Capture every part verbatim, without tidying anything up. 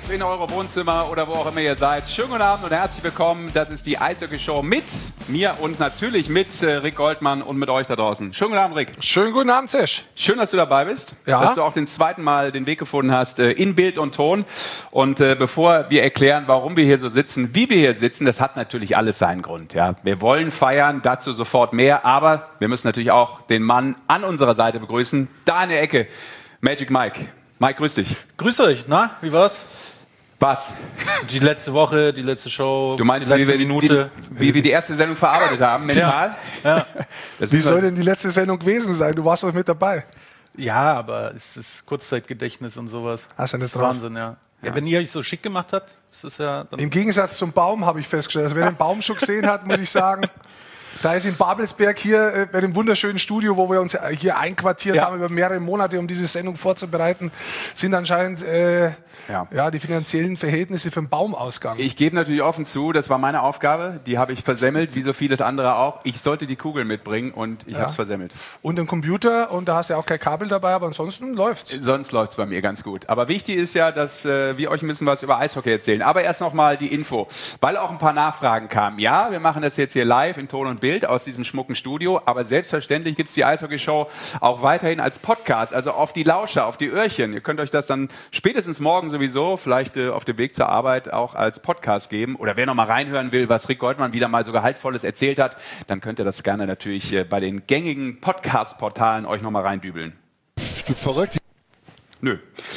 live in eure Wohnzimmer oder wo auch immer ihr seid. Schönen guten Abend und herzlich willkommen. Das ist die Eishockey-Show mit mir und natürlich mit äh, Rick Goldmann und mit euch da draußen. Schönen guten Abend, Rick. Schönen guten Abend, Sesh. Schön, dass du dabei bist, ja. dass du auch den zweiten Mal den Weg gefunden hast äh, in Bild und Ton. Und äh, bevor wir erklären, warum wir hier so sitzen, wie wir hier sitzen, das hat natürlich alles seinen Grund. Ja? Wir wollen feiern, dazu sofort mehr, aber wir müssen natürlich auch den Mann an unserer Seite begrüßen, da in der Ecke, Magic Mike. Mike, grüß dich. Grüß euch, na, wie war's? Was? Die letzte Woche, die letzte Show, du meinst, die letzte wie wir, Minute. Die, wie wir die erste Sendung verarbeitet haben, mental? Ja. Ja. Wie soll denn die letzte Sendung gewesen sein? Du warst doch mit dabei. Ja, aber es ist Kurzzeitgedächtnis und sowas. Hast du nicht das ist drauf? Wahnsinn, ja. Ja. Ja. Wenn ihr euch so schick gemacht habt, ist es ja... Dann Im Gegensatz zum Baum habe ich festgestellt. Also wer den Baum schon gesehen hat, muss ich sagen... Da ist in Babelsberg hier äh, bei dem wunderschönen Studio, wo wir uns hier einquartiert ja. haben über mehrere Monate, um diese Sendung vorzubereiten, sind anscheinend äh, ja. Ja, die finanziellen Verhältnisse für den Baum ausgegangen. Ich gebe natürlich offen zu, das war meine Aufgabe, die habe ich versemmelt, wie so vieles andere auch. Ich sollte die Kugeln mitbringen und ich ja. habe es versemmelt. Und einen Computer und da hast du ja auch kein Kabel dabei, aber ansonsten läuft's. Sonst läuft's bei mir ganz gut. Aber wichtig ist ja, dass äh, wir euch ein bisschen was über Eishockey erzählen. Aber erst noch mal die Info, weil auch ein paar Nachfragen kamen. Ja, wir machen das jetzt hier live in Ton und Bild aus diesem schmucken Studio, aber selbstverständlich gibt es die Eishockey-Show auch weiterhin als Podcast, also auf die Lauscher, auf die Öhrchen. Ihr könnt euch das dann spätestens morgen sowieso, vielleicht äh, auf dem Weg zur Arbeit, auch als Podcast geben. Oder wer noch mal reinhören will, was Rick Goldmann wieder mal so Gehaltvolles erzählt hat, dann könnt ihr das gerne natürlich äh, bei den gängigen Podcast-Portalen euch noch mal reindübeln. Bist du verrückt? Nö.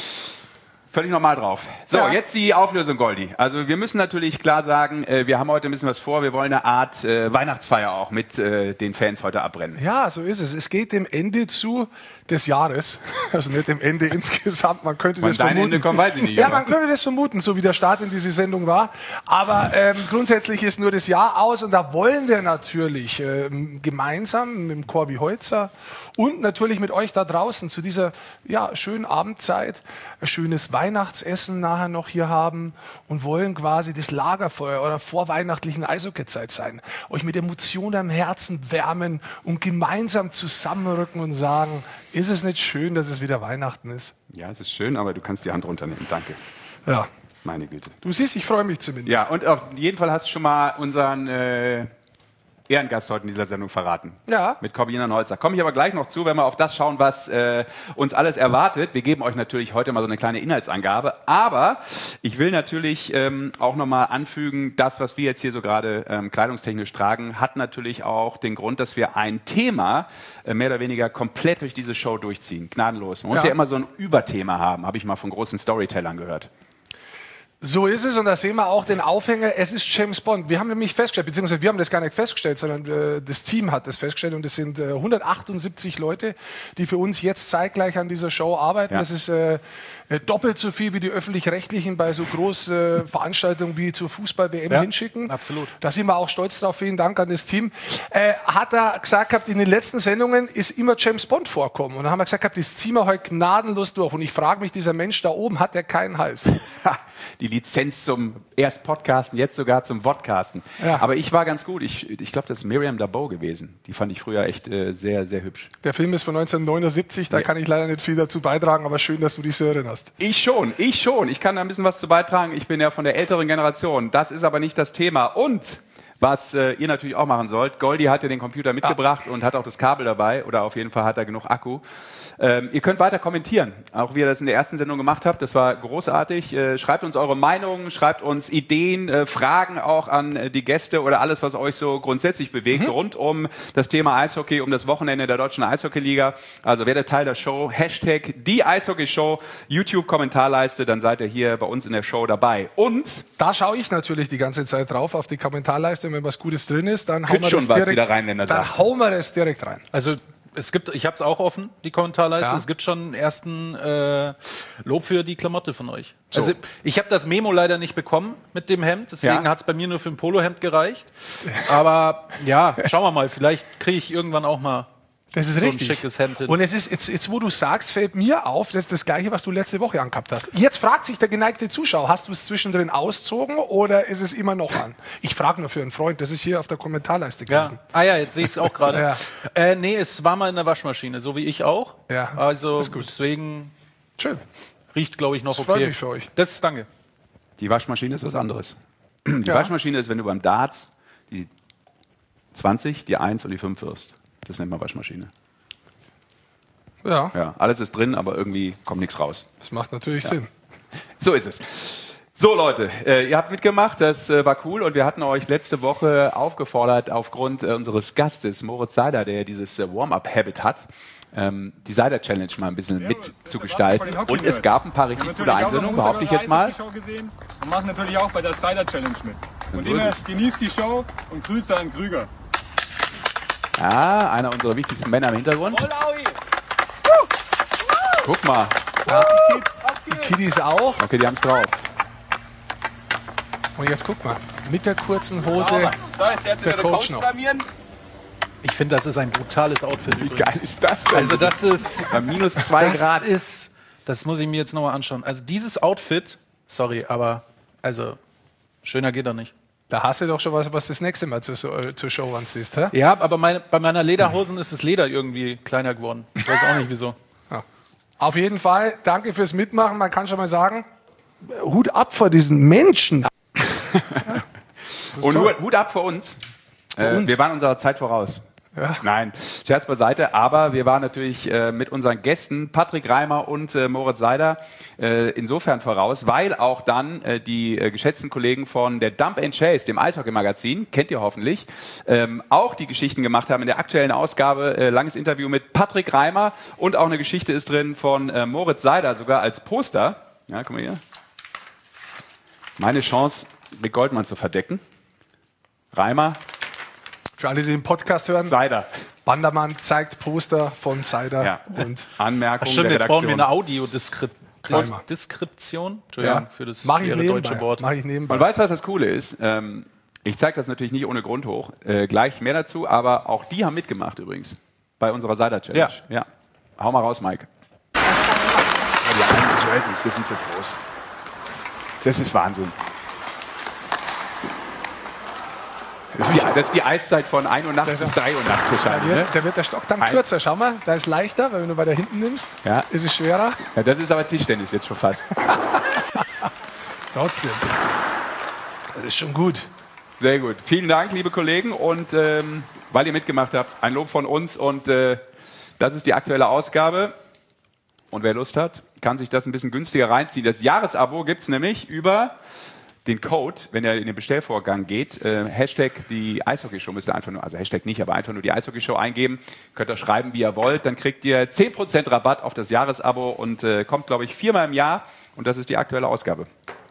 Völlig normal drauf. So, ja. Jetzt die Auflösung, Goldi. Also wir müssen natürlich klar sagen, äh, wir haben heute ein bisschen was vor. Wir wollen eine Art äh, Weihnachtsfeier auch mit äh, den Fans heute abbrennen. Ja, so ist es. Es geht dem Ende zu des Jahres. Also nicht dem Ende insgesamt. Man könnte Wann das dein vermuten. Ende kommt, weiß ich nicht. Ja, man könnte das vermuten, so wie der Start in diese Sendung war. Aber ähm, grundsätzlich ist nur das Jahr aus und da wollen wir natürlich äh, gemeinsam mit dem Corby Holzer und natürlich mit euch da draußen zu dieser ja, schönen Abendzeit ein schönes Weihnachtsessen nachher noch hier haben und wollen quasi das Lagerfeuer eurer vorweihnachtlichen Eishockey-Zeit sein. Euch mit Emotionen am Herzen wärmen und gemeinsam zusammenrücken und sagen, ist es nicht schön, dass es wieder Weihnachten ist? Ja, es ist schön, aber du kannst die Hand runternehmen. Danke. Ja. Meine Güte. Du siehst, ich freue mich zumindest. Ja, und auf jeden Fall hast du schon mal unseren äh, Ehrengast heute in dieser Sendung verraten. Ja. Mit Corby Holzer. Komme ich aber gleich noch zu, wenn wir auf das schauen, was äh, uns alles erwartet. Wir geben euch natürlich heute mal so eine kleine Inhaltsangabe. Aber ich will natürlich ähm, auch nochmal anfügen, das, was wir jetzt hier so gerade ähm, kleidungstechnisch tragen, hat natürlich auch den Grund, dass wir ein Thema äh, mehr oder weniger komplett durch diese Show durchziehen. Gnadenlos. Man muss ja, ja immer so ein Überthema haben, habe ich mal von großen Storytellern gehört. So ist es und da sehen wir auch den Aufhänger, es ist James Bond. Wir haben nämlich festgestellt, beziehungsweise wir haben das gar nicht festgestellt, sondern äh, das Team hat das festgestellt und es sind äh, hundertachtundsiebzig Leute, die für uns jetzt zeitgleich an dieser Show arbeiten. Ja. Das ist äh, doppelt so viel wie die Öffentlich-Rechtlichen bei so großen äh, Veranstaltungen wie zur Fußball-W M ja, hinschicken. Absolut. Da sind wir auch stolz drauf. Vielen Dank an das Team. Äh, hat er gesagt gehabt, in den letzten Sendungen ist immer James Bond vorkommen. Und dann haben wir gesagt gehabt, das ziehen wir heute gnadenlos durch. Und ich frage mich, dieser Mensch da oben, hat der keinen Hals? Die Lizenz zum erst Podcasten, jetzt sogar zum Vodcasten. Ja. Aber ich war ganz gut. Ich, ich glaube, das ist Miriam Dabow gewesen. Die fand ich früher echt äh, sehr, sehr hübsch. Der Film ist von neunzehnhundertneunundsiebzig, da ja. kann ich leider nicht viel dazu beitragen, aber schön, dass du dich so erinnerst. Ich schon, ich schon. Ich kann da ein bisschen was zu beitragen. Ich bin ja von der älteren Generation. Das ist aber nicht das Thema. Und was äh, ihr natürlich auch machen sollt, Goldi hat ja den Computer mitgebracht ah. und hat auch das Kabel dabei. Oder auf jeden Fall hat er genug Akku. Ähm, ihr könnt weiter kommentieren, auch wie ihr das in der ersten Sendung gemacht habt. Das war großartig. Äh, schreibt uns eure Meinungen, schreibt uns Ideen, äh, Fragen auch an äh, die Gäste oder alles, was euch so grundsätzlich bewegt, mhm. rund um das Thema Eishockey, um das Wochenende der Deutschen Eishockeyliga. Also werdet Teil der Show. Hashtag die Eishockey-Show, YouTube-Kommentarleiste, dann seid ihr hier bei uns in der Show dabei. Und da schaue ich natürlich die ganze Zeit drauf auf die Kommentarleiste. Und wenn was Gutes drin ist, dann hauen wir schon das was, direkt, wie der Rheinländer dann sagt. hauen wir das direkt rein. Also es gibt, ich habe es auch offen, die Kommentarleiste. Ja. Es gibt schon einen ersten äh, Lob für die Klamotte von euch. So. Also ich habe das Memo leider nicht bekommen mit dem Hemd, deswegen Ja. hat es bei mir nur für ein Polohemd gereicht. Aber ja, schauen wir mal, vielleicht kriege ich irgendwann auch mal Das ist so richtig. ein schickes Hemd hin. Und es ist, jetzt, jetzt, wo du sagst, fällt mir auf, das ist das Gleiche, was du letzte Woche angehabt hast. Jetzt fragt sich der geneigte Zuschauer, hast du es zwischendrin auszogen oder ist es immer noch an? Ich frage nur für einen Freund, das ist hier auf der Kommentarleiste gewesen. Ja. Ah ja, jetzt sehe ich es auch gerade. Ja. äh, nee, es war mal in der Waschmaschine, so wie ich auch. Ja, also ist gut. deswegen Schön. riecht, glaube ich, noch Das okay. freut mich für euch. Das ist, danke. Die Waschmaschine ist was anderes. Die Ja. Waschmaschine ist, wenn du beim Darts die zwanzig, die eins und die fünf wirst. Das nennt man Waschmaschine. Ja, Ja, alles ist drin, aber irgendwie kommt nichts raus. das macht natürlich Sinn. So ist es. So Leute, äh, ihr habt mitgemacht, das äh, war cool und wir hatten euch letzte Woche aufgefordert, aufgrund äh, unseres Gastes Moritz Seider, der dieses äh, Warm-Up-Habit hat, ähm, die Seider-Challenge mal ein bisschen mitzugestalten. Und es gab ein paar richtig coole Einsendungen, behaupte ich jetzt mal. Gesehen und machen natürlich auch bei der Cider Challenge mit. Und so immer ist es. genießt die Show und Grüße an Krüger. Ja, einer unserer wichtigsten Männer im Hintergrund. Guck mal. Die Kiddies auch. Okay, die haben es drauf. Und jetzt guck mal, mit der kurzen Hose der Coach noch. Ich finde, das ist ein brutales Outfit. Wie geil ist das denn? Also das ist bei minus zwei das Grad. ist, das muss ich mir jetzt nochmal anschauen. Also dieses Outfit, sorry, aber also schöner geht er nicht. Da hast du doch schon was, was das nächste Mal zur, zur Show anziehst, hä? Ja, aber meine, bei meiner Lederhosen ist das Leder irgendwie kleiner geworden. Ich weiß auch nicht wieso. Ja. Auf jeden Fall, danke fürs Mitmachen. Man kann schon mal sagen, Hut ab vor diesen Menschen. Und Hut, Hut ab für uns. Äh, uns. Wir waren unserer Zeit voraus. Ja. Nein, Scherz beiseite, aber wir waren natürlich äh, mit unseren Gästen Patrick Reimer und äh, Moritz Seider äh, insofern voraus, weil auch dann äh, die äh, geschätzten Kollegen von der Dump and Chase, dem Eishockey-Magazin, kennt ihr hoffentlich, ähm, auch die Geschichten gemacht haben in der aktuellen Ausgabe. Äh, langes Interview mit Patrick Reimer und auch eine Geschichte ist drin von äh, Moritz Seider, sogar als Poster. Ja, guck mal hier. Meine Chance, Rick Goldmann zu verdecken. Reimer, Für alle, die den Podcast hören, Seider. Bandermann zeigt Poster von Seider Ja. und Anmerkung Stimmt, der jetzt brauchen Redaktion. wir eine Audiodeskription. Deskription? Entschuldigung, ja, für das mach ich schwere nebenbei. deutsche Wort. Mach ich nebenbei. Und weißt du, was das Coole ist? Ähm, ich zeige das natürlich nicht ohne Grund hoch. Äh, gleich mehr dazu, aber auch die haben mitgemacht übrigens. Bei unserer Seider-Challenge. Ja. ja. Hau mal raus, Mike. Ja, die alten Jerseys, das sind so groß. Das ist Wahnsinn. Das ist die, das ist die Eiszeit von ein Uhr nachts bis drei Uhr nachts Da wahrscheinlich. Ne? wird, da wird der Stock dann Ein- kürzer. Schau mal, da ist leichter, weil wenn du weiter hinten nimmst, Ja. ist es schwerer. Ja, das ist aber Tischtennis jetzt schon fast. Trotzdem. Das ist schon gut. Sehr gut. Vielen Dank, liebe Kollegen. Und ähm, weil ihr mitgemacht habt, ein Lob von uns. Und äh, das ist die aktuelle Ausgabe. Und wer Lust hat, kann sich das ein bisschen günstiger reinziehen. Das Jahresabo gibt es nämlich über den Code, wenn er in den Bestellvorgang geht. Äh, Hashtag die Eishockey-Show müsst ihr einfach nur, also Hashtag nicht, aber einfach nur die Eishockey-Show eingeben. Könnt ihr schreiben, wie ihr wollt. Dann kriegt ihr zehn Prozent Rabatt auf das Jahresabo und äh, kommt, glaube ich, viermal im Jahr. Und das ist die aktuelle Ausgabe.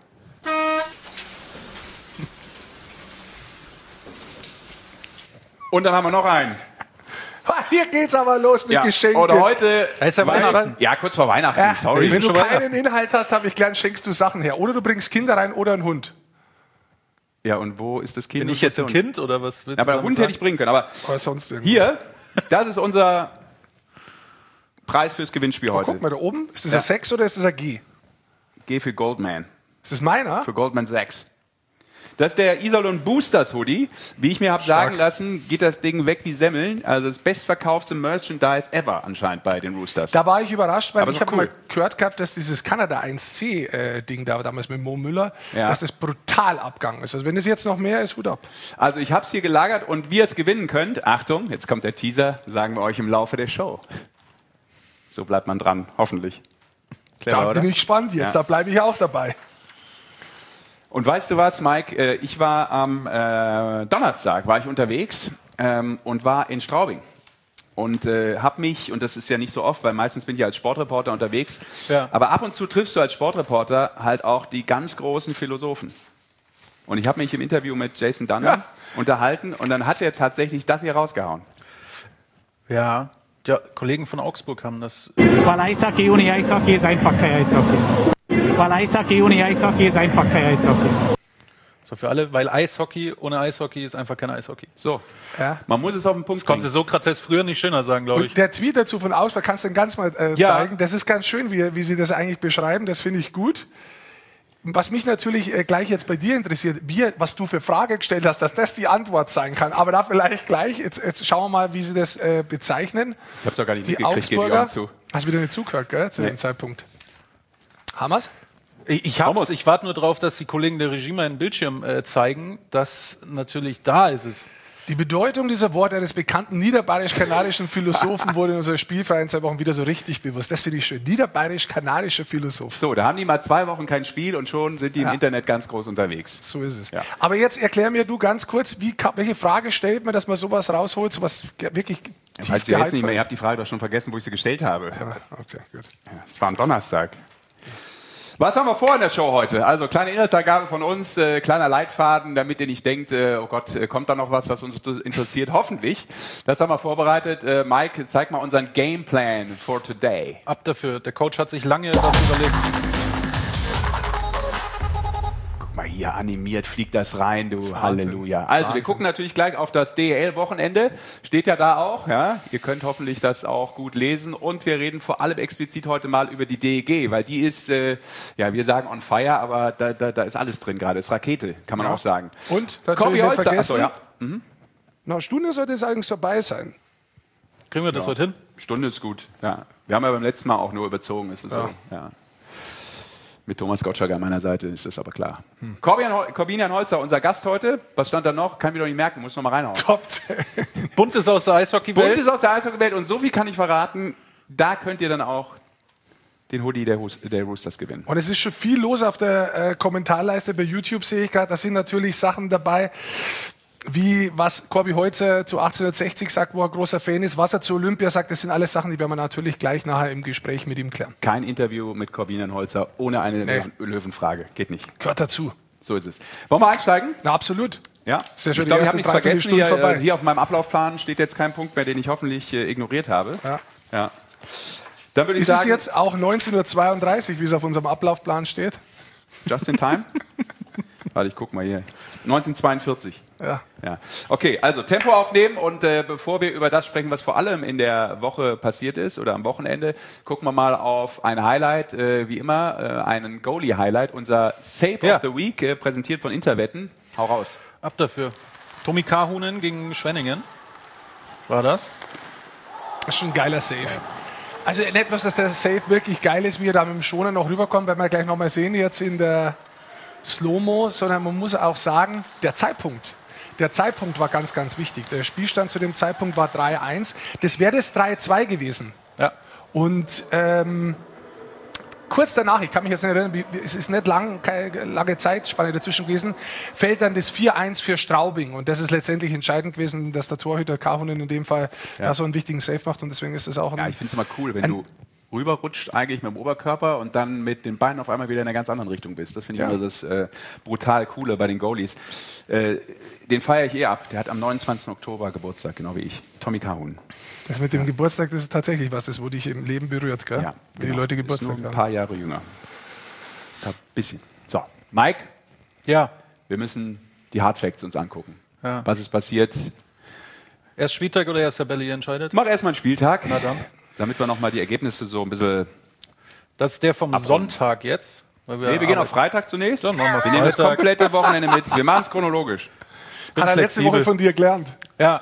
Und dann haben wir noch einen. Hier geht's aber los mit Ja, Geschenken. oder heute. Da ist ja Weihnachten. Weihnachten. Ja, kurz vor Weihnachten. Ja, Sorry. wenn du schon weiter. keinen Inhalt hast, habe ich gern, schenkst du Sachen her. Oder du bringst Kinder rein oder einen Hund. Ja, und wo ist das Kind? Bin und ich wo jetzt ist ein der Hund? Kind oder was willst Ja, aber du der damit Hund sagen? hätte ich bringen können. Aber Oder sonst irgendwas. hier, das ist unser Preis fürs Gewinnspiel Oh, heute. guck mal da oben. Ist das Ja. ein sechs oder ist das ein G? Geh für Goldman. Ist das meiner? Für Goldman Sachs. Das ist der Iserlohn Boosters Hoodie. Wie ich mir habe sagen lassen, geht das Ding weg wie Semmeln. Also das bestverkaufte Merchandise ever anscheinend bei den Roosters. Da war ich überrascht, weil Aber ich ist habe doch cool. mal gehört gehabt, dass dieses Kanada eins C äh, Ding da damals mit Mo Müller, Ja. dass das brutal abgegangen ist. Also wenn es jetzt noch mehr ist, Hut ab. Also ich habe es hier gelagert und wie ihr es gewinnen könnt, Achtung, jetzt kommt der Teaser, sagen wir euch im Laufe der Show. So bleibt man dran, hoffentlich. Clever, Da oder? bin ich gespannt jetzt, Ja. da bleibe ich auch dabei. Und weißt du was, Mike? Äh, Ich war am äh, Donnerstag war ich unterwegs ähm, und war in Straubing. Und äh, habe mich, und das ist ja nicht so oft, weil meistens bin ich als Sportreporter unterwegs, Ja. aber ab und zu triffst du als Sportreporter halt auch die ganz großen Philosophen. Und ich habe mich im Interview mit Jason Dunham Ja. unterhalten und dann hat er tatsächlich das hier rausgehauen. Ja, ja, Kollegen von Augsburg haben das. Weil Eishockey ohne Eishockey ist einfach kein Eishockey. Weil Eishockey ohne Eishockey ist einfach kein Eishockey. So für alle, weil Eishockey ohne Eishockey ist einfach kein Eishockey. So, Ja. man muss es auf den Punkt Das konnte bringen. Sokrates früher nicht schöner sagen, glaube ich. Und der Tweet dazu von Augsburg, kannst du den ganz mal äh, Ja. zeigen? Das ist ganz schön, wie, wie sie das eigentlich beschreiben. Das finde ich gut. Was mich natürlich äh, gleich jetzt bei dir interessiert, wie, was du für Frage gestellt hast, dass das die Antwort sein kann. Aber da vielleicht gleich, jetzt, jetzt schauen wir mal, wie sie das äh, bezeichnen. Ich hab's doch gar nicht Die mitgekriegt, geht die Augsburger, Ohren zu. hast wieder nicht zugehört, gell, zu Nee. dem Zeitpunkt. Haben wir's? Ich, ich, hab's, ich warte nur darauf, dass die Kollegen der Regie meinen Bildschirm äh, zeigen, dass natürlich da ist es. Die Bedeutung dieser Worte eines bekannten niederbayerisch-kanadischen Philosophen wurde in unserer spielfreien zwei Wochen wieder so richtig bewusst. Das finde ich schön. Niederbayerisch-kanadischer Philosoph. So, da haben die mal zwei Wochen kein Spiel und schon sind die im Ja. Internet ganz groß unterwegs. So ist es. Ja. Aber jetzt erklär mir du ganz kurz, wie, ka- welche Frage stellt man, dass man sowas rausholt, sowas ge- wirklich tief Falls ihr jetzt nicht mehr, gehaltvoll ihr ist? habt die Frage doch schon vergessen, wo ich sie gestellt habe. Ah, okay, gut. Es war am Donnerstag. Was haben wir vor in der Show heute? Also kleine Inhaltsangabe von uns, äh, kleiner Leitfaden, damit ihr nicht denkt, äh, oh Gott, äh, kommt da noch was, was uns interessiert? Hoffentlich. Das haben wir vorbereitet. Äh, Mike, zeig mal unseren Gameplan for today. Ab dafür. Der Coach hat sich lange was überlegt. Guck mal hier, animiert fliegt das rein, du Wahnsinn. Halleluja. Das ist Also wir Wahnsinn. gucken natürlich gleich auf das D E L-Wochenende. Steht ja da auch. Ja? Ihr könnt hoffentlich das auch gut lesen. Und wir reden vor allem explizit heute mal über die D E G, weil die ist, äh, ja, wir sagen on fire, aber da, da, da ist alles drin gerade. Ist Rakete, kann man Ja. auch sagen. Und, Corby natürlich nicht Holzer, vergessen, achso, ja. nach einer Stunde sollte es eigentlich vorbei sein. Kriegen wir das heute hin? Stunde ist gut. Ja. Wir haben ja beim letzten Mal auch nur überzogen, ist es so. Ja. Mit Thomas Gottschalk an meiner Seite ist das aber klar. Hm. Corbinian Holzer, unser Gast heute. Was stand da noch? Kann ich mir doch nicht merken, muss noch mal reinhauen. Top. Buntes aus der Eishockeywelt. Bunt ist aus der Eishockeywelt und so viel kann ich verraten, da könnt ihr dann auch den Hoodie der, Hus der Roosters gewinnen. Und es ist schon viel los auf der äh, Kommentarleiste bei YouTube, sehe ich gerade. Da sind natürlich Sachen dabei, wie was Corby Holzer zu achtzehnhundertsechzig sagt, wo er großer Fan ist, was er zu Olympia sagt. Das sind alles Sachen, die werden wir natürlich gleich nachher im Gespräch mit ihm klären. Kein Interview mit Corbinian Holzer ohne eine Nee. Löwen Löwenfrage. Geht nicht. Gehört dazu. So ist es. Wollen wir einsteigen? Na, absolut. Ja. Ist ja schon ich die glaube, ich erste habe nichts vergessen. Dreiviertelstunde Hier, vorbei. äh, hier auf meinem Ablaufplan steht jetzt kein Punkt mehr, den ich hoffentlich äh, ignoriert habe. Ja. Ja. Dann würde ich Ist sagen, es jetzt auch neunzehn Uhr zweiunddreißig, wie es auf unserem Ablaufplan steht? just in time? Warte, ich guck mal hier. neunzehnhundertzweiundvierzig. Ja. Ja. Okay, also Tempo aufnehmen und äh, bevor wir über das sprechen, was vor allem in der Woche passiert ist oder am Wochenende, gucken wir mal auf ein Highlight, äh, wie immer, äh, einen Goalie-Highlight, unser Save Ja. of the Week, äh, präsentiert von Interwetten. Hau raus. Ab dafür. Tommy Kahunen gegen Schwenningen. War das? Das ist schon ein geiler Save. Also nicht bloß, dass der Save wirklich geil ist, wie er da mit dem Schoner noch rüberkommt, werden wir gleich nochmal sehen jetzt in der Slow-Mo, sondern man muss auch sagen, der Zeitpunkt. Der Zeitpunkt war ganz, ganz wichtig. Der Spielstand zu dem Zeitpunkt war drei eins. Das wäre das drei zwei gewesen. Ja. Und ähm, kurz danach, ich kann mich jetzt nicht erinnern, wie, es ist nicht lang, keine lange Zeitspanne dazwischen gewesen, fällt dann das vier eins für Straubing. Und das ist letztendlich entscheidend gewesen, dass der Torhüter Kahunen in dem Fall Ja. da so einen wichtigen Save macht. Und deswegen ist das auch ein... Ja, ich finde es immer cool, wenn ein- du rüberrutscht eigentlich mit dem Oberkörper und dann mit den Beinen auf einmal wieder in einer ganz anderen Richtung bist. Das finde ich Ja. immer das äh, brutal Coole bei den Goalies. Äh, den feiere ich eh ab. Der hat am neunundzwanzigsten Oktober Geburtstag, genau wie ich. Tommy Kahun. Das mit dem Geburtstag, das ist tatsächlich was, das wurde dich im Leben berührt, gell? Ja, Wenn genau. die Leute Ist Geburtstag nur ein haben. paar Jahre jünger. Ein bisschen. So, Mike, Ja. wir müssen die Hard Facts uns angucken. Ja. Was ist passiert? Erst Spieltag oder erst der Belly entscheidet? Mach erstmal einen Spieltag, Na dann. damit wir nochmal die Ergebnisse so ein bisschen... Das ist der vom Sonntag jetzt. Weil Nee, wir gehen auf arbeiten. Freitag zunächst. Dann machen wir wir nehmen das Freitag. komplette Wochenende mit. Wir machen es chronologisch. Hat er letzte Woche von dir gelernt. Ja.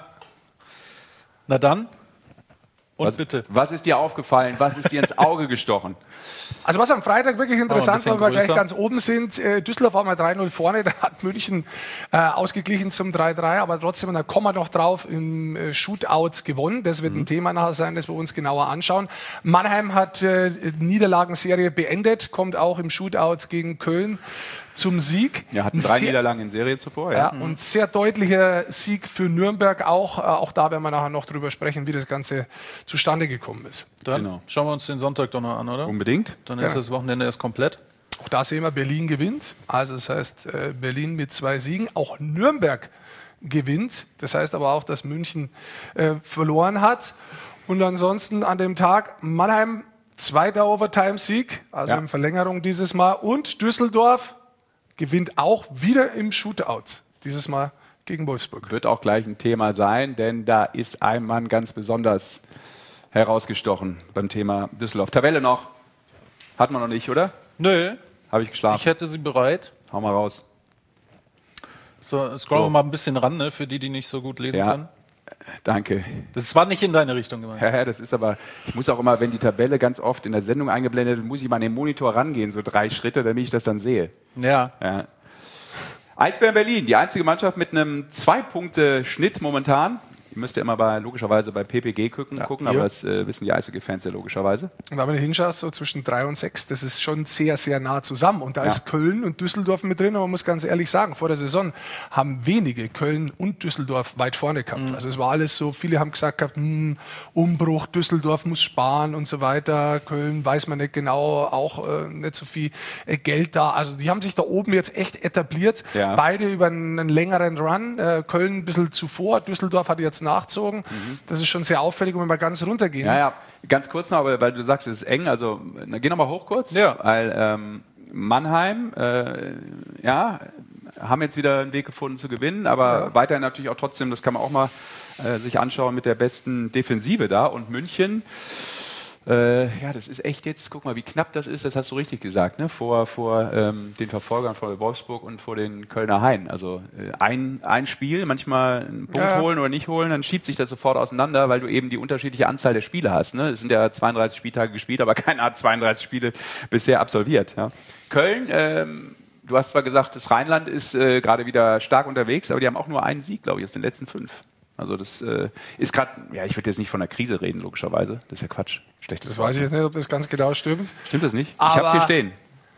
Na dann. Und Was, bitte. was ist dir aufgefallen? Was ist dir ins Auge gestochen? Also was am Freitag wirklich interessant bisschen war, weil wir gleich größer. ganz oben sind, äh, Düsseldorf war mal drei null vorne, da hat München äh, ausgeglichen zum drei drei, aber trotzdem, da kommen wir noch drauf, im äh, Shootout gewonnen. Das wird ein Thema nachher sein, das wir uns genauer anschauen. Mannheim hat äh, Niederlagenserie beendet, kommt auch im Shootout gegen Köln zum Sieg. Wir hatten Ein drei sehr- Niederlagen in Serie zuvor. Ja, Ja. und sehr deutlicher Sieg für Nürnberg auch. Äh, auch da werden wir nachher noch drüber sprechen, wie das Ganze zustande gekommen ist. Dann Genau. schauen wir uns den Sonntag doch noch an, oder? Unbedingt. Dann ist Ja. das Wochenende erst komplett. Auch da sehen wir, Berlin gewinnt. Also das heißt, äh, Berlin mit zwei Siegen. Auch Nürnberg gewinnt. Das heißt aber auch, dass München äh, verloren hat. Und ansonsten an dem Tag Mannheim, zweiter Overtime-Sieg, also Ja. in Verlängerung dieses Mal. Und Düsseldorf gewinnt auch wieder im Shootout. Dieses Mal gegen Wolfsburg. Wird auch gleich ein Thema sein, denn da ist ein Mann ganz besonders herausgestochen beim Thema Düsseldorf. Tabelle noch? Hatten wir noch nicht, oder? Nö, Habe ich geschlafen. ich hätte sie bereit. Hau mal raus. So, scrollen So. wir mal ein bisschen ran, ne, für die, die nicht so gut lesen Ja. können. Danke. Das war nicht in deine Richtung gemeint. Ja, ja, das ist aber, ich muss auch immer, wenn die Tabelle ganz oft in der Sendung eingeblendet wird, muss ich mal an den Monitor rangehen, so drei Schritte, damit ich das dann sehe. Ja. Ja. Eisbären Berlin, die einzige Mannschaft mit einem Zwei-Punkte-Schnitt momentan. Ihr müsst ja immer bei, logischerweise bei P P G gucken, Ja, gucken hier. aber das äh, wissen die Eishockey-Fans ja logischerweise. Und wenn du hinschaust, so zwischen drei und sechs, das ist schon sehr, sehr nah zusammen. Und da Ja. ist Köln und Düsseldorf mit drin. Und man muss ganz ehrlich sagen, vor der Saison haben wenige Köln und Düsseldorf weit vorne gehabt. Mhm. Also es war alles so, viele haben gesagt, gehabt, hm, Umbruch, Düsseldorf muss sparen und so weiter. Köln weiß man nicht genau, auch äh, nicht so viel äh, Geld da. Also die haben sich da oben jetzt echt etabliert. Ja. Beide über einen, einen längeren Run. Äh, Köln ein bisschen zuvor, Düsseldorf hat jetzt nachgezogen. Das ist schon sehr auffällig, wenn wir mal ganz runtergehen. Ja, ja, ganz kurz noch, aber weil du sagst, es ist eng, also na, geh noch mal hoch kurz. Ja. Weil ähm, Mannheim, äh, ja, haben jetzt wieder einen Weg gefunden zu gewinnen, aber Ja. weiterhin natürlich auch trotzdem, das kann man auch mal äh, sich anschauen, mit der besten Defensive da. Und München, äh, ja, das ist echt jetzt, guck mal, wie knapp das ist, das hast du richtig gesagt, ne? vor, vor ähm, den Verfolgern, vor Wolfsburg und vor den Kölner Haien. Also äh, ein, ein Spiel, manchmal einen Punkt Ja. holen oder nicht holen, dann schiebt sich das sofort auseinander, weil du eben die unterschiedliche Anzahl der Spiele hast. Ne? Es sind ja zweiunddreißig Spieltage gespielt, aber keiner hat zweiunddreißig Spiele bisher absolviert. Ja? Köln, ähm, du hast zwar gesagt, das Rheinland ist äh, gerade wieder stark unterwegs, aber die haben auch nur einen Sieg, glaube ich, aus den letzten fünf. Also das äh, ist gerade, ja, ich würde jetzt nicht von der Krise reden, logischerweise. Das ist ja Quatsch. Schlechtes Das weiß ich jetzt nicht, ob das ganz genau stimmt. Stimmt das nicht? Ich Aber- habe es hier stehen.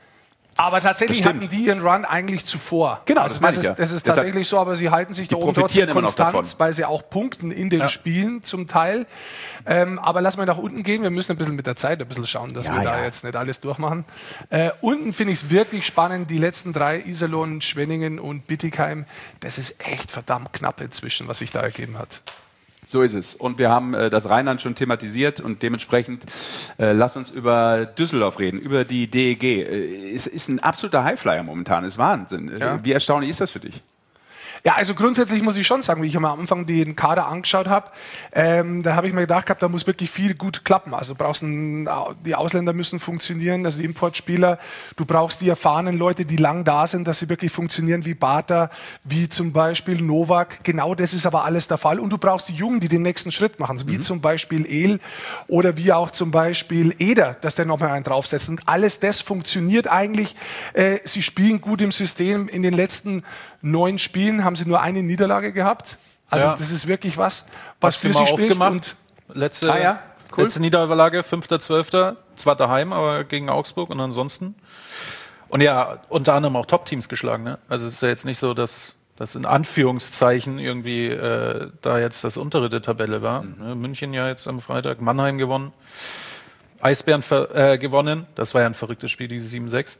Aber tatsächlich Das stimmt. hatten die ihren Run eigentlich zuvor. Genau, also das meine das, ich ist, ja. das ist Deshalb- tatsächlich so, aber sie halten sich da Die oben profitieren trotzdem immer noch konstant, davon. weil sie auch punkten in den Spielen zum Teil. Ähm, aber lass mal nach unten gehen, wir müssen ein bisschen mit der Zeit ein bisschen schauen, dass Ja, wir da ja. jetzt nicht alles durchmachen. Äh, unten finde ich es wirklich spannend, die letzten drei, Iserlohn, Schwenningen und Bittigheim, das ist echt verdammt knapp inzwischen, was sich da ergeben hat. So ist es. Und wir haben äh, das Rheinland schon thematisiert und dementsprechend äh, lass uns über Düsseldorf reden, über die D E G. Äh, ist, ist ein absoluter Highflyer momentan, ist Wahnsinn. Äh, Ja. Wie erstaunlich ist das für dich? Ja, also grundsätzlich muss ich schon sagen, wie ich am Anfang den Kader angeschaut habe, ähm, da habe ich mir gedacht gehabt, da muss wirklich viel gut klappen. Also brauchst ein, die Ausländer müssen funktionieren, also die Importspieler. Du brauchst die erfahrenen Leute, die lang da sind, dass sie wirklich funktionieren, wie Barter, wie zum Beispiel Novak. Genau das ist aber alles der Fall. Und du brauchst die Jungen, die den nächsten Schritt machen, wie zum Beispiel El oder wie auch zum Beispiel Eder, dass der nochmal einen draufsetzt. Und alles das funktioniert eigentlich. Äh, sie spielen gut im System. In den letzten neun Spielen haben sie nur eine Niederlage gehabt. Also Ja. das ist wirklich was, was Hast für du sie mal spricht. aufgemacht? Und Letzte, Ah ja, cool. letzte Niederlage, fünfter zwölfter Zwar daheim, aber gegen Augsburg und ansonsten. Und ja, unter anderem auch Top-Teams geschlagen. Ne? Also es ist ja jetzt nicht so, dass das in Anführungszeichen irgendwie äh, da jetzt das untere der Tabelle war. Mhm. Ne? München ja jetzt am Freitag, Mannheim gewonnen, Eisbären ver äh, gewonnen. Das war ja ein verrücktes Spiel, diese sieben sechs.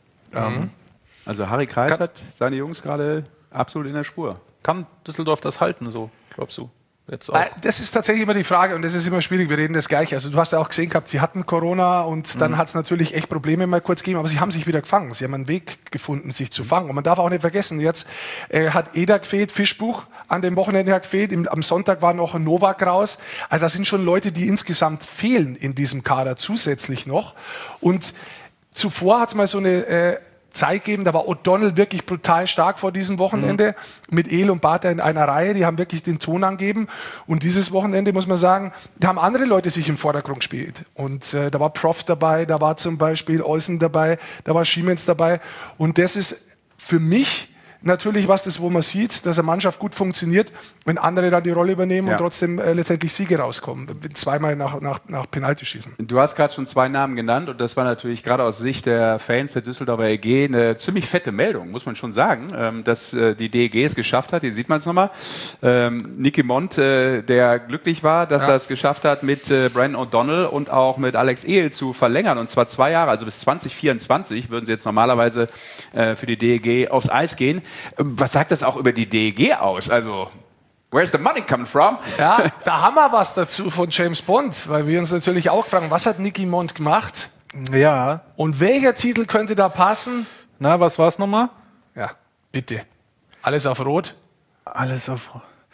Ähm, Also Harry Kreis hat seine Jungs gerade absolut in der Spur. kann Düsseldorf das halten, so, glaubst du? Jetzt auch. Äh, Das ist tatsächlich immer die Frage und das ist immer schwierig. Wir reden das Gleiche. Also du hast ja auch gesehen gehabt, sie hatten Corona und dann hat es natürlich echt Probleme mal kurz gegeben, aber sie haben sich wieder gefangen. Sie haben einen Weg gefunden, sich zu fangen. Und man darf auch nicht vergessen, jetzt äh, hat Eder gefehlt, Fischbuch an dem Wochenende hat gefehlt, Im, am Sonntag war noch ein Novak raus. Also das sind schon Leute, die insgesamt fehlen in diesem Kader zusätzlich noch. Und zuvor hat es mal so eine äh, Zeit geben, da war O'Donnell wirklich brutal stark vor diesem Wochenende mit El und Barter in einer Reihe, die haben wirklich den Ton angegeben und dieses Wochenende muss man sagen, da haben andere Leute sich im Vordergrund gespielt und äh, da war Prof dabei, da war zum Beispiel Olsen dabei, da war Schiemens dabei und das ist für mich natürlich was, das wo man sieht, dass eine Mannschaft gut funktioniert, wenn andere dann die Rolle übernehmen Ja. und trotzdem äh, letztendlich Siege rauskommen, zweimal nach, nach, nach Penalty schießen. Du hast gerade schon zwei Namen genannt und das war natürlich gerade aus Sicht der Fans der Düsseldorfer E G eine ziemlich fette Meldung, muss man schon sagen, ähm, dass äh, die D E G es geschafft hat. Hier sieht man es nochmal. Ähm, Nicky Mont, äh, der glücklich war, dass Ja. er es geschafft hat, mit äh, Brandon O'Donnell und auch mit Alex El zu verlängern und zwar zwei Jahre, also bis zwanzig vierundzwanzig würden sie jetzt normalerweise äh, für die D E G aufs Eis gehen. Ähm, Was sagt das auch über die D E G aus? Also, where's the money coming from? Ja, da haben wir was dazu von James Bond, weil wir uns natürlich auch fragen, was hat Nicky Mont gemacht Ja, und welcher Titel könnte da passen? na, was war's nochmal? Ja, bitte. Alles auf Rot. Alles auf.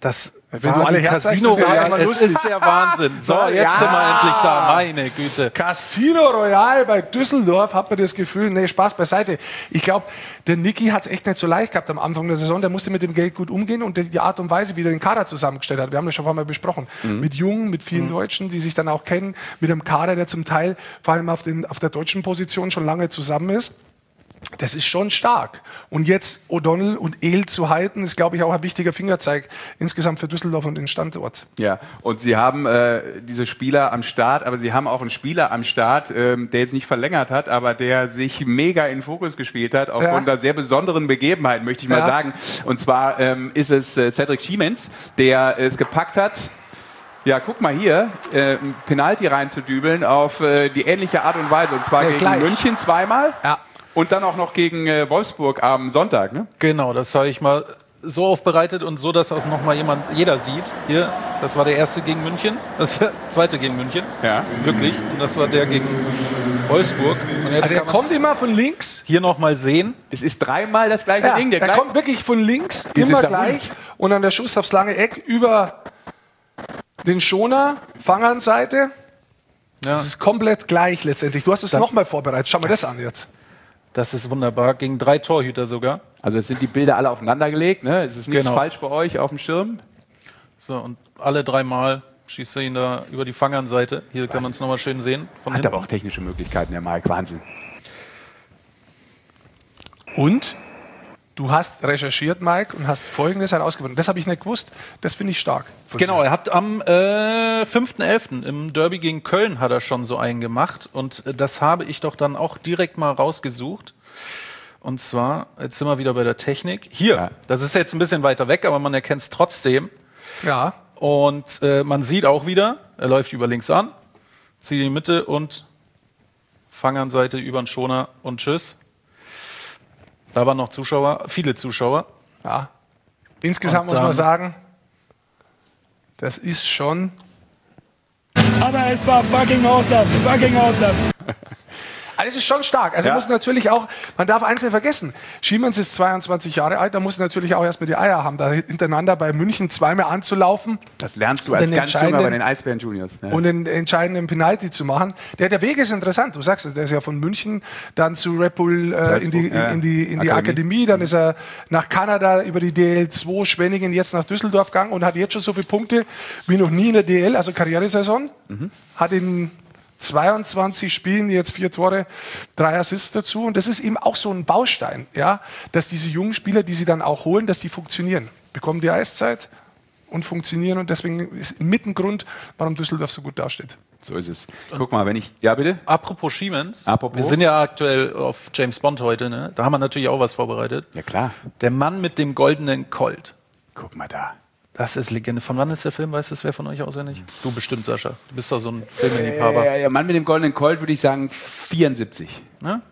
Das Wenn war du alle die Herz Casino sagst, ist ja Royale. immer Es lustig. ist der Wahnsinn. So, jetzt sind wir endlich da. Meine Güte. Casino Royale bei Düsseldorf, hat man das Gefühl, nee, Spaß beiseite. Ich glaube, der Niki hat es echt nicht so leicht gehabt am Anfang der Saison. Der musste mit dem Geld gut umgehen und die Art und Weise, wie er den Kader zusammengestellt hat. Wir haben das schon ein paar Mal besprochen. Mhm. Mit Jungen, mit vielen mhm. Deutschen, die sich dann auch kennen, mit einem Kader, der zum Teil vor allem auf, den, auf der deutschen Position schon lange zusammen ist. Das ist schon stark. Und jetzt O'Donnell und Ehl zu halten, ist, glaube ich, auch ein wichtiger Fingerzeig insgesamt für Düsseldorf und den Standort. Ja, und sie haben äh, diese Spieler am Start, aber sie haben auch einen Spieler am Start, ähm, der jetzt nicht verlängert hat, aber der sich mega in den Fokus gespielt hat, aufgrund ja. einer sehr besonderen Begebenheit, möchte ich mal ja. sagen. Und zwar ähm, ist es äh, Cedric Schiemens, der es gepackt hat, ja, guck mal hier, äh, ein Penalty reinzudübeln auf äh, die ähnliche Art und Weise. Und zwar ja, gegen gleich. München zweimal. Ja. Und dann auch noch gegen äh, Wolfsburg am Sonntag, ne? Genau, das habe ich mal so aufbereitet und so, dass auch noch mal jemand, jeder sieht. Hier, das war der erste gegen München, das zweite gegen München. Ja. Wirklich. Und das war der gegen Wolfsburg. Und jetzt also er kommt immer von links. Hier noch mal sehen. Es ist dreimal das gleiche ja, Ding. Der er gleich kommt wirklich von links, immer gleich. Und dann der Schuss aufs lange Eck über den Schoner, Fangernseite. Ja. Das ist komplett gleich letztendlich. Du hast es nochmal vorbereitet. Schau mal das, das an jetzt. Das ist wunderbar. Gegen drei Torhüter sogar. Also es sind die Bilder alle aufeinander gelegt, ne? Es ist nichts genau. falsch bei euch auf dem Schirm. So, und alle dreimal schießt er ihn da über die Fangernseite. Hier Was? kann man es nochmal schön sehen. Von Hat hinten. Aber auch technische Möglichkeiten, der Mike. Wahnsinn. Und du hast recherchiert, Mike, und hast Folgendes herausgefunden. Das habe ich nicht gewusst. Das finde ich stark. Genau, dir. er hat am äh, fünften elften im Derby gegen Köln hat er schon so einen gemacht. Und äh, das habe ich doch dann auch direkt mal rausgesucht. Und zwar, jetzt sind wir wieder bei der Technik. Hier, ja. das ist jetzt ein bisschen weiter weg, aber man erkennt es trotzdem. Ja. Und äh, man sieht auch wieder, er läuft über links an, zieht in die Mitte und Fangernseite über den Schoner und tschüss. Da waren noch Zuschauer, viele Zuschauer. Ja. Insgesamt muss man sagen, das ist schon... Aber es war fucking awesome, fucking awesome. Das ist schon stark. Also ja. muss natürlich auch, man darf eins nicht vergessen, Schiemens ist zweiundzwanzig Jahre alt, da muss natürlich auch erstmal die Eier haben, da hintereinander bei München zweimal anzulaufen. Das lernst du als ganz junger bei den Eisbären Juniors. Ja. Und den entscheidenden Penalty zu machen. Der, der Weg ist interessant, du sagst es, der ist ja von München dann zu Red Bull äh, in die, in, in die, in die Akademie. Akademie, dann ist er nach Kanada über die D L zwei Schwenningen jetzt nach Düsseldorf gegangen und hat jetzt schon so viele Punkte wie noch nie in der D L, also Karrieresaison. Mhm. Hat in zweiundzwanzig Spielen, jetzt vier Tore, drei Assists dazu. Und das ist eben auch so ein Baustein, ja, dass diese jungen Spieler, die sie dann auch holen, dass die funktionieren. Bekommen die Eiszeit und funktionieren. Und deswegen ist mit ein Grund, warum Düsseldorf so gut dasteht. So ist es. Guck mal, wenn ich... Ja, bitte? Apropos Schiemens. Apropos? Wir sind ja aktuell auf James Bond heute. Ne? Da haben wir natürlich auch was vorbereitet. Ja, klar. Der Mann mit dem goldenen Colt. Guck mal da. Das ist Legende. Von wann ist der Film? Weiß das wer von euch auswendig? Du bestimmt, Sascha. Du bist doch so ein Filmliebhaber. Ja, ja, ja, Mann mit dem goldenen Colt würde ich sagen vierundsiebzig. Ja?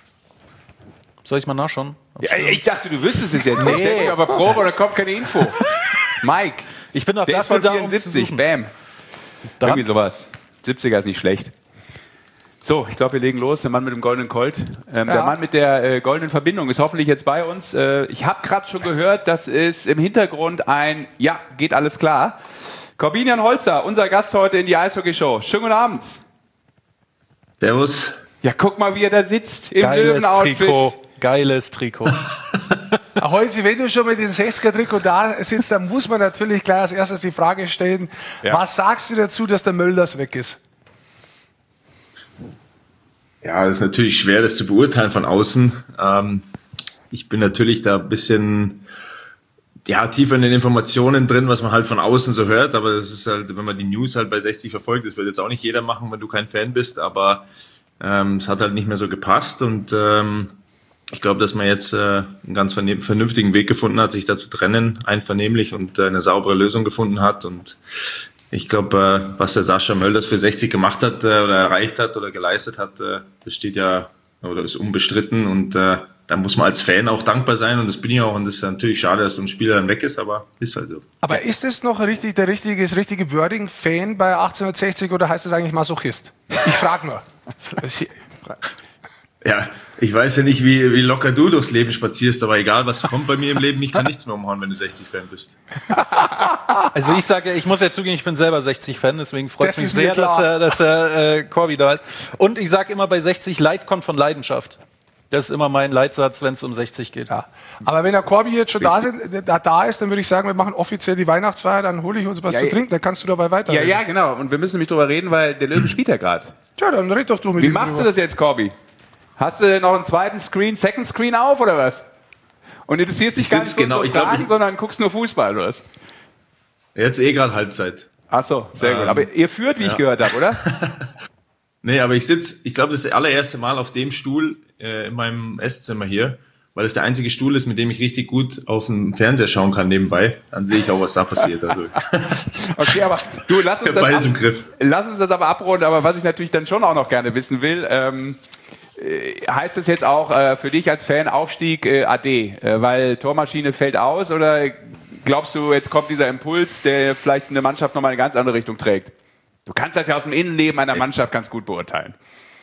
Soll ich mal nachschauen? Ja, ich dachte, du wüsstest es jetzt. Nee. Ich denke aber Probe oder kommt keine Info. Mike, ich bin doch der dafür ist von vierundsiebzig. Um Bam. Dann? Irgendwie sowas. siebziger ist nicht schlecht. So, ich glaube, wir legen los. Der Mann mit dem goldenen Colt. Ähm, ja. Der Mann mit der äh, goldenen Verbindung ist hoffentlich jetzt bei uns. Äh, ich habe gerade schon gehört, das ist im Hintergrund ein, ja, geht alles klar. Corbinian Holzer, unser Gast heute in die Eishockey-Show. Schönen guten Abend. Servus. Ja, guck mal, wie er da sitzt im Geiles Löwen-Outfit. Trikot. Geiles Trikot. Holzi, wenn du schon mit dem sechziger-Trikot da sitzt, dann muss man natürlich gleich als erstes die Frage stellen, ja. Was sagst du dazu, dass der Mölders weg ist? Ja, das ist natürlich schwer, das zu beurteilen von außen. Ähm, ich bin natürlich da ein bisschen ja, tiefer in den Informationen drin, was man halt von außen so hört. Aber das ist halt, wenn man die News halt bei sechzig verfolgt, das wird jetzt auch nicht jeder machen, wenn du kein Fan bist. Aber ähm, es hat halt nicht mehr so gepasst. Und ähm, ich glaube, dass man jetzt äh, einen ganz vernünftigen Weg gefunden hat, sich da zu trennen, einvernehmlich und äh, eine saubere Lösung gefunden hat. Und ich glaube, äh, was der Sascha Mölders für sechzig gemacht hat äh, oder erreicht hat oder geleistet hat, äh, das steht ja oder ist unbestritten und äh, da muss man als Fan auch dankbar sein und das bin ich auch und das ist natürlich schade, dass so ein Spieler dann weg ist, aber ist halt so. Aber ist es noch richtig, der richtige, das richtige Wording Fan bei achtzehnhundertsechzig oder heißt es eigentlich Masochist? Ich frage nur. Ja, ich weiß ja nicht, wie, wie locker du durchs Leben spazierst, aber egal, was kommt bei mir im Leben, ich kann nichts mehr umhauen, wenn du sechzig-Fan bist. Also ich sage, ich muss ja zugeben, ich bin selber sechzig-Fan, deswegen freut es Das mich ist mir sehr, dass, klar. er, dass er, äh, Corby da ist. Und ich sage immer bei sechzig, Leid kommt von Leidenschaft. Das ist immer mein Leitsatz, wenn es um sechzig geht. Ja. Aber wenn der Corby jetzt schon da, sind, da, da ist, dann würde ich sagen, wir machen offiziell die Weihnachtsfeier, dann hole ich uns was Ja, zu ja. trinken, dann kannst du dabei Ja, weiterreden. ja, genau. Und wir müssen nämlich drüber reden, weil der Löwe spielt ja gerade. Tja, dann red doch du mit Wie ihm machst du drüber. das jetzt, Corby? Hast du noch einen zweiten Screen, Second Screen auf oder was? Und interessierst dich Ich gar sitz nicht für genau, unsere ich glaub, Fragen, ich- sondern guckst nur Fußball, oder was? Jetzt eh gerade Halbzeit. Ach so, sehr Ähm, gut. Aber ihr führt, wie ich gehört habe, oder? Nee, aber ich sitze, ich glaube, das ist das allererste Mal auf dem Stuhl äh, in meinem Esszimmer hier, weil es der einzige Stuhl ist, mit dem ich richtig gut auf den Fernseher schauen kann nebenbei. Dann sehe ich auch, was da passiert. Also, Okay, aber du, lass uns, das beides im ab, Griff. lass uns das aber abrunden. Aber was ich natürlich dann schon auch noch gerne wissen will, ähm, äh, heißt es jetzt auch äh, für dich als Fan Aufstieg äh, A D, äh, weil Tormaschine fällt aus, oder glaubst du, jetzt kommt dieser Impuls, der vielleicht eine Mannschaft nochmal in eine ganz andere Richtung trägt? Du kannst das ja aus dem Innenleben einer Mannschaft ganz gut beurteilen.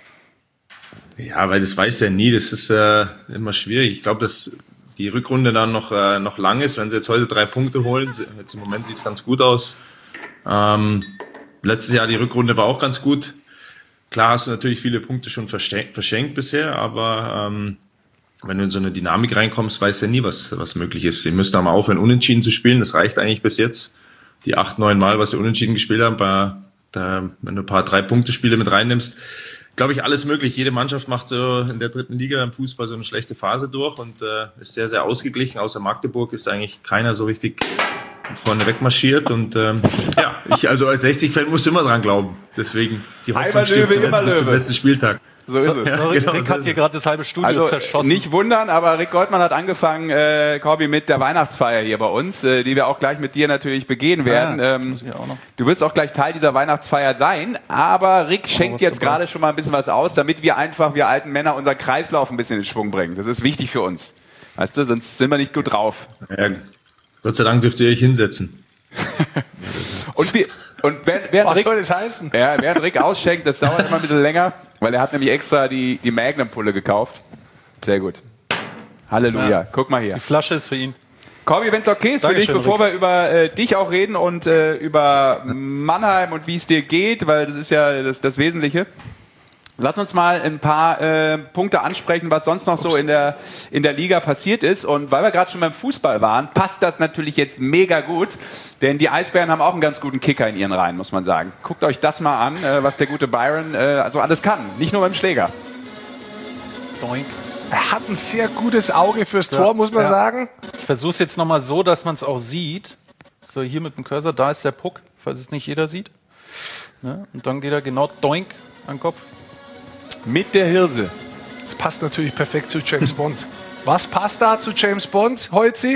Ja, weil das weiß ja nie, das ist äh, immer schwierig. Ich glaube, dass die Rückrunde dann noch, äh, noch lang ist, wenn sie jetzt heute drei Punkte holen. Jetzt im Moment sieht es ganz gut aus. Ähm, letztes Jahr die Rückrunde war auch ganz gut. Klar hast du natürlich viele Punkte schon verschenkt, verschenkt bisher, aber ähm, wenn du in so eine Dynamik reinkommst, weißt du ja nie, was, was möglich ist. Sie müssen da mal aufhören, unentschieden zu spielen. Das reicht eigentlich bis jetzt. Die acht, neun Mal, was sie unentschieden gespielt haben, bei, da, wenn du ein paar Drei-Punkte-Spiele mit reinnimmst, glaube ich, alles möglich. Jede Mannschaft macht so in der dritten Liga im Fußball so eine schlechte Phase durch und äh, ist sehr, sehr ausgeglichen. Außer Magdeburg ist eigentlich keiner so richtig vorne wegmarschiert. Und ähm, ja, ich also als sechzig-Fan muss immer dran glauben. Deswegen, die Hoffnung Einmal stirbt Löwe, zuletzt immer bis zum Löwe. letzten Spieltag. So ist es. Ja, Sorry, genau, Rick so hat ist hier es. gerade das halbe Studio Also zerschossen. nicht wundern, aber Rick Goldmann hat angefangen, äh, Corby, mit der Weihnachtsfeier hier bei uns, äh, die wir auch gleich mit dir natürlich begehen werden. Ja, ähm, muss ich auch noch. du wirst auch gleich Teil dieser Weihnachtsfeier sein, aber Rick schenkt was jetzt super. gerade schon mal ein bisschen was aus, damit wir einfach, wir alten Männer, unseren Kreislauf ein bisschen in Schwung bringen. Das ist wichtig für uns. Weißt du, sonst sind wir nicht gut drauf. Ja, Gott sei Dank dürft ihr euch hinsetzen. Und, wir, und während, während Was Rick soll das heißen? Ja, während Rick ausschenkt, das dauert immer ein bisschen länger, weil er hat nämlich extra die, die Magnum-Pulle gekauft. Sehr gut. Halleluja. Ja. Guck mal hier. Die Flasche ist für ihn. Corby, wenn es okay ist für dich, Dankeschön, bevor wir über äh, dich auch reden und äh, über Mannheim und wie es dir geht, weil das ist ja das, das Wesentliche. Lass uns mal ein paar äh, Punkte ansprechen, was sonst noch so in der, in der Liga passiert ist. Und weil wir gerade schon beim Fußball waren, passt das natürlich jetzt mega gut. Denn die Eisbären haben auch einen ganz guten Kicker in ihren Reihen, muss man sagen. Guckt euch das mal an, äh, was der gute Byron äh, also alles kann. Nicht nur beim Schläger. Doink. Er hat ein sehr gutes Auge fürs Tor, muss man ja. sagen. Ich versuche es jetzt nochmal so, dass man es auch sieht. So, hier mit dem Cursor, da ist der Puck, falls es nicht jeder sieht. Ne? Und dann geht er genau doink an den Kopf. Mit der Hirse. Das passt natürlich perfekt zu James Bond. Was passt da zu James Bond, Holzi?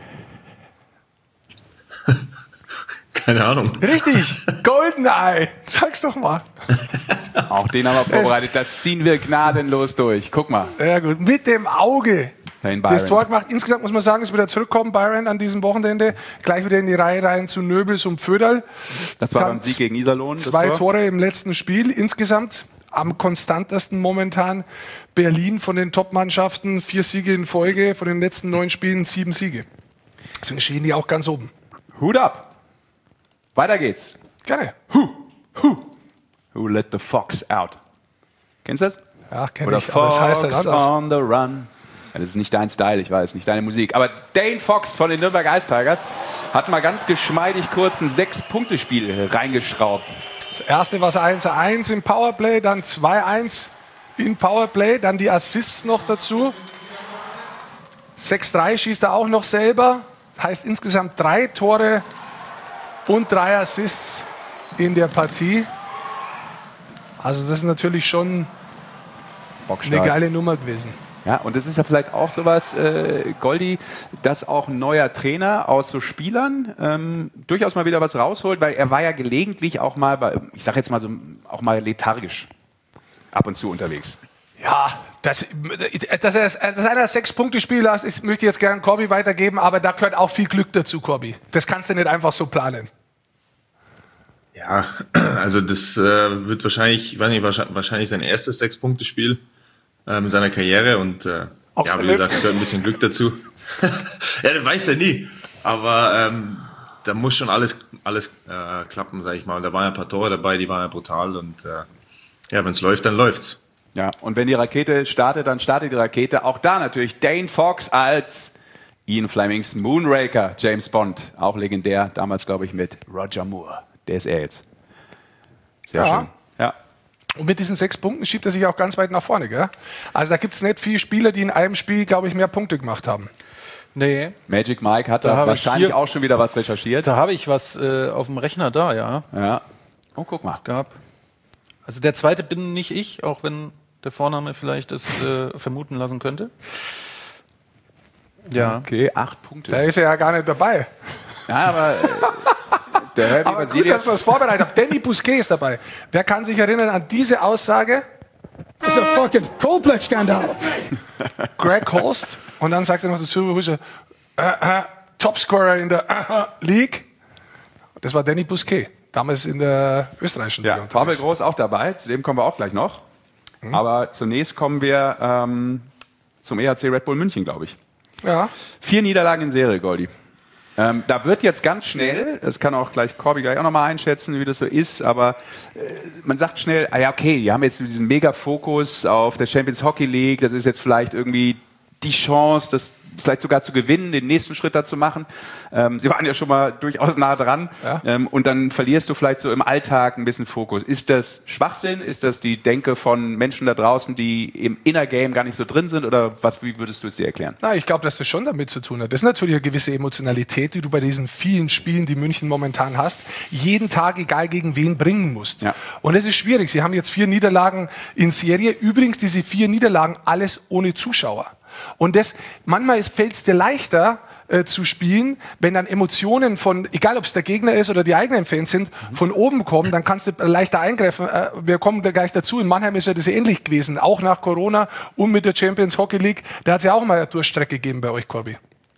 Keine Ahnung. Richtig, Goldeneye. Sag's doch mal. Auch den haben wir vorbereitet. Das ziehen wir gnadenlos durch. Guck mal. Ja gut, mit dem Auge. Dahin Byron. Das Tor gemacht. Insgesamt muss man sagen, ist wieder zurückkommen, Byron, an diesem Wochenende. Gleich wieder in die Reihe rein zu Nöbels und Pföderl. Das war Dann beim Sieg gegen Iserlohn. das Zwei Tor. Tore im letzten Spiel. Insgesamt am konstantesten momentan Berlin von den Top-Mannschaften. Vier Siege in Folge, von den letzten neun Spielen sieben Siege. Deswegen stehen die auch ganz oben. Hut ab. Weiter geht's. Gerne. Who let the fox out? Kennst du das? Ja, kenne Oder ich. Aber Fox das heißt halt anders. on the run. Ja, das ist nicht dein Style, ich weiß, nicht deine Musik. Aber Dane Fox von den Nürnberg Ice Tigers hat mal ganz geschmeidig kurz ein Sechs-Punkte-Spiel reingeschraubt. Das erste war eins zu eins im Powerplay, dann zwei eins in Powerplay, dann die Assists noch dazu. sechs drei schießt er auch noch selber. Das heißt insgesamt drei Tore und drei Assists in der Partie. Also das ist natürlich schon eine geile Nummer gewesen. Ja, und das ist ja vielleicht auch sowas, äh, Goldi, dass auch ein neuer Trainer aus so Spielern ähm, durchaus mal wieder was rausholt, weil er war ja gelegentlich auch mal, bei, ich sag jetzt mal so, auch mal lethargisch ab und zu unterwegs. Ja, dass, dass, er, dass einer Sechs-Punkte-Spiel ist, ist, möchte ich jetzt gerne Corby weitergeben, aber da gehört auch viel Glück dazu, Corby. Das kannst du nicht einfach so planen. Ja, also das äh, wird wahrscheinlich, ich weiß nicht, wahrscheinlich, wahrscheinlich sein erstes Sechs-Punkte-Spiel. äh, mit seiner Karriere und äh, ja, wie gesagt, gehört ein bisschen Glück dazu. Ja, das weiß er nie. Aber ähm, da muss schon alles, alles äh, klappen, sag ich mal. Und da waren ja ein paar Tore dabei, die waren ja brutal und äh, ja, wenn es läuft, dann läuft's. Ja, und wenn die Rakete startet, dann startet die Rakete. Auch da natürlich Dane Fox als Ian Flemings Moonraker, James Bond, auch legendär, damals glaube ich mit Roger Moore. Der ist er jetzt. Sehr Ja. schön. Ja. Und mit diesen sechs Punkten schiebt er sich auch ganz weit nach vorne, gell? Also da gibt es nicht viele Spieler, die in einem Spiel, glaube ich, mehr Punkte gemacht haben. Nee, Magic Mike hat Da da habe ich wahrscheinlich hier- auch schon wieder was recherchiert. da habe ich was äh, auf dem Rechner da, ja. Ja. Oh, guck mal. Gab. Also der zweite bin nicht ich, auch wenn der Vorname vielleicht es äh, vermuten lassen könnte. Ja. Okay, acht Punkte. Da ist er ja gar nicht dabei. Ja, aber äh, der Herbie Aber gut, Vasilias- dass wir es vorbereitet haben. Danny Bousquet ist dabei. Wer kann sich erinnern an diese Aussage? It's a fucking Coldplay-Skandal. Greg Holst. Und dann sagt er noch dazu, äh, äh, Topscorer in der äh, League. Das war Danny Bousquet. Damals in der österreichischen Liga Ja, Pavel unterwegs. Groß auch dabei, zu dem kommen wir auch gleich noch. Mhm. Aber zunächst kommen wir ähm, zum E H C Red Bull München, glaube ich. Ja. Vier Niederlagen in Serie, Goldi. Ähm, da wird jetzt ganz schnell, das kann auch gleich Corby gleich auch nochmal einschätzen, wie das so ist, aber äh, man sagt schnell, ah ja, okay, die haben jetzt diesen Mega-Fokus auf der Champions Hockey League, das ist jetzt vielleicht irgendwie die Chance, das vielleicht sogar zu gewinnen, den nächsten Schritt da zu machen. Ähm, sie waren ja schon mal durchaus nah dran. Ja. Ähm, und dann verlierst du vielleicht so im Alltag ein bisschen Fokus. Ist das Schwachsinn? Ist das die Denke von Menschen da draußen, die im Inner Game gar nicht so drin sind? Oder was, wie würdest du es dir erklären? Na, ich glaube, dass das schon damit zu tun hat. Das ist natürlich eine gewisse Emotionalität, die du bei diesen vielen Spielen, die München momentan hast, jeden Tag, egal gegen wen, bringen musst. Ja. Und es ist schwierig. Sie haben jetzt vier Niederlagen in Serie. Übrigens, diese vier Niederlagen, alles ohne Zuschauer. Und das, manchmal fällt es dir leichter äh, zu spielen, wenn dann Emotionen von, egal ob es der Gegner ist oder die eigenen Fans sind, von oben kommen, dann kannst du leichter eingreifen. Äh, wir kommen da gleich dazu. In Mannheim ist ja das ähnlich gewesen, auch nach Corona und mit der Champions Hockey League. Da hat es ja auch mal eine Durchstrecke gegeben bei euch, Corby.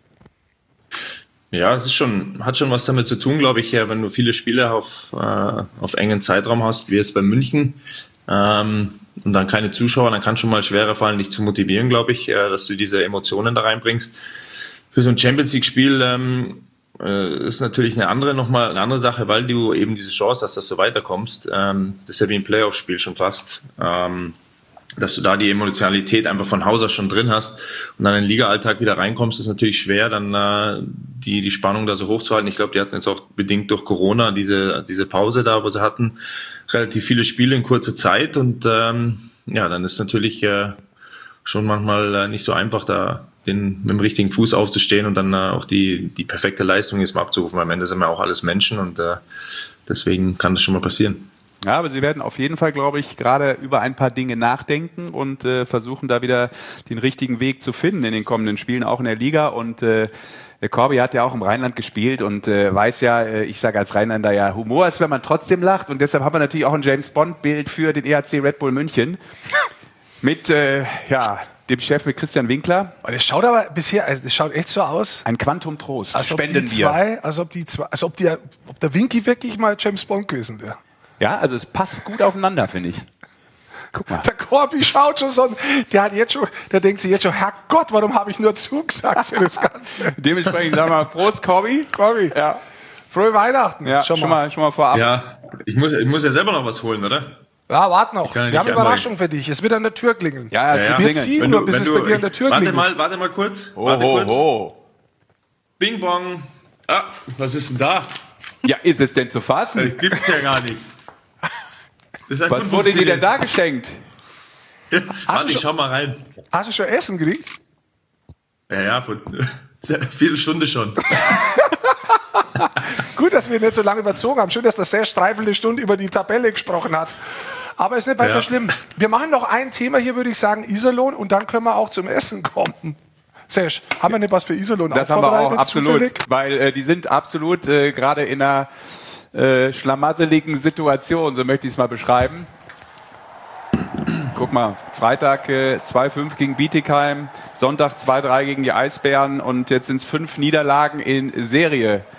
Ja, es ist schon, hat schon was damit zu tun, glaube ich, ja, wenn du viele Spiele auf, äh, auf engen Zeitraum hast, wie es bei München, ähm, und dann keine Zuschauer, dann kann schon mal schwerer fallen, dich zu motivieren, glaube ich, äh, dass du diese Emotionen da reinbringst. Für so ein Champions League-Spiel ähm, äh, ist natürlich eine andere, nochmal eine andere Sache, weil du eben diese Chance hast, dass du weiterkommst. Ähm, das ist ja wie ein Playoff-Spiel schon fast. Ähm, dass du da die Emotionalität einfach von Haus aus schon drin hast und dann in den Liga-Alltag wieder reinkommst, ist natürlich schwer, dann äh, die, die Spannung da so hochzuhalten. Ich glaube, die hatten jetzt auch bedingt durch Corona diese, diese Pause da, wo sie hatten, relativ viele Spiele in kurzer Zeit und ähm, ja, dann ist natürlich äh, schon manchmal äh, nicht so einfach, da den, mit dem richtigen Fuß aufzustehen und dann äh, auch die, die perfekte Leistung jetzt mal abzurufen. Am Ende sind wir auch alles Menschen und äh, deswegen kann das schon mal passieren. Ja, aber sie werden auf jeden Fall, glaube ich, gerade über ein paar Dinge nachdenken und äh, versuchen da wieder den richtigen Weg zu finden in den kommenden Spielen, auch in der Liga. Und äh, der Corby hat ja auch im Rheinland gespielt und äh, weiß ja, äh, ich sage als Rheinländer ja, Humor ist, wenn man trotzdem lacht. Und deshalb haben wir natürlich auch ein James-Bond-Bild für den E H C Red Bull München mit äh, ja, dem Chef, mit Christian Winkler. Und es schaut aber bisher, also es schaut echt so aus, Ein Quantum Trost. als ob die spenden wir. zwei, als ob die zwei, als ob der, ob der Winky wirklich mal James Bond gewesen wäre. Ja, also es passt gut aufeinander, finde ich. Guck mal. Der Corby schaut schon so, der hat jetzt schon, der denkt sich jetzt schon, Herrgott, warum habe ich nur zugesagt für das Ganze? Dementsprechend sagen wir mal Prost, Corby. Corby, Ja, frohe Weihnachten. ja schon, mal. schon mal vorab. Ja, ich muss, ich muss ja selber noch was holen, oder? Ja, warte noch. kann ja Wir haben nicht eine Überraschung für dich. Es wird an der Tür klingeln. Ja, es Ja, wird ja. Wir klingeln. ziehen Wenn nur, du- bis wenn es du- bei dir an der Tür warte klingelt. mal, warte mal kurz. Oh, warte oh, kurz. oh. Bing bong. Ah, was ist denn da? Ja, ist es denn zu fassen? Das gibt's ja gar nicht. Das hat Was gut wurde dir denn funktioniert. da geschenkt? Warte, ich schon- schau mal rein. Hast du schon Essen gekriegt? Ja, ja, vor einer Viertelstunde schon. Gut, dass wir nicht so lange überzogen haben. Schön, dass der Sesh dreiviertel Stunde über die Tabelle gesprochen hat. Aber ist nicht weiter Ja. schlimm. Wir machen noch ein Thema hier, würde ich sagen, Iserlohn, und dann können wir auch zum Essen kommen. Sesh, haben wir nicht was für Iserlohn Das auch haben wir vorbereitet? auch, absolut. Zufällig? Weil äh, die sind absolut äh, gerade in einer äh, schlamasseligen Situation, so möchte ich es mal beschreiben. Guck mal, Freitag äh, zwei fünf gegen Bietigheim, Sonntag zwei drei gegen die Eisbären und jetzt sind es fünf Niederlagen in Serie.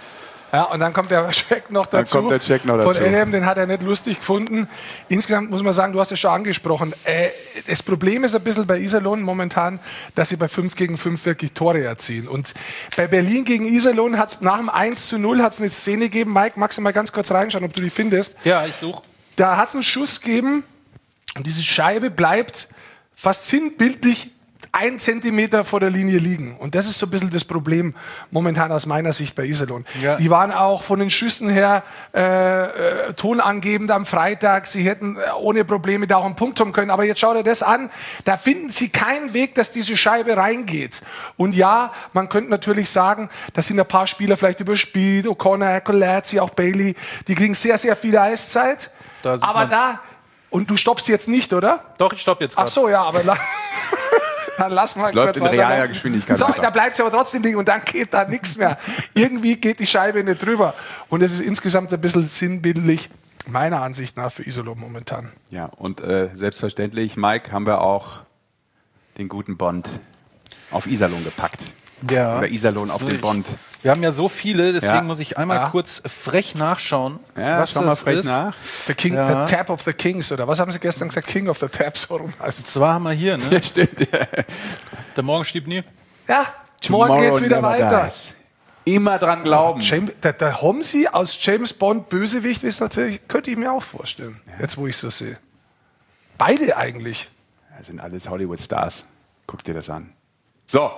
Ja, und dann kommt der Check noch dazu. Dann kommt der Check noch dazu. Von Adam, den hat er nicht lustig gefunden. Insgesamt muss man sagen, du hast es schon angesprochen. Äh, das Problem ist ein bisschen bei Iserlohn momentan, dass sie bei fünf gegen fünf wirklich Tore erzielen. Und bei Berlin gegen Iserlohn hat es nach dem eins zu null hat's eine Szene gegeben. Mike, magst du mal ganz kurz reinschauen, ob du die findest? Ja, ich suche. Da hat es einen Schuss gegeben und diese Scheibe bleibt fast sinnbildlich ein Zentimeter vor der Linie liegen. Und das ist so ein bisschen das Problem momentan aus meiner Sicht bei Iserlohn. Ja. Die waren auch von den Schüssen her äh, äh, tonangebend am Freitag. Sie hätten äh, ohne Probleme da auch einen Punkt haben können. Aber jetzt schaut ihr das an. Da finden sie keinen Weg, dass diese Scheibe reingeht. Und ja, man könnte natürlich sagen, da sind ein paar Spieler vielleicht überspielt. O'Connor, Colazzi, auch Bailey. Die kriegen sehr, sehr viel Eiszeit. Da sieht aber man's. da... Und du stoppst jetzt nicht, oder? Doch, ich stopp jetzt Ach gerade. so, ja, aber... Dann lass mal Es läuft in weiter realer laufen. Geschwindigkeit So, weiter. da bleibt es aber trotzdem liegen und dann geht da nichts mehr. Irgendwie geht die Scheibe nicht drüber. Und es ist insgesamt ein bisschen sinnbildlich, meiner Ansicht nach, für Iserlohn momentan. Ja, und äh, selbstverständlich, Mike, haben wir auch den guten Bond auf Iserlohn gepackt. Ja. Oder Iserlohn auf den Bond. Wir haben ja so viele, deswegen Ja. muss ich einmal Ja. kurz frech nachschauen, Ja, was schau mal das frech ist. nach. The King, Ja. the Tap of the Kings, oder was haben sie gestern gesagt? King of the Tap, so rum heißt es. Zwar haben wir hier, ne? Ja, stimmt. Der Morgen stieb nie. Ja, morgen geht's wieder Tomorrow never weiter. dies. Immer dran glauben. James, der, der Homsi aus James Bond Bösewicht ist natürlich, könnte ich mir auch vorstellen, jetzt wo ich so sehe. Beide eigentlich. Das sind alles Hollywood-Stars. Guck dir das an. So.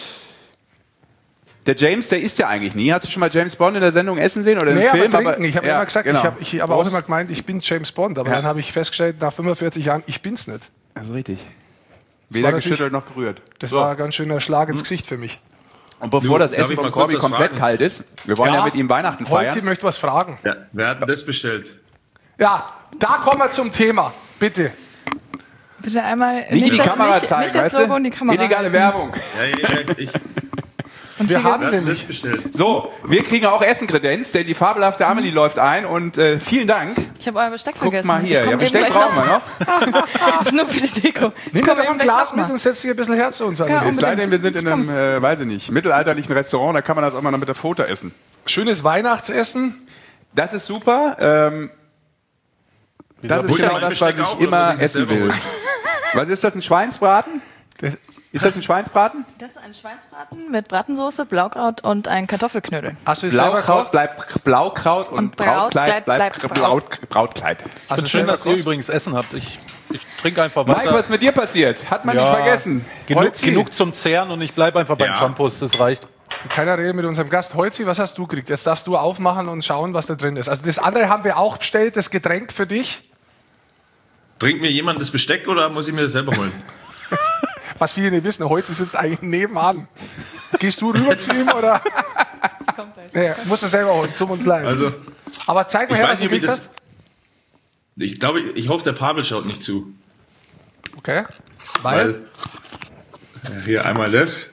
Der James, der isst ja eigentlich nie. Hast du schon mal James Bond in der Sendung essen sehen oder im Nee, Film? aber trinken. Ich habe ja, immer gesagt, genau. ich habe ich hab auch Prost. immer gemeint, ich bin James Bond. Aber Ja. dann habe ich festgestellt, nach fünfundvierzig Jahren, ich bin's nicht. Also richtig. war Weder natürlich- geschüttelt noch gerührt. Das So. war ein ganz schöner Schlag ins Gesicht für mich. Und bevor Du, das darf Essen ich mal von kurz Corby was komplett fragen? kalt ist, wir wollen ja, mit ihm Weihnachten Holzi feiern. möchte was fragen. Ja, wer hat denn das bestellt? Ja, da kommen wir zum Thema. Bitte. Bitte einmal Nicht, die das- Kamera nicht, zeigen, nicht das weißt Logo du? und die Kamera. Illegale halten. Werbung. Ja, ja, ja, ich, Und Wir hier haben wer sie hat denn das nicht. bestellt? So, wir kriegen auch Essenkredenz, denn die fabelhafte Amelie läuft ein und äh, vielen Dank. Ich habe euer Besteck Guck vergessen. mal hier. Ich komm Ja, eben Besteck gleich brauchen wir noch. noch. Das ist nur für die Deko. Ich Nimm komm doch eben ein gleich Glas noch mal. mit und setz dich ein bisschen her zu uns. Annelies. Ja, Es sei denn, wir sind Ich in einem, äh, weiß ich nicht, mittelalterlichen Restaurant, da kann man das auch mal noch mit der Foto essen. Schönes Weihnachtsessen. Das ist super. Ähm, das ist Holt ihr genau mein das, was Besteck ich auch, oder immer muss ich das essen selber will. holen? Was ist das, ein Schweinsbraten? Das, Ist das ein Schweinsbraten? Das ist ein Schweinsbraten mit Bratensoße, Blaukraut und ein Kartoffelknödel. hast du es selber Blaukraut gekocht? bleibt Blaukraut und, Und Braut Brautkleid bleibt- bleibt, bleibt Braut, Brautkleid. Hast du Schön, selber dass ihr gekocht? übrigens Essen habt. Ich, ich trinke einfach weiter. Mike, was ist mit dir passiert? Hat man Ja, nicht vergessen. Genug, Holzi. genug zum Zehren und ich bleibe einfach beim Ja. Shampoos, das reicht. Keiner redet mit unserem Gast. Holzi, was hast du gekriegt? Jetzt darfst du aufmachen und schauen, was da drin ist. Also das andere haben wir auch bestellt, das Getränk für dich. Bringt mir jemand das Besteck oder muss ich mir das selber holen? Was viele nicht wissen, Holzi sitzt eigentlich nebenan. Gehst du rüber zu ihm oder? Kommt gleich. Nee, musst du selber holen, tut uns leid. Also, Aber zeig mal ich her, weiß was du nicht, wie gekriegt das. hast. Ich glaube, ich, ich hoffe, der Pavel schaut nicht zu. Okay. Weil? Weil. Ja, hier einmal das.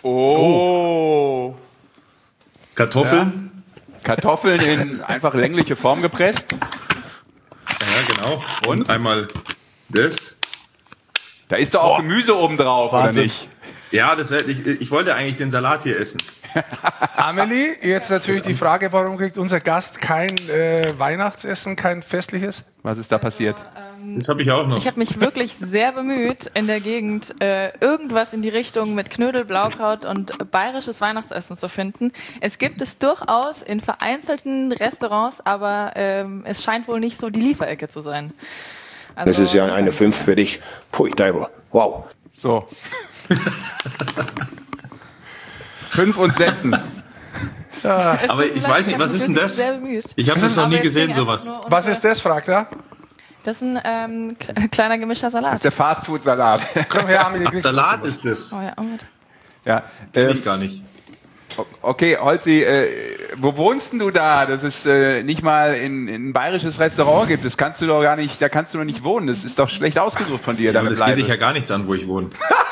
Oh. Kartoffeln. Kartoffeln in einfach längliche Form gepresst. Ja, genau. Und, Und? einmal das. Da ist doch auch Gemüse oben drauf, oder Wahnsinn. nicht? Ja, das wär, ich, ich wollte eigentlich den Salat hier essen. Amelie, jetzt natürlich die Frage, warum kriegt unser Gast kein äh, Weihnachtsessen, kein festliches? Was ist da passiert? Das habe ich auch noch. Ich habe mich wirklich sehr bemüht, in der Gegend äh, irgendwas in die Richtung mit Knödel, Blaukraut und bayerisches Weihnachtsessen zu finden. Es gibt es durchaus in vereinzelten Restaurants, aber ähm, es scheint wohl nicht so die Lieferecke zu sein. Also, Das ist ja eine fünf für dich. Pui, Teufel. Wow. So. Fünf und setzen. es Aber tut mir ich leid, weiß nicht, hab was mich ist denn wirklich das? sehr bemüht. Ich habe das noch Aber nie es gesehen, ging einfach sowas. nur um Was ist das, fragt er. Das ist ein ähm, k- kleiner gemischter Das Salat. ist der Fastfood-Salat. Komm her, Amelie, kriegst du Salat das. ist das. Oh ja, oh Gott. Ja. Kenn Ähm, ich gar nicht. okay, Holzi, äh, wo wohnst denn du da? Dass es äh, nicht mal in, in ein bayerisches Restaurant gibt. Das kannst du doch gar nicht, da kannst du doch nicht wohnen. Das ist doch schlecht ausgesucht von dir, Aber deine das geht Bleibe. dich ja gar nichts an, wo ich wohne.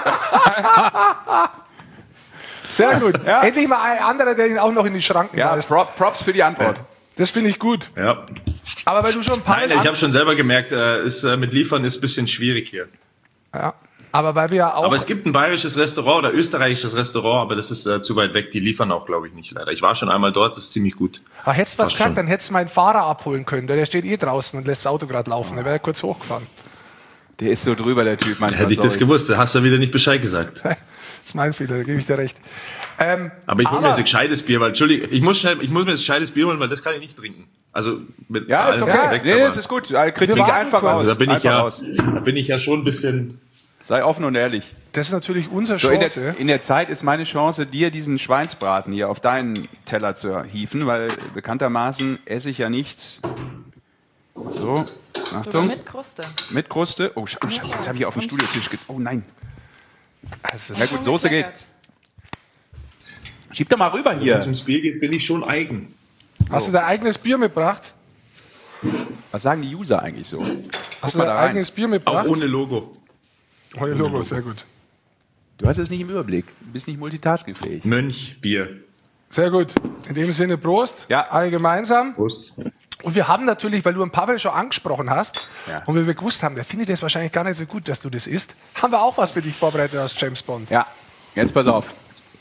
Sehr gut. Ja. Endlich mal ein anderer, der ihn auch noch in die Schranken Ja, weist. Prop, Props für die Antwort. Das finde ich gut. Ja. Aber weil du schon ein paar Nein, ich habe schon selber gemerkt, äh, ist, äh, mit Liefern ist ein bisschen schwierig hier. ja. Aber weil wir ja auch. Aber es gibt ein bayerisches Restaurant oder österreichisches Restaurant, aber das ist äh, zu weit weg. Die liefern auch, glaube ich, nicht leider. Ich war schon einmal dort, das ist ziemlich gut. Ah, hättest du was Passt gesagt, schon. dann hättest du meinen Fahrer abholen können. Der steht eh draußen und lässt das Auto gerade laufen. Der wäre kurz hochgefahren. Der ist so drüber, der Typ. Manchmal, Hätte ich das sorry. gewusst, da hast du wieder nicht Bescheid gesagt. Das ist mein Fehler, da gebe ich dir recht. Ähm, Aber ich hole mir jetzt ein gescheites Bier, weil, Entschuldigung, ich muss, schnell, ich muss mir jetzt ein gescheites Bier holen, weil das kann ich nicht trinken. Also, mit Ja, ist allem okay. Respekt, Nee, aber- das ist gut. Also, Kritik Wir warten einfach kurz. raus. Also da bin ich einfach ja, raus. da bin ich ja schon ein bisschen. Sei offen und ehrlich. das ist natürlich unsere So, in, Chance. der, in der Zeit ist meine Chance, dir diesen Schweinsbraten hier auf deinen Teller zu hieven, weil bekanntermaßen esse ich ja nichts. So, Sogar Achtung. mit Kruste. Mit Kruste. Oh, Sch- oh Scheiße, jetzt habe ich auf den Studiotisch ge... Oh nein. Also, Na gut, Soße geht. Schieb doch mal rüber Wenn hier. es ums Bier geht, bin ich schon eigen. hast du dein eigenes Bier mitgebracht? Was sagen die User eigentlich so? Hast du mal dein da rein. eigenes Bier Auch mitgebracht? ohne Logo. Ohne Logo, sehr gut. Du hast es nicht im Überblick. Du bist nicht multitaskingfähig. Mönch, Bier. Sehr gut. In dem Sinne, Prost. Ja. Alle gemeinsam. Prost. Und wir haben natürlich, weil du den Pavel schon angesprochen hast Ja. und weil wir gewusst haben, der findet es wahrscheinlich gar nicht so gut, dass du das isst, haben wir auch was für dich vorbereitet aus James Bond. Ja, jetzt pass auf.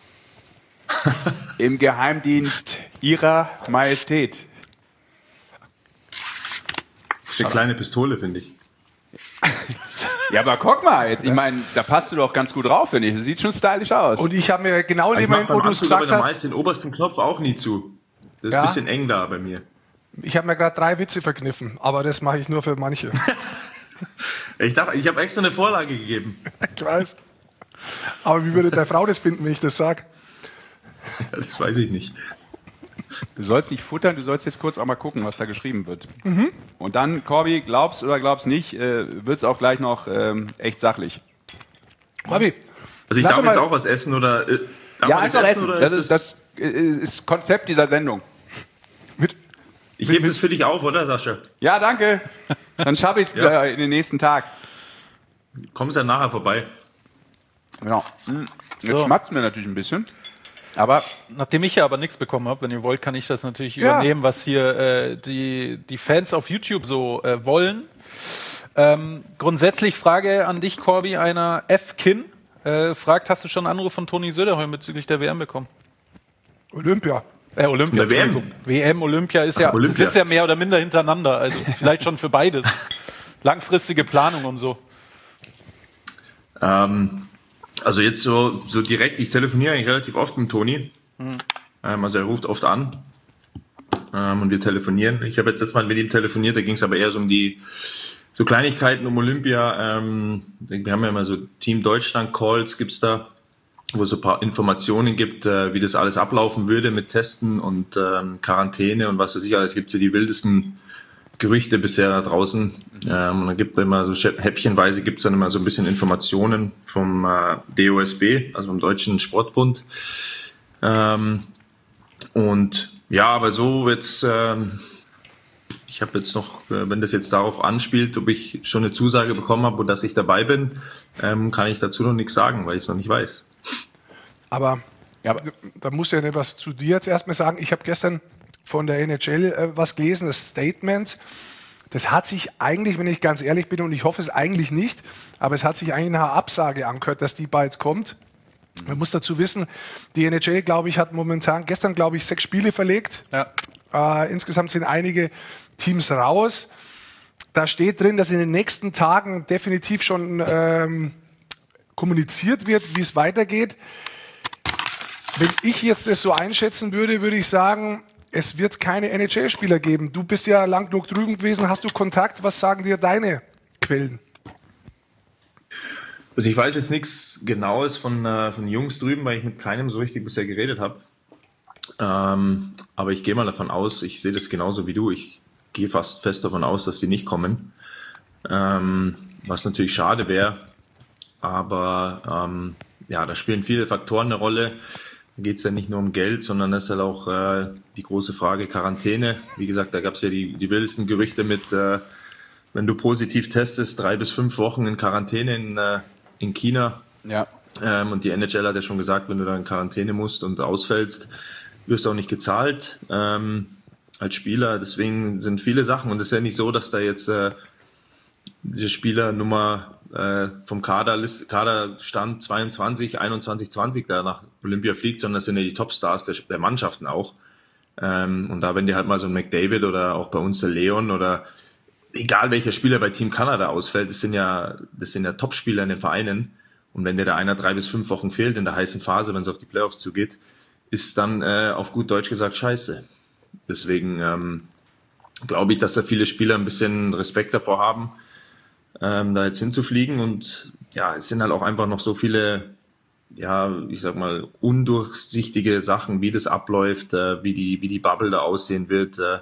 Im Geheimdienst ihrer Majestät. Das ist eine kleine Pistole, finde ich. Ja, aber guck mal, jetzt, ich meine, da passt du doch ganz gut drauf, finde ich. Das sieht schon stylisch aus. Und ich habe mir genau in Ich dem mache Moment, wo beim du es Anzug aber gesagt hast, meist den obersten Knopf auch nie zu. Das ist Ja. ein bisschen eng da bei mir. ich habe mir gerade drei Witze verkniffen, aber das mache ich nur für manche. Ich, dachte, ich habe extra eine Vorlage gegeben. Ich weiß. Aber wie würde deine Frau das finden, wenn ich das sage? Das weiß ich nicht. Du sollst nicht futtern, du sollst jetzt kurz auch mal gucken, was da geschrieben wird. Und dann, Corby, glaubst oder glaubst nicht, äh, wird es auch gleich noch ähm, echt sachlich. Robby, Also ich Lass darf mal- jetzt auch was essen oder. Äh, darf Ja, man einfach essen. oder Das ist ist das äh, ist Konzept dieser Sendung. mit, Ich hebe das für dich auf, oder Sascha? Ja, danke. Dann schaffe ich es Ja. äh, in den nächsten Tag. Kommst ja nachher vorbei. Genau. Hm. Jetzt So. schmatzt mir natürlich ein bisschen. Aber Nachdem ich ja aber nichts bekommen habe, wenn ihr wollt, kann ich das natürlich Ja. übernehmen, was hier äh, die, die Fans auf YouTube so äh, wollen. Ähm, grundsätzlich Frage an dich, Corby, einer F-Kin. Äh, fragt, hast du schon einen Anruf von Toni Söderholm bezüglich der W M bekommen? Olympia. Äh, Olympia, Von der W M? Entschuldigung. W M, Olympia ist ja, Ach, Olympia. das ist ja mehr oder minder hintereinander. Also vielleicht schon für beides. Langfristige Planung und so. Ähm, also jetzt so, so direkt, ich telefoniere eigentlich relativ oft mit Toni. Ähm, also er ruft oft an ähm, und wir telefonieren. Ich habe jetzt letztes Mal mit ihm telefoniert, da ging es aber eher so um die so Kleinigkeiten um Olympia. Ähm, wir haben ja immer so Team Deutschland Calls, gibt's da, wo es so ein paar Informationen gibt, äh, wie das alles ablaufen würde mit Testen und ähm, Quarantäne und was weiß ich alles. Gibt es ja die wildesten Gerüchte bisher da draußen. Ähm, und dann gibt es immer so schä- häppchenweise gibt es dann immer so ein bisschen Informationen vom äh, D O S B, also vom Deutschen Sportbund. Ähm, und ja, aber so jetzt, ähm, ich habe jetzt noch, äh, wenn das jetzt darauf anspielt, ob ich schon eine Zusage bekommen habe und dass ich dabei bin, ähm, kann ich dazu noch nichts sagen, weil ich es noch nicht weiß. Aber, ja, aber da musst du ja nicht was zu dir jetzt erstmal sagen. Ich habe gestern von der N H L äh, was gelesen, das Statement. Das hat sich eigentlich, wenn ich ganz ehrlich bin, und ich hoffe es eigentlich nicht, aber es hat sich eigentlich nach einer Absage angehört, dass die bald kommt. Man muss dazu wissen, die N H L, glaube ich, hat momentan, gestern, glaube ich, sechs Spiele verlegt. Ja. Äh, insgesamt sind einige Teams raus. Da steht drin, dass in den nächsten Tagen definitiv schon ähm, kommuniziert wird, wie es weitergeht. Wenn ich jetzt das so einschätzen würde, würde ich sagen, es wird keine N H L-Spieler geben. Du bist ja lang genug drüben gewesen, hast du Kontakt? Was sagen dir deine Quellen? Also ich weiß jetzt nichts Genaues von, äh, von Jungs drüben, weil ich mit keinem so richtig bisher geredet habe. Ähm, aber ich gehe mal davon aus, ich sehe das genauso wie du. Ich gehe fast fest davon aus, dass die nicht kommen. Ähm, was natürlich schade wäre. Aber ähm, ja, da spielen viele Faktoren eine Rolle. Da geht es ja nicht nur um Geld, sondern das ist halt auch äh, die große Frage Quarantäne. Wie gesagt, da gab es ja die, die wildesten Gerüchte mit, äh, wenn du positiv testest, drei bis fünf Wochen in Quarantäne in, äh, in China. ja. Ähm, und die N H L hat ja schon gesagt, wenn du da in Quarantäne musst und ausfällst, wirst du auch nicht gezahlt ähm, als Spieler. Deswegen sind viele Sachen. Und es ist ja nicht so, dass da jetzt äh, der Spieler Nummer äh, vom Kader, Kaderstand zweiundzwanzig, einundzwanzig, zwanzig da nach Olympia fliegt, sondern das sind ja die Topstars der, der Mannschaften auch. Ähm, und da, wenn dir halt mal so ein McDavid oder auch bei uns der Leon oder egal welcher Spieler bei Team Kanada ausfällt, das sind ja, das sind ja Topspieler in den Vereinen. Und wenn dir da einer drei bis fünf Wochen fehlt in der heißen Phase, wenn es auf die Playoffs zugeht, ist dann äh, auf gut Deutsch gesagt scheiße. Deswegen ähm, glaube ich, dass da viele Spieler ein bisschen Respekt davor haben, ähm, da jetzt hinzufliegen. Und ja, es sind halt auch einfach noch so viele, ja, ich sag mal, undurchsichtige Sachen, wie das abläuft, äh, wie die, wie die Bubble da aussehen wird, äh,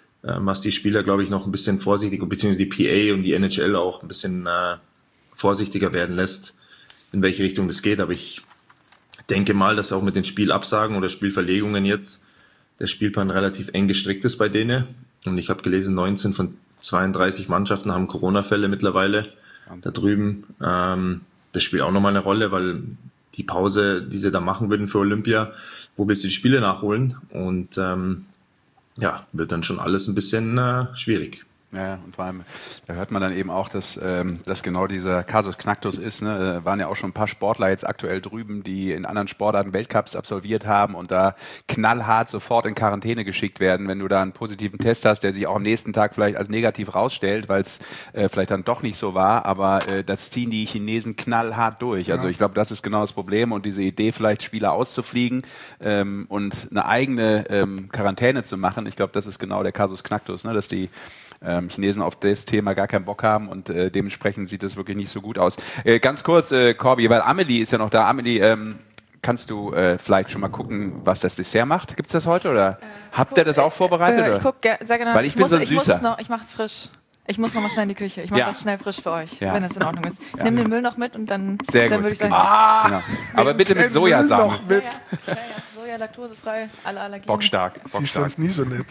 was die Spieler, glaube ich, noch ein bisschen vorsichtiger, beziehungsweise die P A und die N H L auch ein bisschen äh, vorsichtiger werden lässt, in welche Richtung das geht. Aber ich denke mal, dass auch mit den Spielabsagen oder Spielverlegungen jetzt der Spielplan relativ eng gestrickt ist bei denen. Und ich habe gelesen, neunzehn von zweiunddreißig Mannschaften haben Corona-Fälle mittlerweile da drüben. Ähm, das spielt auch nochmal eine Rolle, weil die Pause, die sie da machen würden für Olympia, wo willst du die Spiele nachholen? Und ähm, ja, wird dann schon alles ein bisschen äh, schwierig. Ja, und vor allem, da hört man dann eben auch, dass ähm, das genau dieser Kasus Knacktus ist. Ne? Da waren ja auch schon ein paar Sportler jetzt aktuell drüben, die in anderen Sportarten Weltcups absolviert haben und da knallhart sofort in Quarantäne geschickt werden, wenn du da einen positiven Test hast, der sich auch am nächsten Tag vielleicht als negativ rausstellt, weil es äh, vielleicht dann doch nicht so war, aber äh, das ziehen die Chinesen knallhart durch. Also ich glaube, das ist genau das Problem und diese Idee, vielleicht Spieler auszufliegen ähm, und eine eigene ähm, Quarantäne zu machen, ich glaube, das ist genau der Kasus Knacktus, ne? Dass die Ähm, Chinesen auf das Thema gar keinen Bock haben und äh, dementsprechend sieht das wirklich nicht so gut aus. Äh, ganz kurz, äh, Corby, weil Amelie ist ja noch da. Amelie, ähm, kannst du äh, vielleicht schon mal gucken, was das Dessert macht? Gibt es das heute oder äh, habt ihr das auch vorbereitet? Äh, ich gucke sehr genau. Weil ich, ich bin muss, so ein ich Süßer. Muss noch, ich mache es frisch. Ich muss noch mal schnell in die Küche. Ich mache ja. das schnell frisch für euch, ja. wenn es in Ordnung ist. Ich ja. nehme den Müll noch mit und dann, sehr dann gut. würde ich sagen. Ah, genau. Aber bitte mit Sojasamen. Ja, ja, ja, ja. Soja, laktosefrei, alle Allergien. Bockstark. Sie ist sonst nie so nett.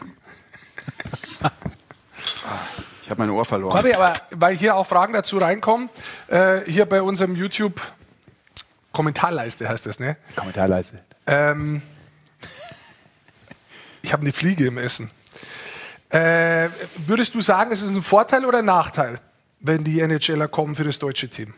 Ich habe mein Ohr verloren. Corby, aber weil hier auch Fragen dazu reinkommen, äh, hier bei unserem YouTube Kommentarleiste heißt das, ne? Kommentarleiste. Ähm, ich habe eine Fliege im Essen. Äh, würdest du sagen, es ist ein Vorteil oder ein Nachteil, wenn die N H Ler kommen für das deutsche Team?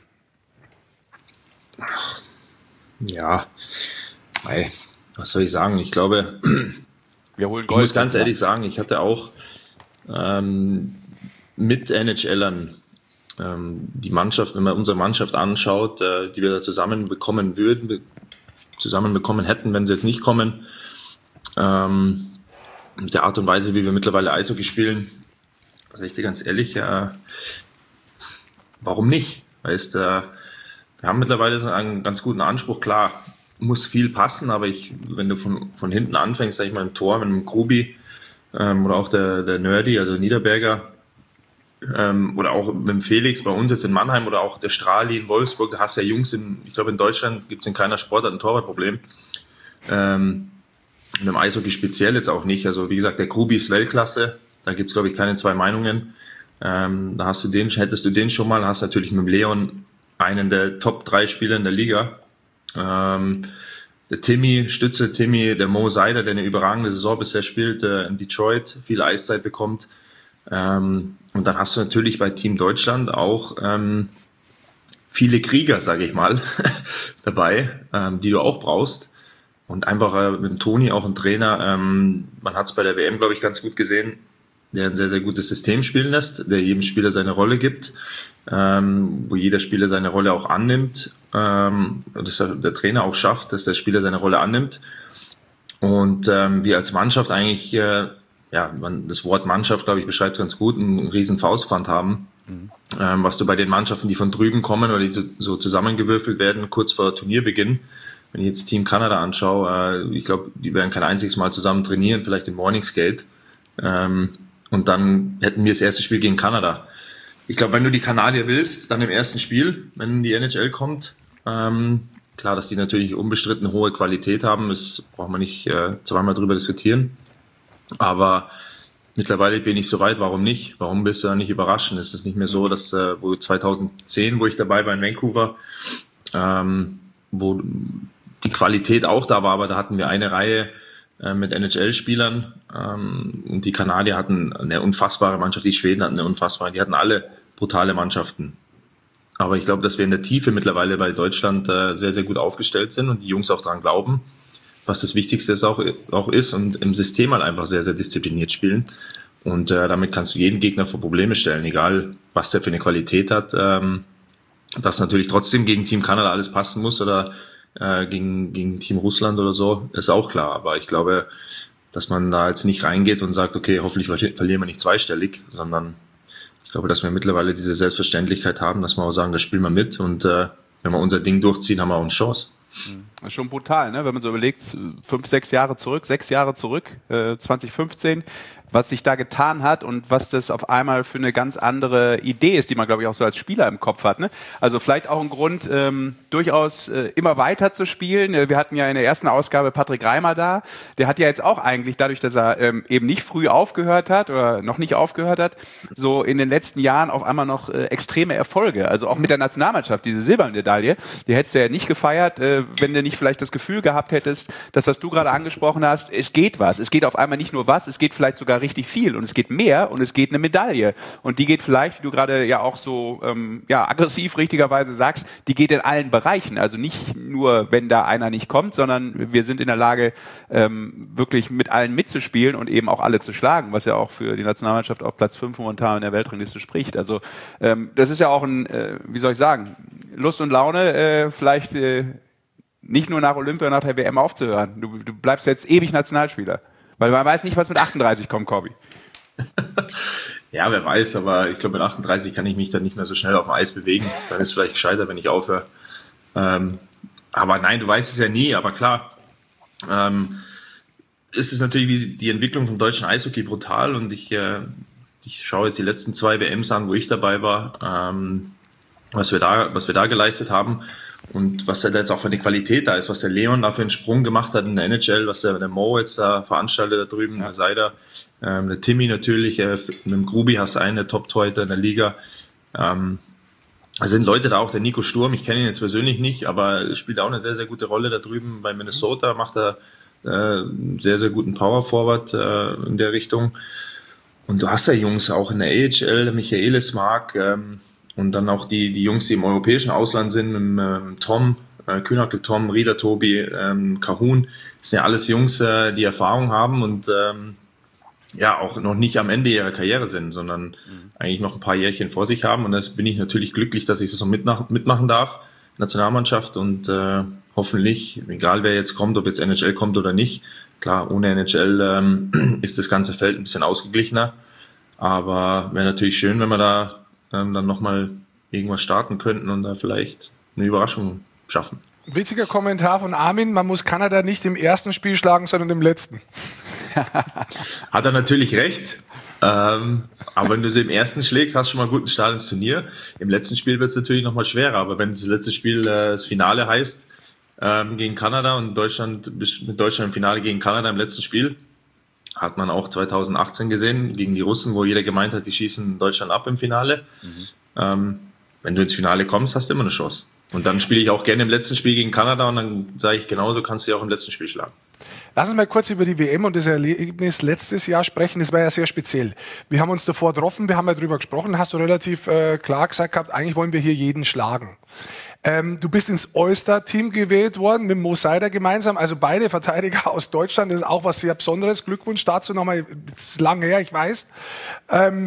Ja, hey, was soll ich sagen? Ich glaube, wir holen Gold. Ich muss ganz ehrlich sagen, ich hatte auch ähm, mit N H Lern ähm, die Mannschaft, wenn man unsere Mannschaft anschaut, äh, die wir da zusammen bekommen würden, be- zusammen bekommen hätten, wenn sie jetzt nicht kommen, ähm, mit der Art und Weise, wie wir mittlerweile Eishockey spielen, sage ich dir ganz ehrlich, äh, warum nicht? Weißt, äh, wir haben mittlerweile so einen ganz guten Anspruch, klar, muss viel passen, aber ich, wenn du von, von hinten anfängst, sag ich mal, im Tor mit einem Grubi ähm, oder auch der, der Nerdy, also Niederberger, ähm, oder auch mit dem Felix bei uns jetzt in Mannheim oder auch der Strahli in Wolfsburg, da hast du ja Jungs, in, ich glaube in Deutschland gibt es in keiner Sportart ein Torwartproblem. Ähm, mit dem Eishockey speziell jetzt auch nicht. Also wie gesagt, der Grubi ist Weltklasse, da gibt es glaube ich keine zwei Meinungen. Ähm, da hast du den, hättest du den schon mal, hast natürlich mit dem Leon einen der Top drei Spieler in der Liga. Ähm, der Timmy, Stütze Timmy, der Mo Seider, der eine überragende Saison bisher spielt, der in Detroit viel Eiszeit bekommt. Ähm, und dann hast du natürlich bei Team Deutschland auch ähm, viele Krieger, sage ich mal, dabei, ähm, die du auch brauchst. Und einfach äh, mit dem Toni auch ein Trainer, ähm, man hat es bei der W M, glaube ich, ganz gut gesehen, der ein sehr, sehr gutes System spielen lässt, der jedem Spieler seine Rolle gibt, ähm, wo jeder Spieler seine Rolle auch annimmt, ähm, dass der, der Trainer auch schafft, dass der Spieler seine Rolle annimmt. Und ähm, wir als Mannschaft eigentlich, äh, ja, man, das Wort Mannschaft, glaube ich, beschreibt ganz gut, einen, einen riesen Faustpfand haben, mhm. ähm, was du bei den Mannschaften, die von drüben kommen oder die so, so zusammengewürfelt werden, kurz vor Turnierbeginn. Wenn ich jetzt Team Kanada anschaue, äh, ich glaube, die werden kein einziges Mal zusammen trainieren, vielleicht im Morningskate. Ähm, und dann hätten wir das erste Spiel gegen Kanada. Ich glaube, wenn du die Kanadier willst, dann im ersten Spiel, wenn die N H L kommt, ähm, klar, dass die natürlich unbestritten hohe Qualität haben, das braucht man nicht äh, zweimal drüber diskutieren. Aber mittlerweile bin ich so weit, warum nicht? Warum bist du da nicht überraschen? Es ist nicht mehr so, dass äh, wo zweitausendzehn, wo ich dabei war in Vancouver, ähm, wo die Qualität auch da war, aber da hatten wir eine Reihe äh, mit N H L-Spielern ähm, und die Kanadier hatten eine unfassbare Mannschaft, die Schweden hatten eine unfassbare, die hatten alle brutale Mannschaften. Aber ich glaube, dass wir in der Tiefe mittlerweile bei Deutschland äh, sehr, sehr gut aufgestellt sind und die Jungs auch daran glauben, was das Wichtigste ist auch, auch ist und im System halt einfach sehr, sehr diszipliniert spielen. Und äh, damit kannst du jeden Gegner vor Probleme stellen, egal was der für eine Qualität hat. Ähm, dass natürlich trotzdem gegen Team Kanada alles passen muss oder äh, gegen, gegen Team Russland oder so, ist auch klar. Aber ich glaube, dass man da jetzt nicht reingeht und sagt, okay, hoffentlich verlieren wir nicht zweistellig, sondern ich glaube, dass wir mittlerweile diese Selbstverständlichkeit haben, dass wir auch sagen, da spielen wir mit und äh, wenn wir unser Ding durchziehen, haben wir auch eine Chance. Das ist schon brutal, ne? Wenn man so überlegt, fünf, sechs Jahre zurück, sechs Jahre zurück, äh, zwanzig fünfzehn, was sich da getan hat und was das auf einmal für eine ganz andere Idee ist, die man, glaube ich, auch so als Spieler im Kopf hat. Ne? Also vielleicht auch ein Grund, ähm, durchaus äh, immer weiter zu spielen. Wir hatten ja in der ersten Ausgabe Patrick Reimer da. Der hat ja jetzt auch eigentlich, dadurch, dass er ähm, eben nicht früh aufgehört hat oder noch nicht aufgehört hat, so in den letzten Jahren auf einmal noch äh, extreme Erfolge. Also auch mit der Nationalmannschaft, diese silberne Medaille, die hättest du ja nicht gefeiert, äh, wenn du nicht vielleicht das Gefühl gehabt hättest, dass, was du gerade angesprochen hast, es geht was. Es geht auf einmal nicht nur was, es geht vielleicht sogar richtig viel und es geht mehr und es geht eine Medaille und die geht vielleicht, wie du gerade ja auch so ähm, ja, aggressiv richtigerweise sagst, die geht in allen Bereichen, also nicht nur, wenn da einer nicht kommt, sondern wir sind in der Lage, ähm, wirklich mit allen mitzuspielen und eben auch alle zu schlagen, was ja auch für die Nationalmannschaft auf Platz fünf momentan in der Weltrangliste spricht. Also ähm, das ist ja auch ein, äh, wie soll ich sagen, Lust und Laune, äh, vielleicht äh, nicht nur nach Olympia, nach der W M aufzuhören. Du, du bleibst jetzt ewig Nationalspieler. Weil man weiß nicht, was mit achtunddreißig kommt, Corby. Ja, wer weiß, aber ich glaube, mit achtunddreißig kann ich mich dann nicht mehr so schnell auf dem Eis bewegen. Dann ist es vielleicht gescheiter, wenn ich aufhöre. Ähm, aber nein, du weißt es ja nie, aber klar. Ähm, ist es natürlich wie die Entwicklung vom deutschen Eishockey brutal und ich, äh, ich schaue jetzt die letzten zwei W Ms an, wo ich dabei war, ähm, was wir da, was wir da geleistet haben. Und was da jetzt auch für eine Qualität da ist, was der Leon da für einen Sprung gemacht hat in der N H L, was der, der Mo jetzt da veranstaltet da drüben, ja. Der Seider, ähm, der Timmy natürlich, äh, mit dem Grubi hast du einen der Top-Torhüter in der Liga. Ähm, da sind Leute da auch, der Nico Sturm, ich kenne ihn jetzt persönlich nicht, aber spielt auch eine sehr, sehr gute Rolle da drüben bei Minnesota, macht er äh, einen sehr, sehr guten Power-Forward äh, in der Richtung. Und du hast ja Jungs auch in der A H L, der Michaelis Mark, ähm, und dann auch die, die Jungs, die im europäischen Ausland sind, mit ähm, Tom, äh, Kühnackel Tom, Rieder Tobi, ähm, Kahun. Das sind ja alles Jungs, äh, die Erfahrung haben und ähm, ja auch noch nicht am Ende ihrer Karriere sind, sondern mhm. eigentlich noch ein paar Jährchen vor sich haben. Und da bin ich natürlich glücklich, dass ich das so mitnach- mitmachen darf, Nationalmannschaft. Und äh, hoffentlich, egal wer jetzt kommt, ob jetzt N H L kommt oder nicht, klar, ohne N H L ähm, ist das ganze Feld ein bisschen ausgeglichener. Aber wäre natürlich schön, wenn wir da dann nochmal irgendwas starten könnten und da vielleicht eine Überraschung schaffen. Witziger Kommentar von Armin, man muss Kanada nicht im ersten Spiel schlagen, sondern im letzten. Hat er natürlich recht, ähm, aber wenn du sie im ersten schlägst, hast du schon mal einen guten Start ins Turnier. Im letzten Spiel wird es natürlich nochmal schwerer, aber wenn das letzte Spiel äh, das Finale heißt, ähm, gegen Kanada und Deutschland, mit Deutschland im Finale gegen Kanada im letzten Spiel, hat man auch zwanzig achtzehn gesehen, gegen die Russen, wo jeder gemeint hat, die schießen Deutschland ab im Finale. Mhm. Ähm, wenn du ins Finale kommst, hast du immer eine Chance. Und dann spiele ich auch gerne im letzten Spiel gegen Kanada und dann sage ich, genauso kannst du auch im letzten Spiel schlagen. Lass uns mal kurz über die W M und das Erlebnis letztes Jahr sprechen. Das war ja sehr speziell. Wir haben uns davor getroffen, wir haben ja drüber gesprochen, hast du relativ äh, klar gesagt gehabt, eigentlich wollen wir hier jeden schlagen. Ähm, du bist ins All-Star-Team gewählt worden, mit Mo Seider gemeinsam, also beide Verteidiger aus Deutschland, das ist auch was sehr Besonderes. Glückwunsch dazu nochmal, das ist lange her, ich weiß. Ähm,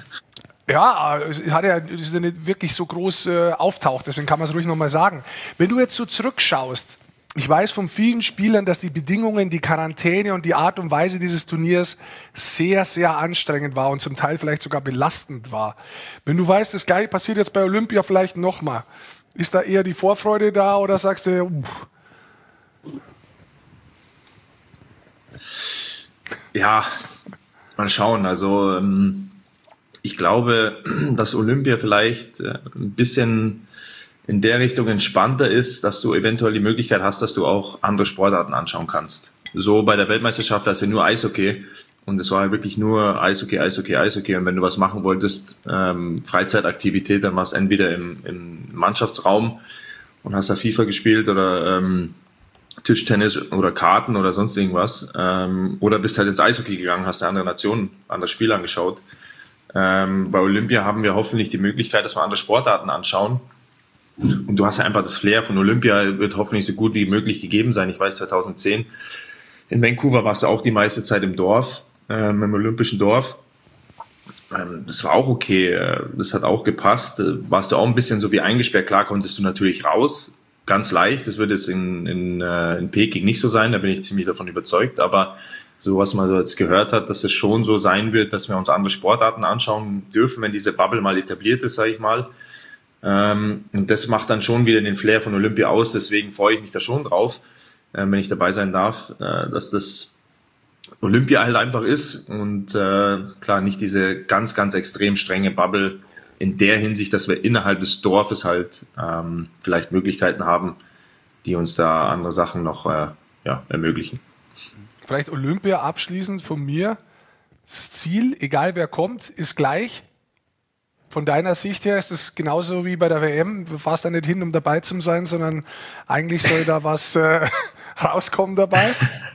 ja, es hat ja, es ist ja nicht wirklich so groß äh, auftaucht, deswegen kann man es ruhig nochmal sagen. Wenn du jetzt so zurückschaust, ich weiß von vielen Spielern, dass die Bedingungen, die Quarantäne und die Art und Weise dieses Turniers sehr, sehr anstrengend war und zum Teil vielleicht sogar belastend war. Wenn du weißt, das Gleiche passiert jetzt bei Olympia vielleicht nochmal, ist da eher die Vorfreude da oder sagst du, uh. Ja, mal schauen. Also ähm, ich glaube, dass Olympia vielleicht äh, ein bisschen in der Richtung entspannter ist, dass du eventuell die Möglichkeit hast, dass du auch andere Sportarten anschauen kannst. So bei der Weltmeisterschaft war es ja nur Eishockey und es war ja wirklich nur Eishockey, Eishockey, Eishockey und wenn du was machen wolltest, ähm, Freizeitaktivität, dann war es entweder im, im Mannschaftsraum und hast da FIFA gespielt oder ähm, Tischtennis oder Karten oder sonst irgendwas ähm, oder bist halt ins Eishockey gegangen, hast eine andere Nation, anderes Spiel angeschaut. Ähm, bei Olympia haben wir hoffentlich die Möglichkeit, dass wir andere Sportarten anschauen. Und du hast ja einfach das Flair von Olympia, wird hoffentlich so gut wie möglich gegeben sein. Ich weiß, zweitausendzehn in Vancouver warst du auch die meiste Zeit im Dorf, ähm, im olympischen Dorf. Ähm, das war auch okay, das hat auch gepasst. Warst du auch ein bisschen so wie eingesperrt. Klar konntest du natürlich raus, ganz leicht. Das wird jetzt in, in, äh, in Peking nicht so sein, da bin ich ziemlich davon überzeugt. Aber so was man so jetzt gehört hat, dass es schon so sein wird, dass wir uns andere Sportarten anschauen dürfen, wenn diese Bubble mal etabliert ist, sage ich mal. Ähm, und das macht dann schon wieder den Flair von Olympia aus. Deswegen freue ich mich da schon drauf, äh, wenn ich dabei sein darf, äh, dass das Olympia halt einfach ist und äh, klar, nicht diese ganz, ganz extrem strenge Bubble in der Hinsicht, dass wir innerhalb des Dorfes halt ähm, vielleicht Möglichkeiten haben, die uns da andere Sachen noch äh, ja, ermöglichen. Vielleicht Olympia abschließend von mir. Das Ziel, egal wer kommt, ist gleich. Von deiner Sicht her ist es genauso wie bei der W M. Du fährst da nicht hin, um dabei zu sein, sondern eigentlich soll da was äh, rauskommen dabei.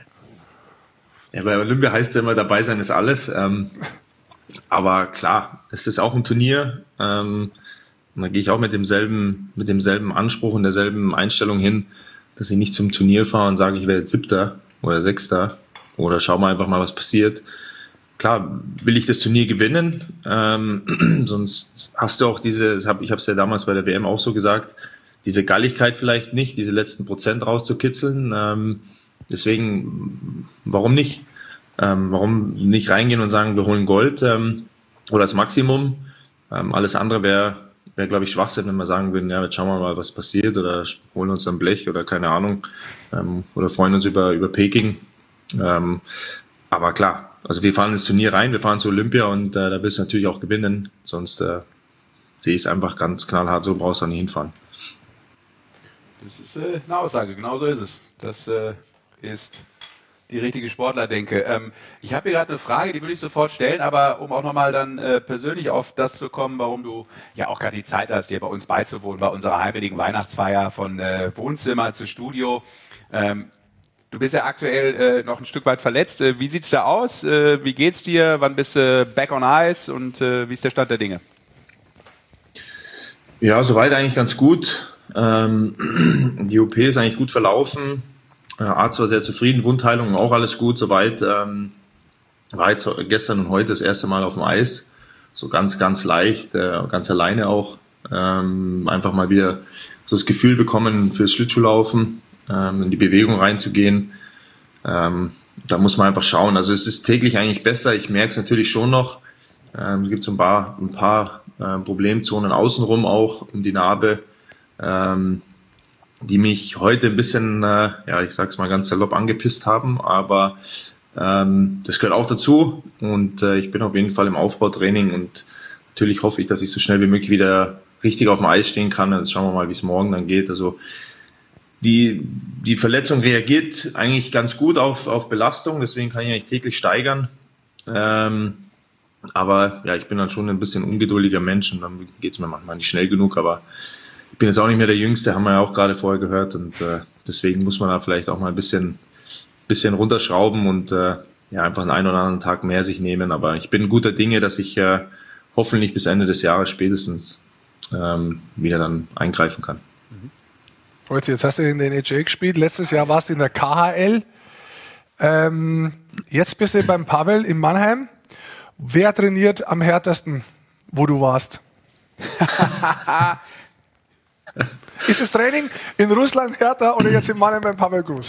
Ja, bei Olympia heißt es ja immer, dabei sein ist alles. Ähm, aber klar, es ist auch ein Turnier. Ähm, und da gehe ich auch mit demselben, mit demselben Anspruch und derselben Einstellung hin, dass ich nicht zum Turnier fahre und sage, ich werde jetzt Siebter oder Sechster oder schau mal einfach mal, was passiert. Klar, will ich das Turnier gewinnen, ähm, sonst hast du auch diese, ich habe es ja damals bei der W M auch so gesagt, diese Galligkeit vielleicht nicht, diese letzten Prozent rauszukitzeln. Ähm, deswegen, warum nicht? Ähm, warum nicht reingehen und sagen, wir holen Gold ähm, oder das Maximum? Ähm, alles andere wäre, wär, glaube ich, Schwachsinn, wenn wir sagen würden, ja, jetzt schauen wir mal, was passiert oder holen uns ein Blech oder keine Ahnung ähm, oder freuen uns über, über Peking. Ähm, aber klar, also wir fahren ins Turnier rein, wir fahren zu Olympia und äh, da willst du natürlich auch gewinnen, sonst äh, sehe ich es einfach ganz knallhart, so brauchst du nicht hinfahren. Das ist äh, eine Aussage, genau so ist es. Das äh, ist die richtige Sportlerdenke. Ähm, ich habe hier gerade eine Frage, die würde ich sofort stellen, aber um auch nochmal dann äh, persönlich auf das zu kommen, warum du ja auch gerade die Zeit hast, hier bei uns beizuwohnen, bei unserer heimeligen Weihnachtsfeier von äh, Wohnzimmer zu Studio. Ähm, Du bist ja aktuell äh, noch ein Stück weit verletzt. Äh, wie sieht's da aus? Äh, wie geht's dir? Wann bist du back on ice? Und äh, wie ist der Stand der Dinge? Ja, soweit eigentlich ganz gut. Ähm, die O P ist eigentlich gut verlaufen. Der Arzt war sehr zufrieden. Wundheilung auch alles gut. Soweit ähm, war jetzt gestern und heute das erste Mal auf dem Eis. So ganz, ganz leicht, äh, ganz alleine auch. Ähm, einfach mal wieder so das Gefühl bekommen fürs Schlittschuhlaufen. In die Bewegung reinzugehen. Ähm, da muss man einfach schauen. Also es ist täglich eigentlich besser. Ich merke es natürlich schon noch. Ähm, es gibt so ein paar, ein paar äh, Problemzonen außenrum auch um die Narbe, ähm, die mich heute ein bisschen, äh, ja, ich sag's mal ganz salopp, angepisst haben. Aber ähm, das gehört auch dazu. Und äh, ich bin auf jeden Fall im Aufbautraining und natürlich hoffe ich, dass ich so schnell wie möglich wieder richtig auf dem Eis stehen kann. Jetzt schauen wir mal, wie es morgen dann geht. Also Die, die Verletzung reagiert eigentlich ganz gut auf, auf Belastung, deswegen kann ich eigentlich täglich steigern. Ähm, aber ja, ich bin dann schon ein bisschen ungeduldiger Mensch und dann geht es mir manchmal nicht schnell genug. Aber ich bin jetzt auch nicht mehr der Jüngste, haben wir ja auch gerade vorher gehört. Und äh, deswegen muss man da vielleicht auch mal ein bisschen, bisschen runterschrauben und äh, ja, einfach einen einen oder anderen Tag mehr sich nehmen. Aber ich bin guter Dinge, dass ich äh, hoffentlich bis Ende des Jahres spätestens ähm, wieder dann eingreifen kann. Jetzt hast du in der N H L gespielt, letztes Jahr warst du in der K H L. Ähm, jetzt bist du beim Pavel in Mannheim. Wer trainiert am härtesten, wo du warst? Ist das Training in Russland härter oder jetzt in Mannheim beim Pavel Groß?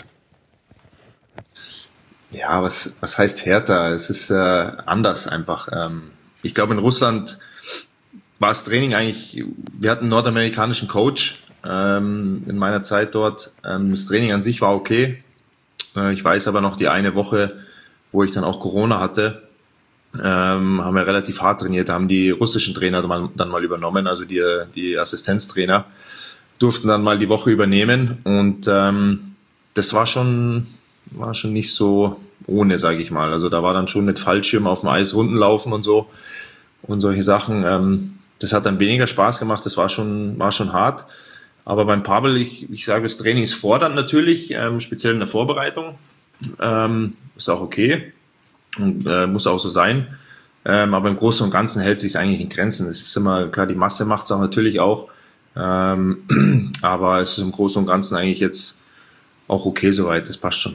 Ja, was, was heißt härter? Es ist äh, anders einfach. Ähm, ich glaube, in Russland war das Training eigentlich, wir hatten einen nordamerikanischen Coach, in meiner Zeit dort. Das Training an sich war okay. Ich weiß aber noch, die eine Woche, wo ich dann auch Corona hatte, haben wir relativ hart trainiert. Da haben die russischen Trainer dann mal übernommen, also die, die Assistenztrainer durften dann mal die Woche übernehmen und das war schon, war schon nicht so ohne, sage ich mal. Also da war dann schon mit Fallschirm auf dem Eis rundenlaufen und so und solche Sachen. Das hat dann weniger Spaß gemacht, das war schon, war schon hart. Aber beim Pavel, ich, ich sage, das Training ist fordernd natürlich, ähm, speziell in der Vorbereitung. Ähm, ist auch okay und äh, muss auch so sein. Ähm, aber im Großen und Ganzen hält sich es eigentlich in Grenzen. Es ist immer klar, die Masse macht es auch natürlich auch. Ähm, aber es ist im Großen und Ganzen eigentlich jetzt auch okay soweit, das passt schon.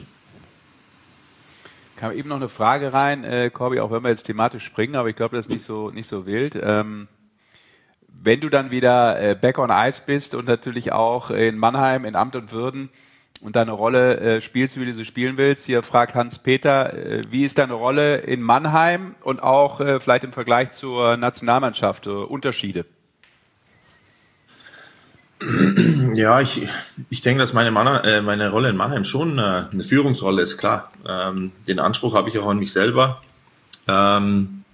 Kam eben noch eine Frage rein, äh, Corby, auch wenn wir jetzt thematisch springen, aber ich glaube, das ist nicht so, nicht so wild. Ähm, wenn du dann wieder äh, back on ice bist und natürlich auch in Mannheim, in Amt und Würden und deine Rolle äh, spielst, wie du sie spielen willst, hier fragt Hans-Peter, äh, wie ist deine Rolle in Mannheim und auch äh, vielleicht im Vergleich zur Nationalmannschaft, äh, Unterschiede? Ja, ich, ich denke, dass meine, Mann, äh, meine Rolle in Mannheim schon äh, eine Führungsrolle ist, klar. Ähm, den Anspruch habe ich auch an mich selber, ähm,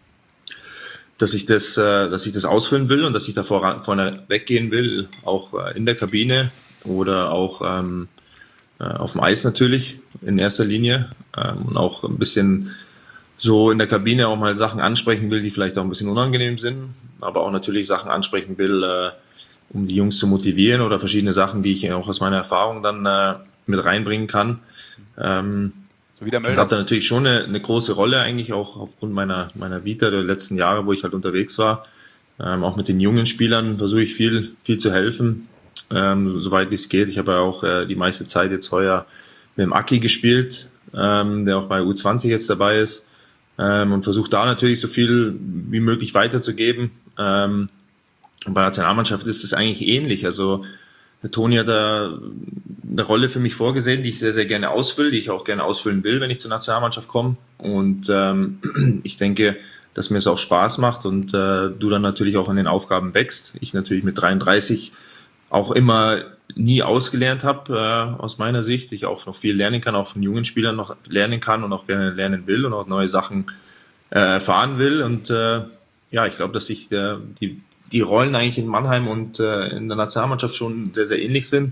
dass ich das, äh, dass ich das ausfüllen will und dass ich da vor, vorne weggehen will, auch äh, in der Kabine oder auch ähm, äh, auf dem Eis natürlich in erster Linie ähm, und auch ein bisschen so in der Kabine auch mal Sachen ansprechen will, die vielleicht auch ein bisschen unangenehm sind, aber auch natürlich Sachen ansprechen will, äh, um die Jungs zu motivieren oder verschiedene Sachen, die ich auch aus meiner Erfahrung dann äh, mit reinbringen kann. Ähm, so wie der Mölders. Ich habe da natürlich schon eine, eine große Rolle eigentlich, auch aufgrund meiner, meiner Vita der letzten Jahre, wo ich halt unterwegs war. Ähm, auch mit den jungen Spielern versuche ich viel, viel zu helfen, ähm, soweit es geht. Ich habe ja auch äh, die meiste Zeit jetzt heuer mit dem Aki gespielt, ähm, der auch bei U zwanzig jetzt dabei ist, ähm, und versuche da natürlich so viel wie möglich weiterzugeben. Ähm, Und bei der Nationalmannschaft ist es eigentlich ähnlich. Also der Toni hat da eine Rolle für mich vorgesehen, die ich sehr, sehr gerne ausfülle, die ich auch gerne ausfüllen will, wenn ich zur Nationalmannschaft komme. Und ähm, ich denke, dass mir es auch Spaß macht und äh, du dann natürlich auch an den Aufgaben wächst. Ich natürlich mit dreiunddreißig auch immer nie ausgelernt habe, äh, aus meiner Sicht. Ich auch noch viel lernen kann, auch von jungen Spielern noch lernen kann und auch gerne lernen will und auch neue Sachen äh, erfahren will. Und äh, ja, ich glaube, dass sich äh, die die Rollen eigentlich in Mannheim und äh, in der Nationalmannschaft schon sehr, sehr ähnlich sind.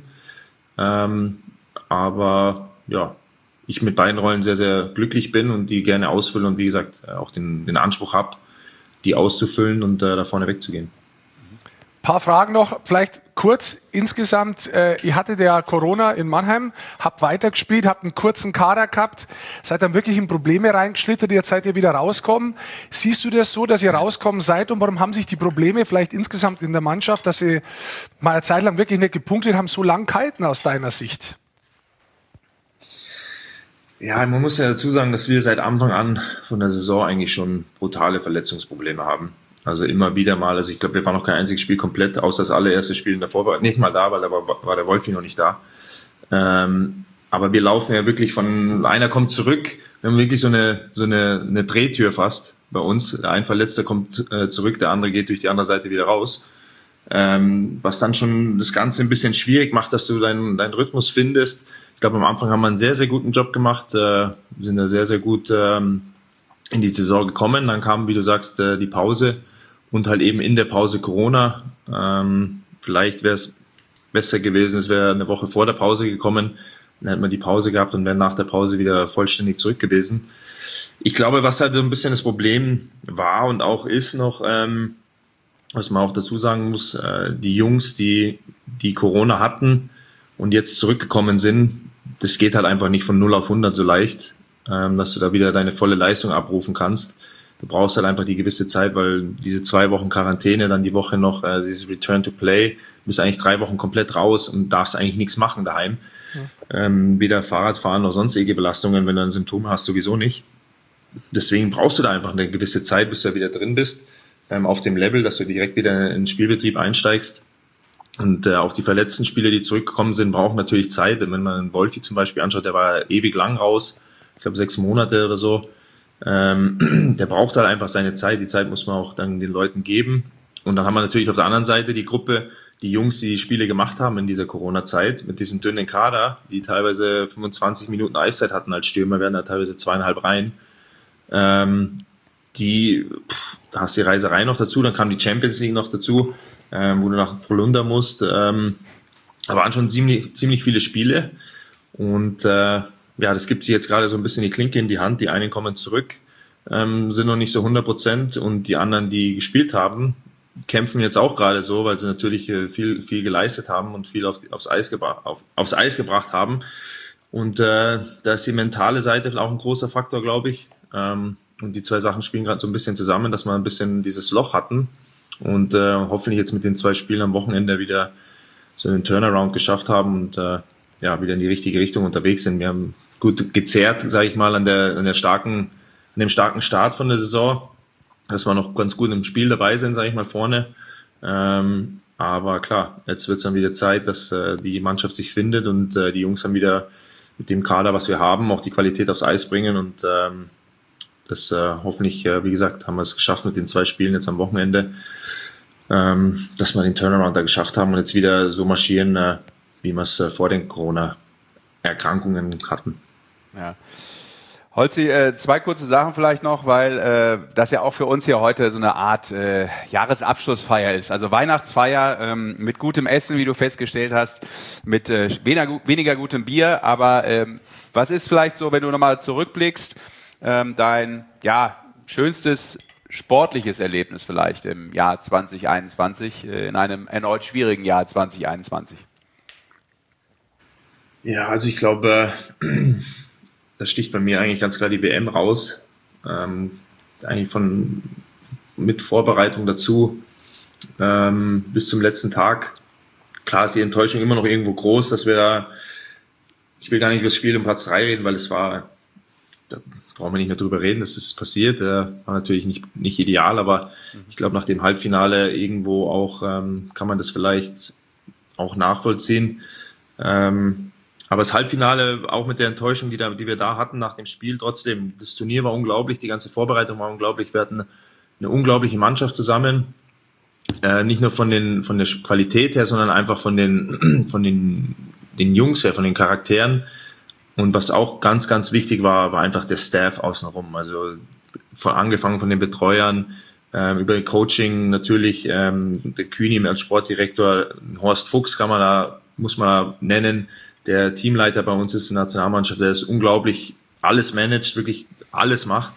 Ähm, aber ja, ich mit beiden Rollen sehr, sehr glücklich bin und die gerne ausfülle und wie gesagt auch den, den Anspruch habe, die auszufüllen und äh, da vorne wegzugehen. Paar Fragen noch, vielleicht kurz insgesamt. Äh, ihr hattet ja Corona in Mannheim, habt weitergespielt, habt einen kurzen Kader gehabt, seid dann wirklich in Probleme reingeschlittert, jetzt seid ihr wieder rauskommen. Siehst du das so, dass ihr rauskommen seid und warum haben sich die Probleme vielleicht insgesamt in der Mannschaft, dass sie mal eine Zeit lang wirklich nicht gepunktet haben, so lang gehalten aus deiner Sicht? Ja, man muss ja dazu sagen, dass wir seit Anfang an von der Saison eigentlich schon brutale Verletzungsprobleme haben. Also immer wieder mal, also ich glaube, wir waren noch kein einziges Spiel komplett, außer das allererste Spiel in der Vorbereitung, nicht mal da, weil da war, war der Wolfi noch nicht da. Ähm, aber wir laufen ja wirklich von, einer kommt zurück, wir haben wirklich so eine, so eine, eine Drehtür fast bei uns. Ein Verletzter kommt äh, zurück, der andere geht durch die andere Seite wieder raus. Ähm, was dann schon das Ganze ein bisschen schwierig macht, dass du deinen, deinen Rhythmus findest. Ich glaube, am Anfang haben wir einen sehr, sehr guten Job gemacht, äh, sind da sehr, sehr gut ähm, in die Saison gekommen. Dann kam, wie du sagst, äh, die Pause. Und halt eben in der Pause Corona. Ähm, vielleicht wäre es besser gewesen, es wäre eine Woche vor der Pause gekommen. Dann hätte man die Pause gehabt und wäre nach der Pause wieder vollständig zurück gewesen. Ich glaube, was halt so ein bisschen das Problem war und auch ist noch, ähm, was man auch dazu sagen muss, äh, die Jungs, die, die Corona hatten und jetzt zurückgekommen sind, das geht halt einfach nicht von null auf hundert so leicht, ähm, dass du da wieder deine volle Leistung abrufen kannst. Du brauchst halt einfach die gewisse Zeit, weil diese zwei Wochen Quarantäne, dann die Woche noch äh, dieses Return to Play, bist eigentlich drei Wochen komplett raus und darfst eigentlich nichts machen daheim. Ja. Ähm, weder Fahrradfahren noch sonstige Belastungen, wenn du ein Symptom hast, sowieso nicht. Deswegen brauchst du da einfach eine gewisse Zeit, bis du wieder drin bist, ähm, auf dem Level, dass du direkt wieder in den Spielbetrieb einsteigst. Und äh, auch die verletzten Spieler, die zurückgekommen sind, brauchen natürlich Zeit. Wenn man einen Wolfi zum Beispiel anschaut, der war ewig lang raus, ich glaube sechs Monate oder so. Ähm, der braucht halt einfach seine Zeit. Die Zeit muss man auch dann den Leuten geben. Und dann haben wir natürlich auf der anderen Seite die Gruppe, die Jungs, die die Spiele gemacht haben in dieser Corona-Zeit, mit diesem dünnen Kader, die teilweise fünfundzwanzig Minuten Eiszeit hatten als Stürmer, werden da teilweise zweieinhalb rein. Ähm, die, pff, da hast du die Reiserei noch dazu, dann kam die Champions League noch dazu, ähm, wo du nach Frölunda musst. Ähm, da waren schon ziemlich, ziemlich viele Spiele. Und äh, ja, das gibt sich jetzt gerade so ein bisschen die Klinke in die Hand. Die einen kommen zurück, ähm, sind noch nicht so hundert Prozent und die anderen, die gespielt haben, kämpfen jetzt auch gerade so, weil sie natürlich äh, viel viel geleistet haben und viel auf, aufs, Eis gebra- auf, aufs Eis gebracht haben. Und äh, da ist die mentale Seite auch ein großer Faktor, glaube ich. Ähm, und die zwei Sachen spielen gerade so ein bisschen zusammen, dass wir ein bisschen dieses Loch hatten und äh, hoffentlich jetzt mit den zwei Spielen am Wochenende wieder so einen Turnaround geschafft haben und äh, ja, wieder in die richtige Richtung unterwegs sind. Wir haben gut gezerrt, sage ich mal, an der, an der starken, an dem starken Start von der Saison, dass wir noch ganz gut im Spiel dabei sind, sage ich mal, vorne. Ähm, aber klar, jetzt wird es dann wieder Zeit, dass äh, die Mannschaft sich findet und äh, die Jungs dann wieder mit dem Kader, was wir haben, auch die Qualität aufs Eis bringen und ähm, das äh, hoffentlich, äh, wie gesagt, haben wir es geschafft mit den zwei Spielen jetzt am Wochenende, ähm, dass wir den Turnaround da geschafft haben und jetzt wieder so marschieren, äh, wie wir es äh, vor den Corona-Erkrankungen hatten. Ja. Holzi, äh, zwei kurze Sachen vielleicht noch, weil äh, das ja auch für uns hier heute so eine Art äh, Jahresabschlussfeier ist. Also Weihnachtsfeier ähm, mit gutem Essen, wie du festgestellt hast, mit äh, weniger, weniger gutem Bier. Aber ähm, was ist vielleicht so, wenn du nochmal zurückblickst, ähm, dein ja schönstes sportliches Erlebnis vielleicht im Jahr zwanzig einundzwanzig, äh, in einem erneut schwierigen Jahr zwanzig einundzwanzig? Ja, also ich glaube, äh, da sticht bei mir eigentlich ganz klar die W M raus. Ähm, eigentlich von mit Vorbereitung dazu ähm, bis zum letzten Tag. Klar ist die Enttäuschung immer noch irgendwo groß, dass wir da, ich will gar nicht über das Spiel um Platz drei reden, weil es war, da brauchen wir nicht mehr drüber reden, dass das passiert. Äh, war natürlich nicht, nicht ideal, aber ich glaube nach dem Halbfinale irgendwo auch ähm, kann man das vielleicht auch nachvollziehen. Ähm, Aber das Halbfinale, auch mit der Enttäuschung, die, da, die wir da hatten nach dem Spiel, trotzdem, das Turnier war unglaublich, die ganze Vorbereitung war unglaublich. Wir hatten eine unglaubliche Mannschaft zusammen. Äh, nicht nur von, den, von der Qualität her, sondern einfach von den, von den, den Jungs her, von den Charakteren. Und was auch ganz, ganz wichtig war, war einfach der Staff außenrum. Also von, angefangen von den Betreuern, ähm, über Coaching natürlich, ähm, der Kühni als Sportdirektor, Horst Fuchs kann man da, muss man da nennen. Der Teamleiter bei uns ist in der Nationalmannschaft, der ist unglaublich alles managt, wirklich alles macht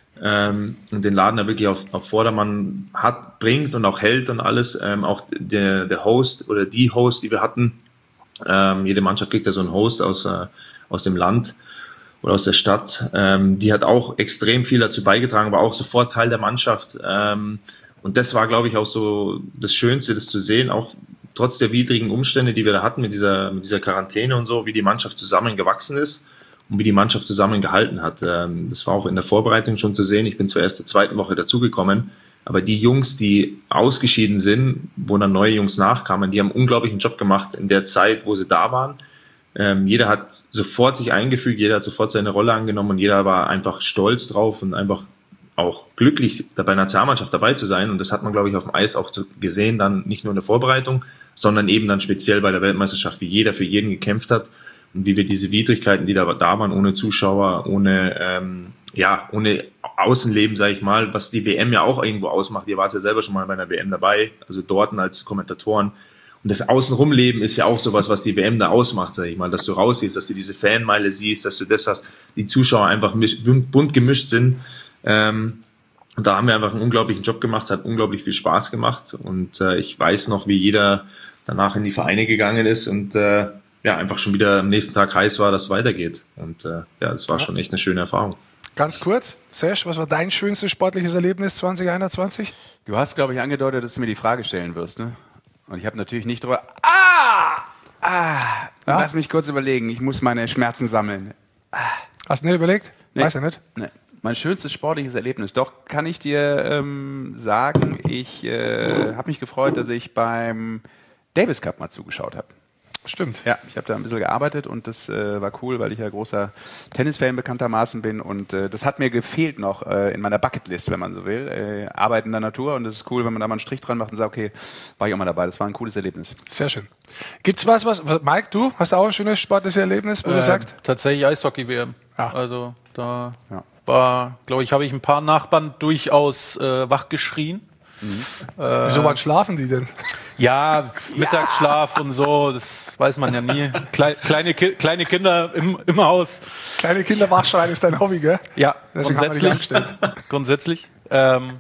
ähm, und den Laden da wirklich auf, auf Vordermann hat, bringt und auch hält und alles. Ähm, auch der, der Host oder die Host, die wir hatten, ähm, jede Mannschaft kriegt ja so einen Host aus, äh, aus dem Land oder aus der Stadt. Ähm, die hat auch extrem viel dazu beigetragen, war auch sofort Teil der Mannschaft. Ähm, und das war, glaube ich, auch so das Schönste, das zu sehen, auch trotz der widrigen Umstände, die wir da hatten mit dieser, mit dieser Quarantäne und so, wie die Mannschaft zusammengewachsen ist und wie die Mannschaft zusammengehalten hat. Das war auch in der Vorbereitung schon zu sehen. Ich bin zwar erst der zweiten Woche dazugekommen, aber die Jungs, die ausgeschieden sind, wo dann neue Jungs nachkamen, die haben einen unglaublichen Job gemacht in der Zeit, wo sie da waren. Ähm, jeder hat sofort sich eingefügt, jeder hat sofort seine Rolle angenommen und jeder war einfach stolz drauf und einfach auch glücklich, bei der Nationalmannschaft dabei zu sein. Und das hat man, glaube ich, auf dem Eis auch gesehen, dann nicht nur in der Vorbereitung, sondern eben dann speziell bei der Weltmeisterschaft, wie jeder für jeden gekämpft hat und wie wir diese Widrigkeiten, die da, da waren, ohne Zuschauer, ohne, ähm, ja, ohne Außenleben, sage ich mal, was die W M ja auch irgendwo ausmacht. Ihr wart ja selber schon mal bei einer W M dabei, also dort als Kommentatoren. Und das Außenrumleben ist ja auch sowas, was die W M da ausmacht, sag ich mal, dass du rausgehst, dass du diese Fanmeile siehst, dass du das hast, die Zuschauer einfach bunt gemischt sind. Ähm, und da haben wir einfach einen unglaublichen Job gemacht, hat unglaublich viel Spaß gemacht. Und äh, ich weiß noch, wie jeder danach in die Vereine gegangen ist und äh, ja, einfach schon wieder am nächsten Tag heiß war, dass es weitergeht. Und äh, ja, das war schon echt eine schöne Erfahrung. Ganz kurz, Sesh, was war dein schönstes sportliches Erlebnis zwanzig einundzwanzig? Du hast, glaube ich, angedeutet, dass du mir die Frage stellen wirst, ne? Und ich habe natürlich nicht drüber... Ah! Ah! Ja? Lass mich kurz überlegen. Ich muss meine Schmerzen sammeln. Ah. Hast du nicht überlegt? Nee. Weiß ja nicht. Nee. Mein schönstes sportliches Erlebnis. Doch, kann ich dir ähm, sagen, ich äh, habe mich gefreut, dass ich beim Davis Cup mal zugeschaut habe. Stimmt. Ja, ich habe da ein bisschen gearbeitet und das äh, war cool, weil ich ja großer Tennisfan bekanntermaßen bin und äh, das hat mir gefehlt noch äh, in meiner Bucketlist, wenn man so will. Äh, Arbeiten in der Natur und das ist cool, wenn man da mal einen Strich dran macht und sagt, okay, war ich auch mal dabei. Das war ein cooles Erlebnis. Sehr schön. Gibt's was, was, Mike, du hast auch ein schönes sportliches Erlebnis, wo äh, du sagst? Tatsächlich Eishockey-W M. Ja. Also da ja. war, glaube ich, habe ich ein paar Nachbarn durchaus äh, wach geschrien. Mhm. Äh, Wieso wann schlafen die denn? Ja, Mittagsschlaf ja. und so, das weiß man ja nie. Klei kleine, Ki kleine Kinder im, im Haus. Kleine Kinder wachschreien ist dein Hobby, gell? Ja, deswegen grundsätzlich. grundsätzlich. Ähm,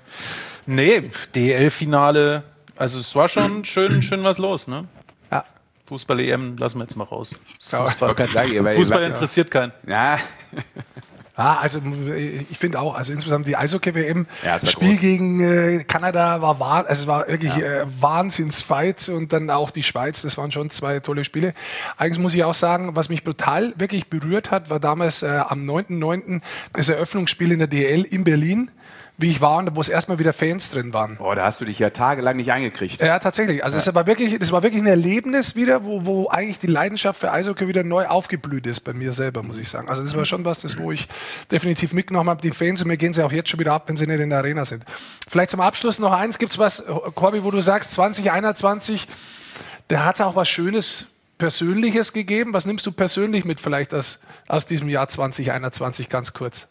nee, D L-Finale, also es war schon schön, schön was los, ne? Ja. Fußball-E M lassen wir jetzt mal raus. Ja, Fußball, sagen, Fußball interessiert keinen. Ja. Ah, also ich finde auch, also insbesondere die Eishockey-W M, Ja, es war Spiel groß. gegen äh, Kanada war wahr, also es war wirklich Ja. äh, Wahnsinnsfight und dann auch die Schweiz, das waren schon zwei tolle Spiele. Eigentlich muss ich auch sagen, was mich brutal wirklich berührt hat, war damals äh, am neunten neunten das Eröffnungsspiel in der D L in Berlin, wie ich war und wo es erstmal wieder Fans drin waren. Boah, da hast du dich ja tagelang nicht eingekriegt. Ja, tatsächlich. Also es war wirklich, das war wirklich ein Erlebnis wieder, wo, wo eigentlich die Leidenschaft für Eishockey wieder neu aufgeblüht ist bei mir selber, muss ich sagen. Also das war schon was, das wo ich definitiv mitgenommen habe. Die Fans, und mir gehen sie auch jetzt schon wieder ab, wenn sie nicht in der Arena sind. Vielleicht zum Abschluss noch eins. Gibt es was, Corby, wo du sagst, zwanzig einundzwanzig, da hat es auch was Schönes, Persönliches gegeben? Was nimmst du persönlich mit vielleicht aus, aus diesem Jahr zwanzig einundzwanzig ganz kurz?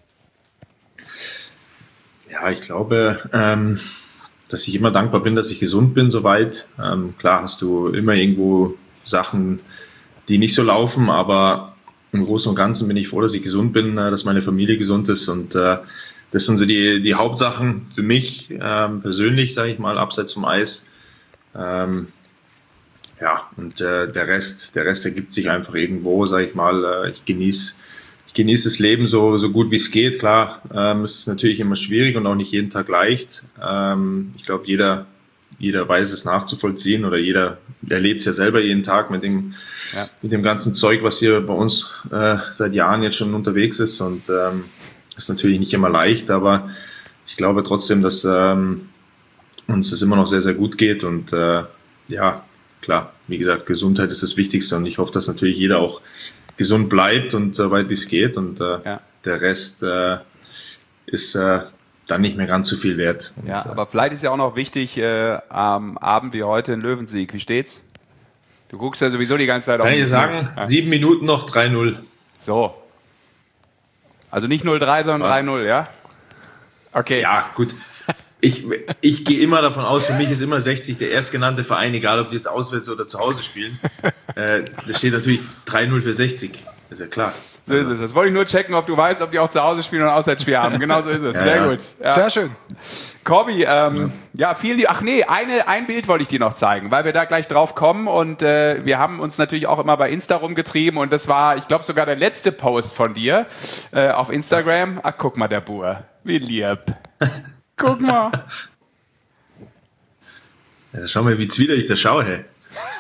Ja, ich glaube, ähm, dass ich immer dankbar bin, dass ich gesund bin soweit. Ähm, klar hast du immer irgendwo Sachen, die nicht so laufen, aber im Großen und Ganzen bin ich froh, dass ich gesund bin, äh, dass meine Familie gesund ist und äh, das sind so die, die Hauptsachen für mich ähm, persönlich, sage ich mal, abseits vom Eis. Ähm, ja, und äh, der Rest, der Rest ergibt sich einfach irgendwo, sage ich mal. Äh, ich genieße Ich genieße das Leben so, so gut wie es geht. Klar, ähm, es ist natürlich immer schwierig und auch nicht jeden Tag leicht. Ähm, ich glaube, jeder, jeder weiß es nachzuvollziehen oder jeder erlebt es ja selber jeden Tag mit dem, ja. mit dem ganzen Zeug, was hier bei uns äh, seit Jahren jetzt schon unterwegs ist. Und ähm, ist natürlich nicht immer leicht, aber ich glaube trotzdem, dass ähm, uns es immer noch sehr, sehr gut geht. Und äh, ja, klar, wie gesagt, Gesundheit ist das Wichtigste und ich hoffe, dass natürlich jeder auch gesund bleibt und so weit wie es geht und äh, ja. der Rest äh, ist äh, dann nicht mehr ganz so viel wert. Und, ja, aber vielleicht ist ja auch noch wichtig, äh, am Abend wie heute ein Löwensieg. Wie steht's? Du guckst ja sowieso die ganze Zeit auf. Kann ich dir sagen, ja. sieben Minuten noch, drei null. So. Also nicht null drei, sondern drei null, ja? Okay. Ja, gut. Ich, ich gehe immer davon aus, für mich ist immer sechzig der erstgenannte Verein, egal ob die jetzt auswärts oder zu Hause spielen. Äh, da steht natürlich drei null für sechzig. Ist ja klar. So ist es. Das wollte ich nur checken, ob du weißt, ob die auch zu Hause spielen oder Auswärtsspiel haben. Genau so ist es. Ja, Sehr ja. gut. Ja. Sehr schön. Corby, ähm, ja. ja, vielen Ach nee, eine, ein Bild wollte ich dir noch zeigen, weil wir da gleich drauf kommen und äh, wir haben uns natürlich auch immer bei Insta rumgetrieben und das war, ich glaube, sogar der letzte Post von dir äh, auf Instagram. Ach, guck mal, der Bur. Wie lieb. Guck mal. Also schau mal, wie zwider ich das schaue, hey.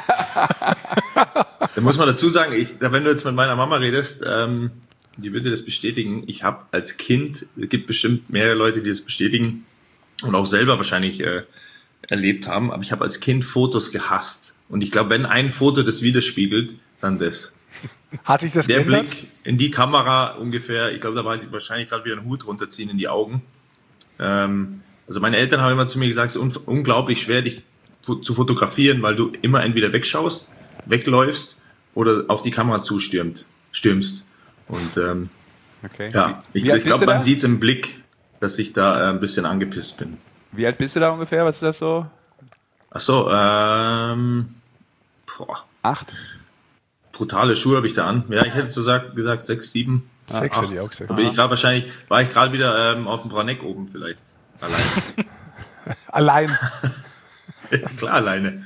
Da muss man dazu sagen, ich, wenn du jetzt mit meiner Mama redest, ähm, die würde das bestätigen. Ich habe als Kind, es gibt bestimmt mehrere Leute, die das bestätigen und auch selber wahrscheinlich äh, erlebt haben, aber ich habe als Kind Fotos gehasst. Und ich glaube, wenn ein Foto das widerspiegelt, dann das. Hat sich das Der geändert? Blick in die Kamera ungefähr, ich glaube, da war ich wahrscheinlich gerade wieder einen Hut runterziehen in die Augen. Ähm, also meine Eltern haben immer zu mir gesagt, es ist un- unglaublich schwer, dich zu fotografieren, weil du immer entweder wegschaust, wegläufst oder auf die Kamera zustürmst. Stürmst. Und ähm, okay. ja, ich, Wie alt ich glaube, bist du man da? sieht es im Blick, dass ich da äh, ein bisschen angepisst bin. Wie alt bist du da ungefähr? Was ist das so? Ach so, ähm, boah, Acht? brutale Schuhe habe ich da an. Ja, ich hätte so gesagt, gesagt sechs, sieben. Sechs acht. hätte ich auch gesagt. Da bin ich gerade wahrscheinlich, war ich gerade wieder ähm, auf dem Braneck oben vielleicht. Allein. Allein. Klar, alleine.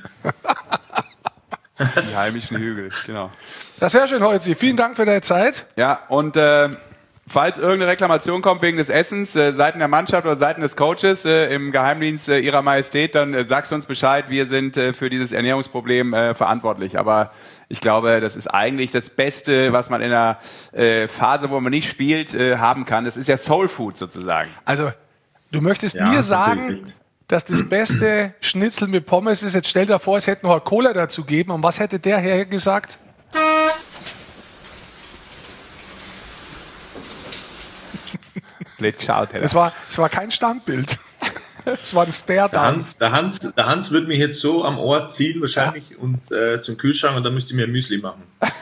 Die heimischen Hügel, genau. Das ist sehr schön, Holzi. Vielen Dank für deine Zeit. Ja, und äh, falls irgendeine Reklamation kommt wegen des Essens, äh, Seiten der Mannschaft oder Seiten des Coaches äh, im Geheimdienst äh, Ihrer Majestät, dann äh, sagst du uns Bescheid. Wir sind äh, für dieses Ernährungsproblem äh, verantwortlich. Aber ich glaube, das ist eigentlich das Beste, was man in einer äh, Phase, wo man nicht spielt, äh, haben kann. Das ist ja Soul Food sozusagen. Also, du möchtest Ja, mir ist natürlich sagen, richtig. dass das beste Schnitzel mit Pommes ist. Jetzt stell dir vor, es hätte noch eine Cola dazu gegeben. Und was hätte der Herr gesagt? Blöd geschaut, hätte. Das war, das war kein Standbild. Das war ein Der Stare-Down. Hans, der, Hans, der Hans wird mich jetzt so am Ohr ziehen wahrscheinlich ja. und äh, zum Kühlschrank und dann müsst ihr mir Müsli machen.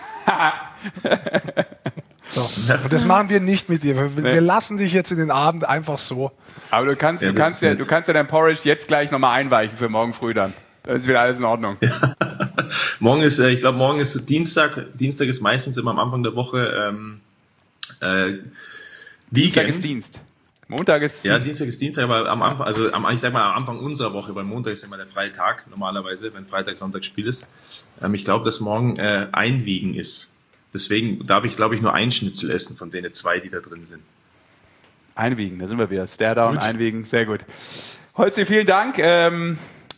So. Und das machen wir nicht mit dir. Wir, wir lassen dich jetzt in den Abend einfach so. Aber du kannst, Ja, du das kannst ist ja, nett. du kannst ja dein Porridge jetzt gleich nochmal einweichen für morgen früh dann. Dann ist wieder alles in Ordnung. Morgen ist, äh, ich glaube, morgen ist so Dienstag. Dienstag ist meistens immer am Anfang der Woche ähm, äh, Dienstag Weekend. ist Dienst. Montag ist... Ja, Dienstag ist Dienstag, aber am Anfang, also am, ich sag mal am Anfang unserer Woche, weil Montag ist immer der freie Tag normalerweise, wenn Freitag, Sonntag Spiel ist. Ähm, ich glaube, dass morgen äh, Einwiegen ist. deswegen darf ich, glaube ich, nur ein Schnitzel essen von denen zwei, die da drin sind. Einwiegen, da sind wir wieder. Stare-down, einwiegen, sehr gut. Holzi, vielen Dank. Ähm,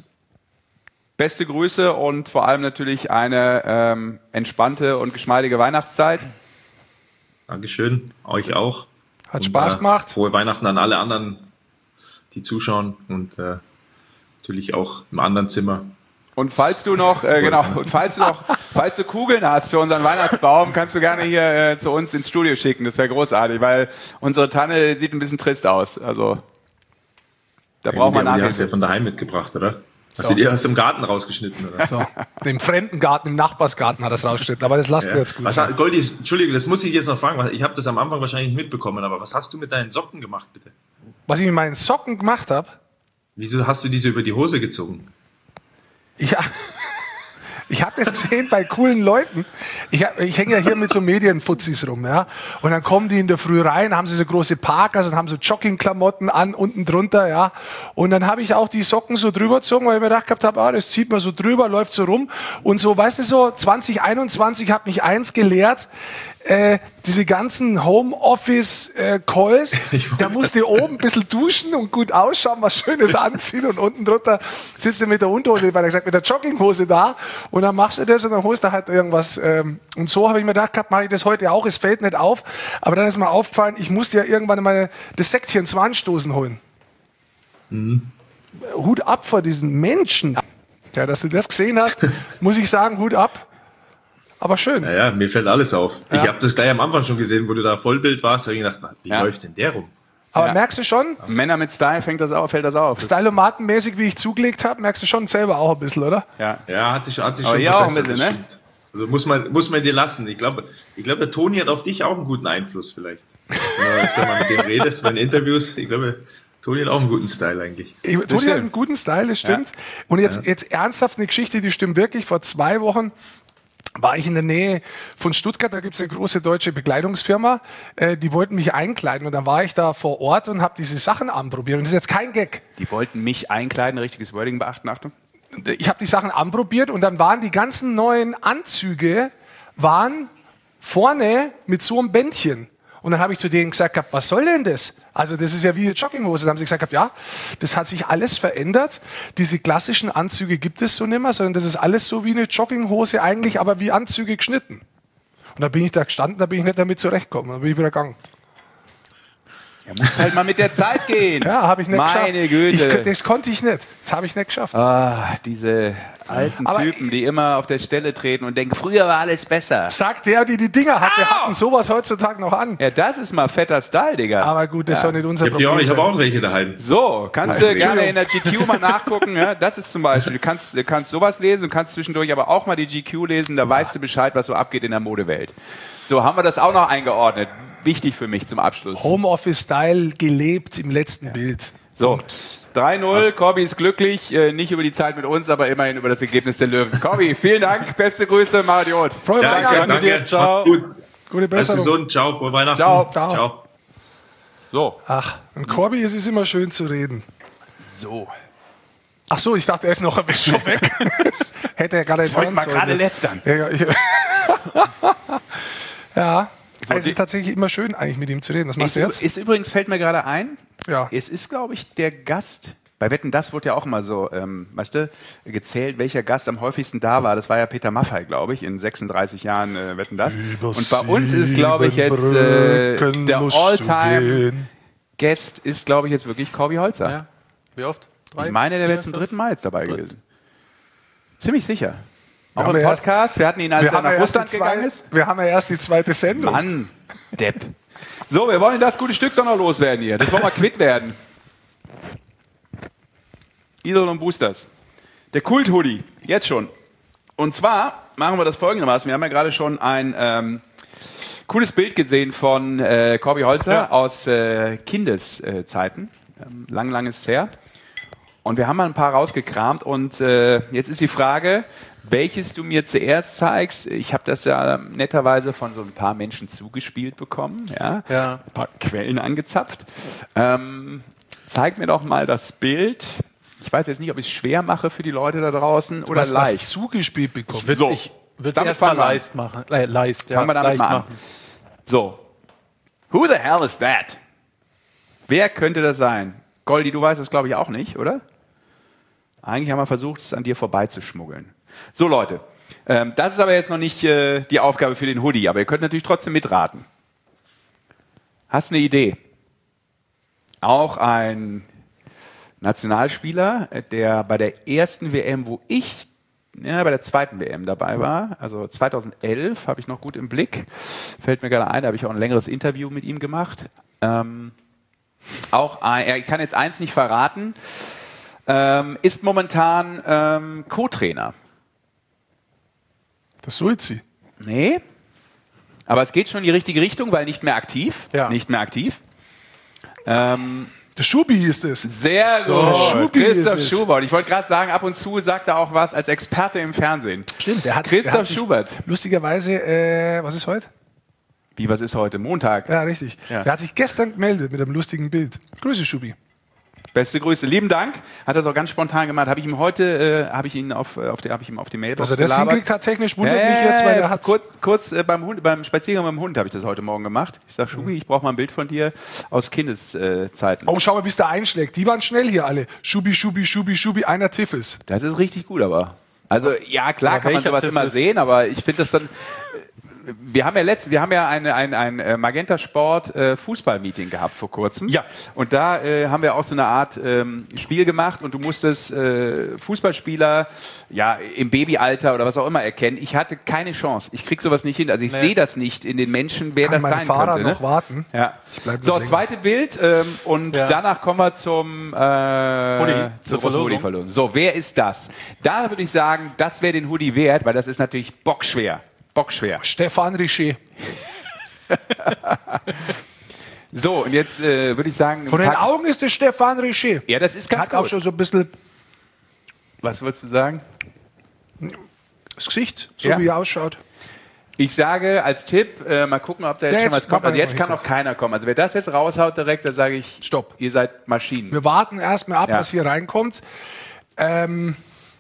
beste Grüße und vor allem natürlich eine ähm, entspannte und geschmeidige Weihnachtszeit. Dankeschön, euch auch. Hat und, Spaß äh, gemacht. Frohe Weihnachten an alle anderen, die zuschauen und äh, natürlich auch im anderen Zimmer. Und falls du noch, äh, genau, und falls du noch, falls du Kugeln hast für unseren Weihnachtsbaum, kannst du gerne hier äh, zu uns ins Studio schicken. Das wäre großartig, weil unsere Tanne sieht ein bisschen trist aus. Also da Ja, braucht man die nachher. hast du ja von daheim mitgebracht, oder? Hast So. du die aus dem Garten rausgeschnitten, oder? So, im fremden Garten, im Nachbarsgarten hat er es rausgeschnitten, aber das lassen wir jetzt gut Was, sein. hat- Goldi, Entschuldigung, das muss ich jetzt noch fragen. Ich habe das am Anfang wahrscheinlich nicht mitbekommen, aber was hast du mit deinen Socken gemacht, bitte? Was ich mit meinen Socken gemacht habe, Wieso hast du diese über die Hose gezogen? ja, ich habe das gesehen bei coolen Leuten. Ich, hab- ich hänge ja hier mit so Medienfuzis rum, ja. Und dann kommen die in der Früh rein, haben sie so große Parkas und haben so Joggingklamotten an, unten drunter, ja. Und dann habe ich auch die Socken so drüber gezogen, weil ich mir gedacht gehabt habe, ah, das zieht man so drüber, läuft so rum. Und so, weißt du so, zwanzig einundzwanzig hat mich eins gelehrt, äh, diese ganzen Homeoffice-Calls, da musst du oben ein bisschen duschen und gut ausschauen, was Schönes anziehen und unten drunter sitzt du mit der Unterhose, weil er gesagt mit der Jogginghose da und dann machst du das und dann holst du halt irgendwas. Ähm, und so habe ich mir gedacht, gehabt, mache ich das heute auch, es fällt nicht auf, aber dann ist mir aufgefallen, ich musste ja irgendwann mal das Säckchen zum Anstoßen holen. Mhm. Hut ab vor diesen Menschen. Ja, dass du das gesehen hast, muss ich sagen, Hut ab. Aber schön. Naja, mir fällt alles auf. Ja. Ich habe das gleich am Anfang schon gesehen, wo du da Vollbild warst. Da habe ich gedacht, wie Ja. läuft denn der rum? Aber Ja. merkst du schon, Männer mit Style fängt das auf, fällt das auf. Stylomatenmäßig, wie ich zugelegt habe, merkst du schon selber auch ein bisschen, oder? Ja. Ja, hat sich, hat sich Aber schon hier auch ein verbessert, bisschen, das ne? stimmt. Also muss man, muss man dir lassen. Ich glaube, ich glaube, der Toni hat auf dich auch einen guten Einfluss vielleicht. Wenn du öfter mal mit dem redest, bei den Interviews. Ich glaube, Toni hat auch einen guten Style eigentlich. Ich, Toni hat stimmt. einen guten Style, das stimmt. Und jetzt, jetzt ernsthaft eine Geschichte, die stimmt wirklich. Vor zwei Wochen war ich in der Nähe von Stuttgart, da gibt es eine große deutsche Bekleidungsfirma, äh, die wollten mich einkleiden und dann war ich da vor Ort und habe diese Sachen anprobiert. Und das ist jetzt kein Gag. Die wollten mich einkleiden, richtiges Wording beachten, Achtung. Ich habe die Sachen anprobiert und dann waren die ganzen neuen Anzüge waren vorne mit so einem Bändchen. Und dann habe ich zu denen gesagt, gehabt, was soll denn das? Also das ist ja wie eine Jogginghose. Dann haben sie gesagt, gehabt, ja, das hat sich alles verändert. Diese klassischen Anzüge gibt es so nicht mehr, sondern das ist alles so wie eine Jogginghose eigentlich, aber wie Anzüge geschnitten. Und da bin ich da gestanden, da bin ich nicht damit zurechtgekommen. Dann bin ich wieder gegangen. Er muss halt mal mit der Zeit gehen. Ja, habe ich nicht Meine geschafft. Güte. Ich, das konnte ich nicht. Das habe ich nicht geschafft. Ah, diese alten Aber- Typen, die immer auf der Stelle treten und denken, früher war alles besser. Sagt der, die die Dinger hat. Wir hatten sowas heutzutage noch an. Ja, das ist mal fetter Style, Digga. Aber gut, das soll nicht unser Ich habe Problem auch, ich hab sein. auch welche daheim. So, kannst du Nein, gerne in der G Q mal nachgucken. Ja? Das ist zum Beispiel, du kannst, du kannst sowas lesen und kannst zwischendurch aber auch mal die G Q lesen, da weißt du Bescheid, was so abgeht in der Modewelt. So, haben wir das auch noch eingeordnet. Wichtig für mich zum Abschluss. Homeoffice-Style gelebt im letzten Bild. So, drei null, Corby ist glücklich, äh, nicht über die Zeit mit uns, aber immerhin über das Ergebnis der Löwen. Corby, vielen Dank, beste Grüße, Mariot. Frohe Ja, Weihnachten. danke, danke. dir. Ciao. Macht's gut. Gute Alles Besserung. gesund. Ciao. Frohe Weihnachten. Ciao. Ciao. Ciao. So. Ach, und Corby, es ist immer schön zu reden. So. Ach so, ich dachte, er ist noch ein bisschen schon weg. Hätte er gerade nicht wollten hören wir sollen gerade jetzt. lästern. Ja, ja, ich, ja. So, es die- ist tatsächlich immer schön, eigentlich mit ihm zu reden. Was machst Ist, du jetzt? ist übrigens, fällt mir gerade ein, Ja. es ist, glaube ich, der Gast. Bei Wetten, das wurde ja auch immer so, ähm, weißt du, gezählt, welcher Gast am häufigsten da war. Das war ja Peter Maffay, glaube ich, in sechsunddreißig Jahren äh, Wetten, das. Und bei uns ist, glaube ich, jetzt äh, Brücken der musst du Alltime-Guest gehen. ist, glaube ich, jetzt wirklich Corby Holzer. Ja. Wie oft? Drei? Ich meine, der wäre Vier, zum fünf? dritten Mal jetzt dabei gewesen. Ziemlich sicher. Auch haben im ja erst- Podcast. Wir hatten ihn, als Wir er haben, ja nach erst die Russland gegangen zwei, ist. wir haben ja erst die zweite Sendung. Mann, Depp. So, wir wollen das gute Stück doch noch loswerden hier. Das wollen wir quitt werden. Idol und Boosters. Der Kult-Hoodie. Jetzt schon. Und zwar machen wir das folgendermaßen. Wir haben ja gerade schon ein ähm, cooles Bild gesehen von äh, Corby Holzer Ja. aus äh, Kindeszeiten. Ähm, lang, lang ist es her. Und wir haben mal ein paar rausgekramt. Und äh, jetzt ist die Frage, welches du mir zuerst zeigst. Ich habe das ja netterweise von so ein paar Menschen zugespielt bekommen. Ja? Ja. Ein paar Quellen angezapft. Ähm, zeig mir doch mal das Bild. Ich weiß jetzt nicht, ob ich es schwer mache für die Leute da draußen oder was, leicht. was zugespielt bekommen. Ich, So. ich, Willst du Damit erst mal fangen wir an. Leist machen? Äh, Leist, ja. Fangen wir damit leicht mal an. machen. So. Who the hell is that? Wer könnte das sein? Goldi, du weißt das, glaube ich, auch nicht, oder? Eigentlich haben wir versucht, es an dir vorbeizuschmuggeln. So, Leute. Ähm, das ist aber jetzt noch nicht äh, die Aufgabe für den Hoodie, aber ihr könnt natürlich trotzdem mitraten. Hast eine Idee? Auch ein Nationalspieler, der bei der ersten W M, wo ich, ja, bei der zweiten W M dabei war, also zweitausendelf, habe ich noch gut im Blick, fällt mir gerade ein, da habe ich auch ein längeres Interview mit ihm gemacht. Ähm, auch ein, ich kann jetzt eins nicht verraten, ähm, ist momentan ähm, Co-Trainer. Das Suizi. Nee, aber es geht schon in die richtige Richtung, weil nicht mehr aktiv. Ja. Nicht mehr aktiv. Ähm, Der Schubi ist es. sehr So, gut. Schubi Christoph ist es. Schubert. Ich wollte gerade sagen, ab und zu sagt er auch was als Experte im Fernsehen. Stimmt, der hat, Christoph der hat sich Schubert. lustigerweise, äh, was ist heute? Wie, was ist heute? Montag. Ja, richtig. Ja. Der hat sich gestern gemeldet mit einem lustigen Bild. Grüße, Schubi. Beste Grüße. Lieben Dank. Hat das auch ganz spontan gemacht. Habe ich ihm heute, äh, habe ich ihn auf, auf, die, habe ich ihm auf die Mailbox Dass er das gelabert. hinkriegt hat, technisch wundert Ja, mich jetzt, weil ja, er hat kurz, kurz äh, beim, Hund, beim Spaziergang mit dem Hund habe ich das heute Morgen gemacht. Ich sage, Schubi, ich brauche mal ein Bild von dir aus Kindeszeiten. Oh, schau mal, wie es da einschlägt. Die waren schnell hier alle. Schubi, Schubi, Schubi, Schubi, einer Tiffes. Das ist richtig gut, aber. Also, ja, klar Aber kann man welcher sowas Tipp immer ist- sehen, aber ich finde das dann. Wir haben ja letzt, wir haben ja ein, ein, ein äh, Magenta Sport äh, Fußball-Meeting gehabt vor kurzem. Ja. Und da äh, haben wir auch so eine Art ähm, Spiel gemacht und du musstest äh, Fußballspieler ja im Babyalter oder was auch immer erkennen. Ich hatte keine Chance. Ich krieg sowas nicht hin. Also ich Nee. sehe das nicht in den Menschen, wer Kann das mein sein Fahrer könnte. noch ne? warten? Ja. Ich bleib noch So, länger. zweite Bild ähm, und Ja. danach kommen wir zum äh, Hoodie, zur zur Verlosung. Hoodie-Verlosung. So, wer ist das? Da würde ich sagen, das wäre den Hoodie wert, weil das ist natürlich bockschwer. Bockschwer. Stefan Richer. So, und jetzt äh, würde ich sagen... Von den pack- Augen ist es Stefan Richer. Ja, das ist ganz Hat auch gut. schon so ein bisschen Was wolltest du sagen? das Gesicht, so Ja. wie er ausschaut. Ich sage als Tipp, äh, mal gucken, ob da jetzt Ja, schon jetzt was kommt. mach mal Also jetzt mal kann hier noch keiner kommen. Also wer das jetzt raushaut direkt, dann sage ich, Stopp. Ihr seid Maschinen. Wir warten erstmal ab, Ja. was hier reinkommt. Ähm,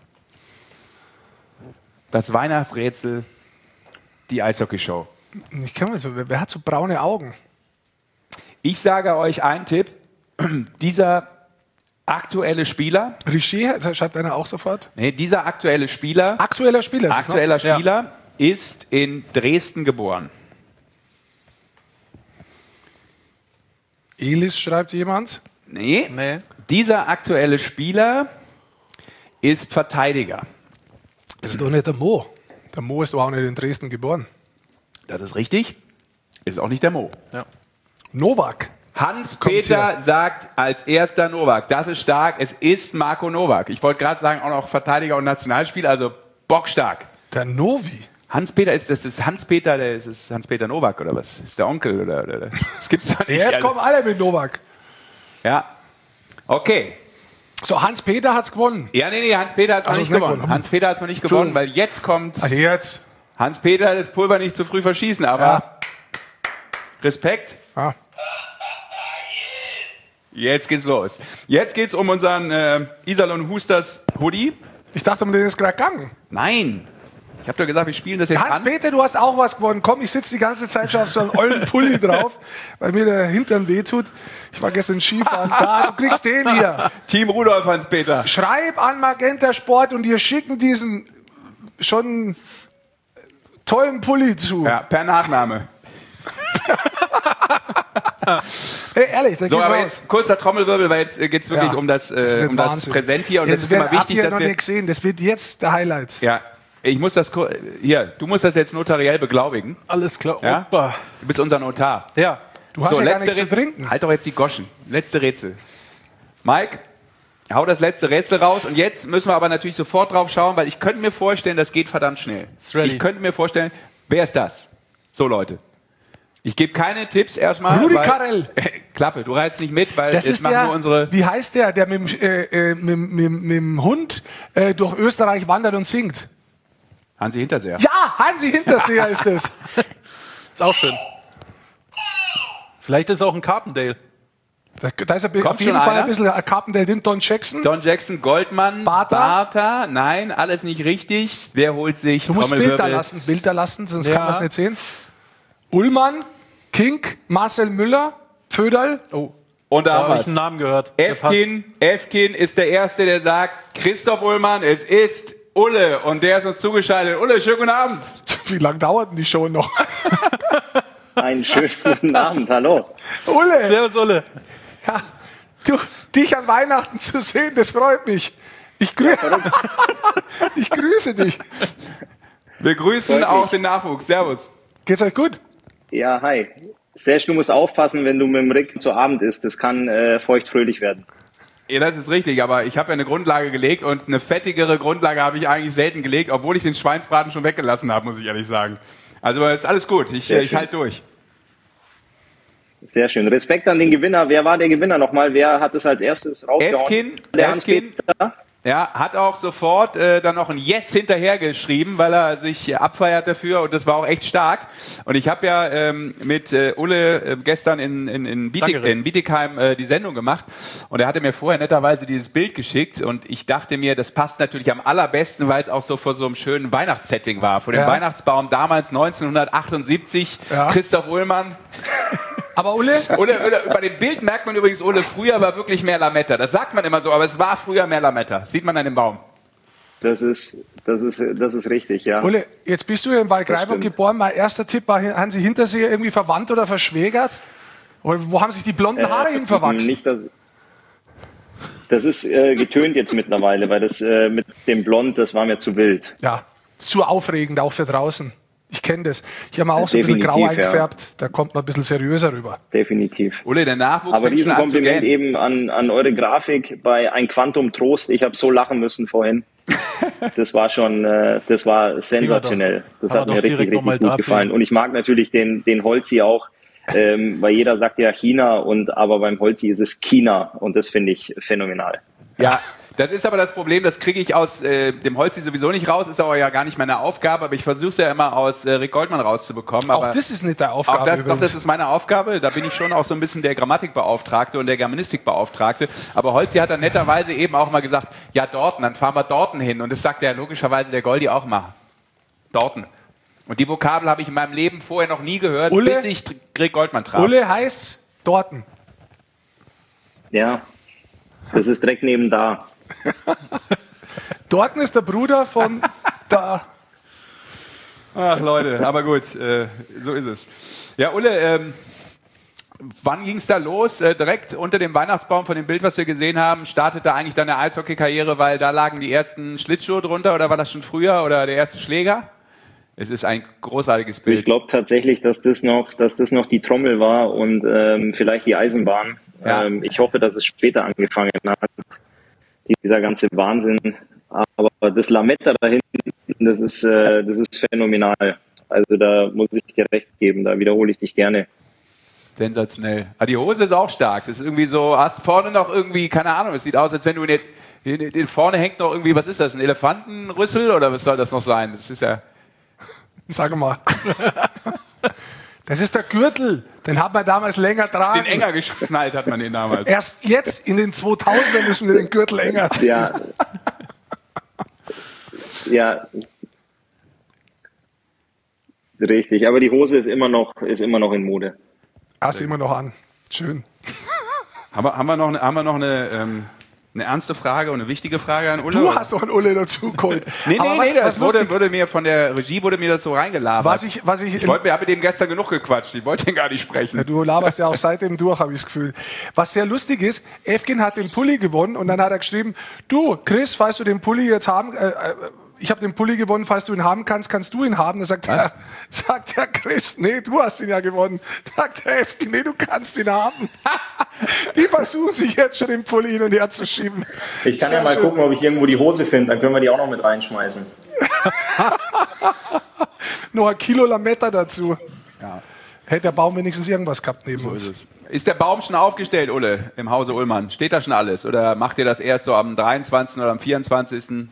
Das Weihnachtsrätsel, die Eishockey-Show. ich kann mal so, wer, wer hat so braune Augen? Ich sage euch einen Tipp. Dieser aktuelle Spieler, Richer, schreibt einer auch sofort. nee, dieser aktuelle Spieler, Aktueller Spieler ist es, aktueller ne? Spieler ist in Dresden geboren. Elis schreibt jemand. Nee, Nee. dieser aktuelle Spieler ist Verteidiger. Das ist doch nicht der Mo. Der Mo ist doch auch nicht in Dresden geboren. Das ist richtig. Ist auch nicht der Mo. Novak. Hans-Peter hier. sagt als erster Novak. Das ist stark. Es ist Marco Novak. Ich wollte gerade sagen, auch noch Verteidiger und Nationalspieler, also bockstark. Der Novi. Hans-Peter ist das ist Hans-Peter, der ist es Hans-Peter Novak oder was? Ist der Onkel oder, oder das gibt's doch nicht. Jetzt Also, kommen alle mit Novak. ja. Okay. So, Hans-Peter hat's gewonnen. Ja, nee, nee, Hans-Peter hat es noch Also nicht nicht gewonnen. gewonnen. Hans-Peter hat es noch nicht gewonnen, weil Entschuldigung. jetzt kommt Also jetzt. Hans-Peter das Pulver nicht zu früh verschießen, aber Ja. Respekt. Ah. Jetzt geht's los. Jetzt geht's um unseren äh, Iserlohn Husters Hoodie. Ich dachte, der ist gerade gegangen. Nein. Ich habe doch gesagt, wir spielen das jetzt an. Hans-Peter, du hast auch was gewonnen. Komm, ich sitze die ganze Zeit schon auf so einem ollen Pulli drauf, weil mir der Hintern wehtut. Ich war gestern Skifahren. Da, du kriegst den hier. Team Rudolf Hans-Peter. Schreib an Magenta Sport und dir schicken diesen schon tollen Pulli zu. Ja, per Nachname. Hey, ehrlich, das So, geht aber raus. jetzt kurzer Trommelwirbel, weil jetzt äh, geht's wirklich Ja, um das, das äh, wird um das Wahnsinn. Präsent hier. Und Jetzt das ist wird- immer wichtig, habt ihr dass noch wir... nicht gesehen. Das wird jetzt der Highlight. Ja, ich muss das... kur- Hier, du musst das jetzt notariell beglaubigen. Alles klar. Ja? Opa. Du bist unser Notar. Ja. Du hast So, ja gar letzte nichts zu Rätsel. trinken. Halt doch jetzt die Goschen. Letzte Rätsel. Mike, hau das letzte Rätsel raus. Und jetzt müssen wir aber natürlich sofort drauf schauen, weil ich könnte mir vorstellen, das geht verdammt schnell. It's ready. Ich könnte mir vorstellen, wer ist das? So, Leute. Ich gebe keine Tipps erstmal. Rudi weil- Carrell. Klappe, du reizt nicht mit, weil Das jetzt ist machen der, nur unsere... wie heißt der, der mit, dem, äh, äh, mit, mit, mit dem Hund äh, durch Österreich wandert und singt? Hansi Hinterseher. Ja, Hansi Hinterseher ist es. Ist auch schön. Vielleicht ist es auch ein Carpendale. Da, da ist er Kommt auf jeden schon Fall einer? ein bisschen Carpendale drin. Don Jackson. Don Jackson, Goldmann, Bartha? Bartha, nein, alles nicht richtig. Wer holt sich Du musst Trommelwirbel? Bilder lassen, Bilder lassen, sonst Ja. kann man es nicht sehen. Ullmann, Kink, Marcel Müller, Pföderl. Oh, Und da da haben habe wir's. ich einen Namen gehört. Der passt. Efkin, Efkin ist der Erste, der sagt, Christoph Ullmann, es ist Ulle. Und der ist uns zugeschaltet. Ulle, schönen guten Abend. Wie lange dauert denn die Show noch? Einen schönen guten Abend, hallo. Ulle, Servus, Ulle. ja, du, dich an Weihnachten zu sehen, das freut mich. Ich, grü ich grüße dich. Wir grüßen Freut auch mich. den Nachwuchs. Servus. Geht's euch gut? Ja, hi. Serge, du musst aufpassen, wenn du mit dem Rick zu Abend isst. Das kann äh, feuchtfröhlich werden. Ja, das ist richtig, aber ich habe ja eine Grundlage gelegt und eine fettigere Grundlage habe ich eigentlich selten gelegt, obwohl ich den Schweinsbraten schon weggelassen habe, muss ich ehrlich sagen. Also ist alles gut, ich, Sehr ich schön. halte durch. Sehr schön. Respekt an den Gewinner. Wer war der Gewinner nochmal? Wer hat es als erstes rausgehauen? Efkin, Der Hans-Peter? Ja, hat auch sofort äh, dann noch ein Yes hinterhergeschrieben, weil er sich äh, abfeiert dafür und das war auch echt stark. Und ich habe ja ähm, mit äh, Ulle äh, gestern in, in, in, Bietig, Danke, Rick. in Bietigheim äh, die Sendung gemacht und er hatte mir vorher netterweise dieses Bild geschickt und ich dachte mir, das passt natürlich am allerbesten, weil es auch so vor so einem schönen Weihnachtssetting war. Vor dem Ja. Weihnachtsbaum damals neunzehnhundertachtundsiebzig, Ja. Christoph Ullmann. Aber Ulle, Ulle, Ulle, bei dem Bild merkt man übrigens, Ulle, früher war wirklich mehr Lametta. Das sagt man immer so, aber es war früher mehr Lametta. Sieht man an dem Baum. Das ist, das ist, das ist richtig, ja. Ulle, jetzt bist du ja in Waldkraiburg stimmt. geboren. Mein erster Tipp war, haben Sie Hintersee irgendwie verwandt oder verschwägert? Oder wo haben sich die blonden Haare hin verwachsen? Nicht, dass, das ist äh, getönt jetzt mittlerweile, weil das äh, mit dem Blond, das war mir zu wild. Ja, zu aufregend, auch für draußen. Ich kenne das. Ich habe mir auch so ein bisschen Definitiv, grau ja. eingefärbt. Da kommt man ein bisschen seriöser rüber. Definitiv. Ulle, der Nachwuchs Aber fängt schon diesen an zu Kompliment gähnen. eben an, an eure Grafik bei Ein Quantum Trost. Ich habe so lachen müssen vorhin. Das war schon, äh, das war sensationell. Das Haben hat wir mir doch richtig, direkt noch mal richtig gut dafür. gefallen. Und ich mag natürlich den, den Holzi auch, ähm, weil jeder sagt ja China und aber beim Holzi ist es China und das finde ich phänomenal. Ja, das ist aber das Problem, das kriege ich aus äh, dem Holzi sowieso nicht raus, ist aber ja gar nicht meine Aufgabe, aber ich versuche es ja immer aus äh, Rick Goldmann rauszubekommen. Auch Aber das ist nicht deine Aufgabe. Auch das, doch, übrigens. das ist meine Aufgabe. Da bin ich schon auch so ein bisschen der Grammatikbeauftragte und der Germanistikbeauftragte. Aber Holzi hat dann netterweise eben auch mal gesagt, ja, Dorten, dann fahren wir Dorten hin. Und das sagt ja logischerweise der Goldi auch mal. Dorten. Und die Vokabel habe ich in meinem Leben vorher noch nie gehört, Ulle? bis ich Rick Goldmann traf. Ulle heißt Dorten. Ja, das ist direkt neben da. Dorten ist der Bruder von da. Ach Leute, aber gut, äh, so ist es. Ja, Ulle, ähm, wann ging es da los? Äh, direkt unter dem Weihnachtsbaum von dem Bild, was wir gesehen haben, startete eigentlich deine Eishockey-Karriere, weil da lagen die ersten Schlittschuhe drunter oder war das schon früher oder der erste Schläger? Es ist ein großartiges Bild. Ich glaube tatsächlich, dass das noch, dass das noch die Trommel war und ähm, vielleicht die Eisenbahn. Ja. Ähm, ich hoffe, dass es später angefangen hat, dieser ganze Wahnsinn. Aber das Lametta da hinten, das ist, äh, das ist phänomenal. Also da muss ich dir recht geben, da wiederhole ich dich gerne. Sensationell. Ah, die Hose ist auch stark. Das ist irgendwie so, hast vorne noch irgendwie, keine Ahnung, es sieht aus, als wenn du in den, in den vorne hängt noch irgendwie, was ist das, ein Elefantenrüssel oder was soll das noch sein? Das ist ja... Sag mal. Das ist der Gürtel. Den hat man damals länger tragen. Den enger geschnallt hat man den damals. Erst jetzt in den zweitausender müssen wir den Gürtel enger ziehen. Ja. Ja. Richtig, aber die Hose ist immer noch, ist immer noch in Mode. Hast du immer noch an. Schön. Haben wir, haben wir noch eine, haben wir noch eine, ähm, eine ernste Frage und eine wichtige Frage an Ulle? Du hast doch einen Ulle dazu geholt. Nee, Aber nee, was- nee, das was wurde, lustig- wurde mir von der Regie wurde mir das so reingelabert. Was ich, was ich, ich wollte mir, habe mit dem gestern genug gequatscht. Ich wollte den gar nicht sprechen. Ja, du laberst ja auch seitdem durch, habe ich das Gefühl. Was sehr lustig ist, Efkin hat den Pulli gewonnen und dann hat er geschrieben, du, Chris, falls du den Pulli jetzt haben, äh, äh, ich habe den Pulli gewonnen, falls du ihn haben kannst, kannst du ihn haben. Dann sagt, Was? der, sagt der Chris, nee, du hast ihn ja gewonnen. Sagt der Efkin, nee, du kannst ihn haben. Die versuchen sich jetzt schon den Pulli hin und her zu schieben. Ich kann Sehr ja mal schön. gucken, ob ich irgendwo die Hose finde, dann können wir die auch noch mit reinschmeißen. Noch ein Kilo Lametta dazu. Ja. Hätte der Baum wenigstens irgendwas gehabt neben So uns. ist es. Ist der Baum schon aufgestellt, Ulle, im Hause Ullmann? Steht da schon alles? Oder macht ihr das erst so am dreiundzwanzigsten oder am vierundzwanzigsten?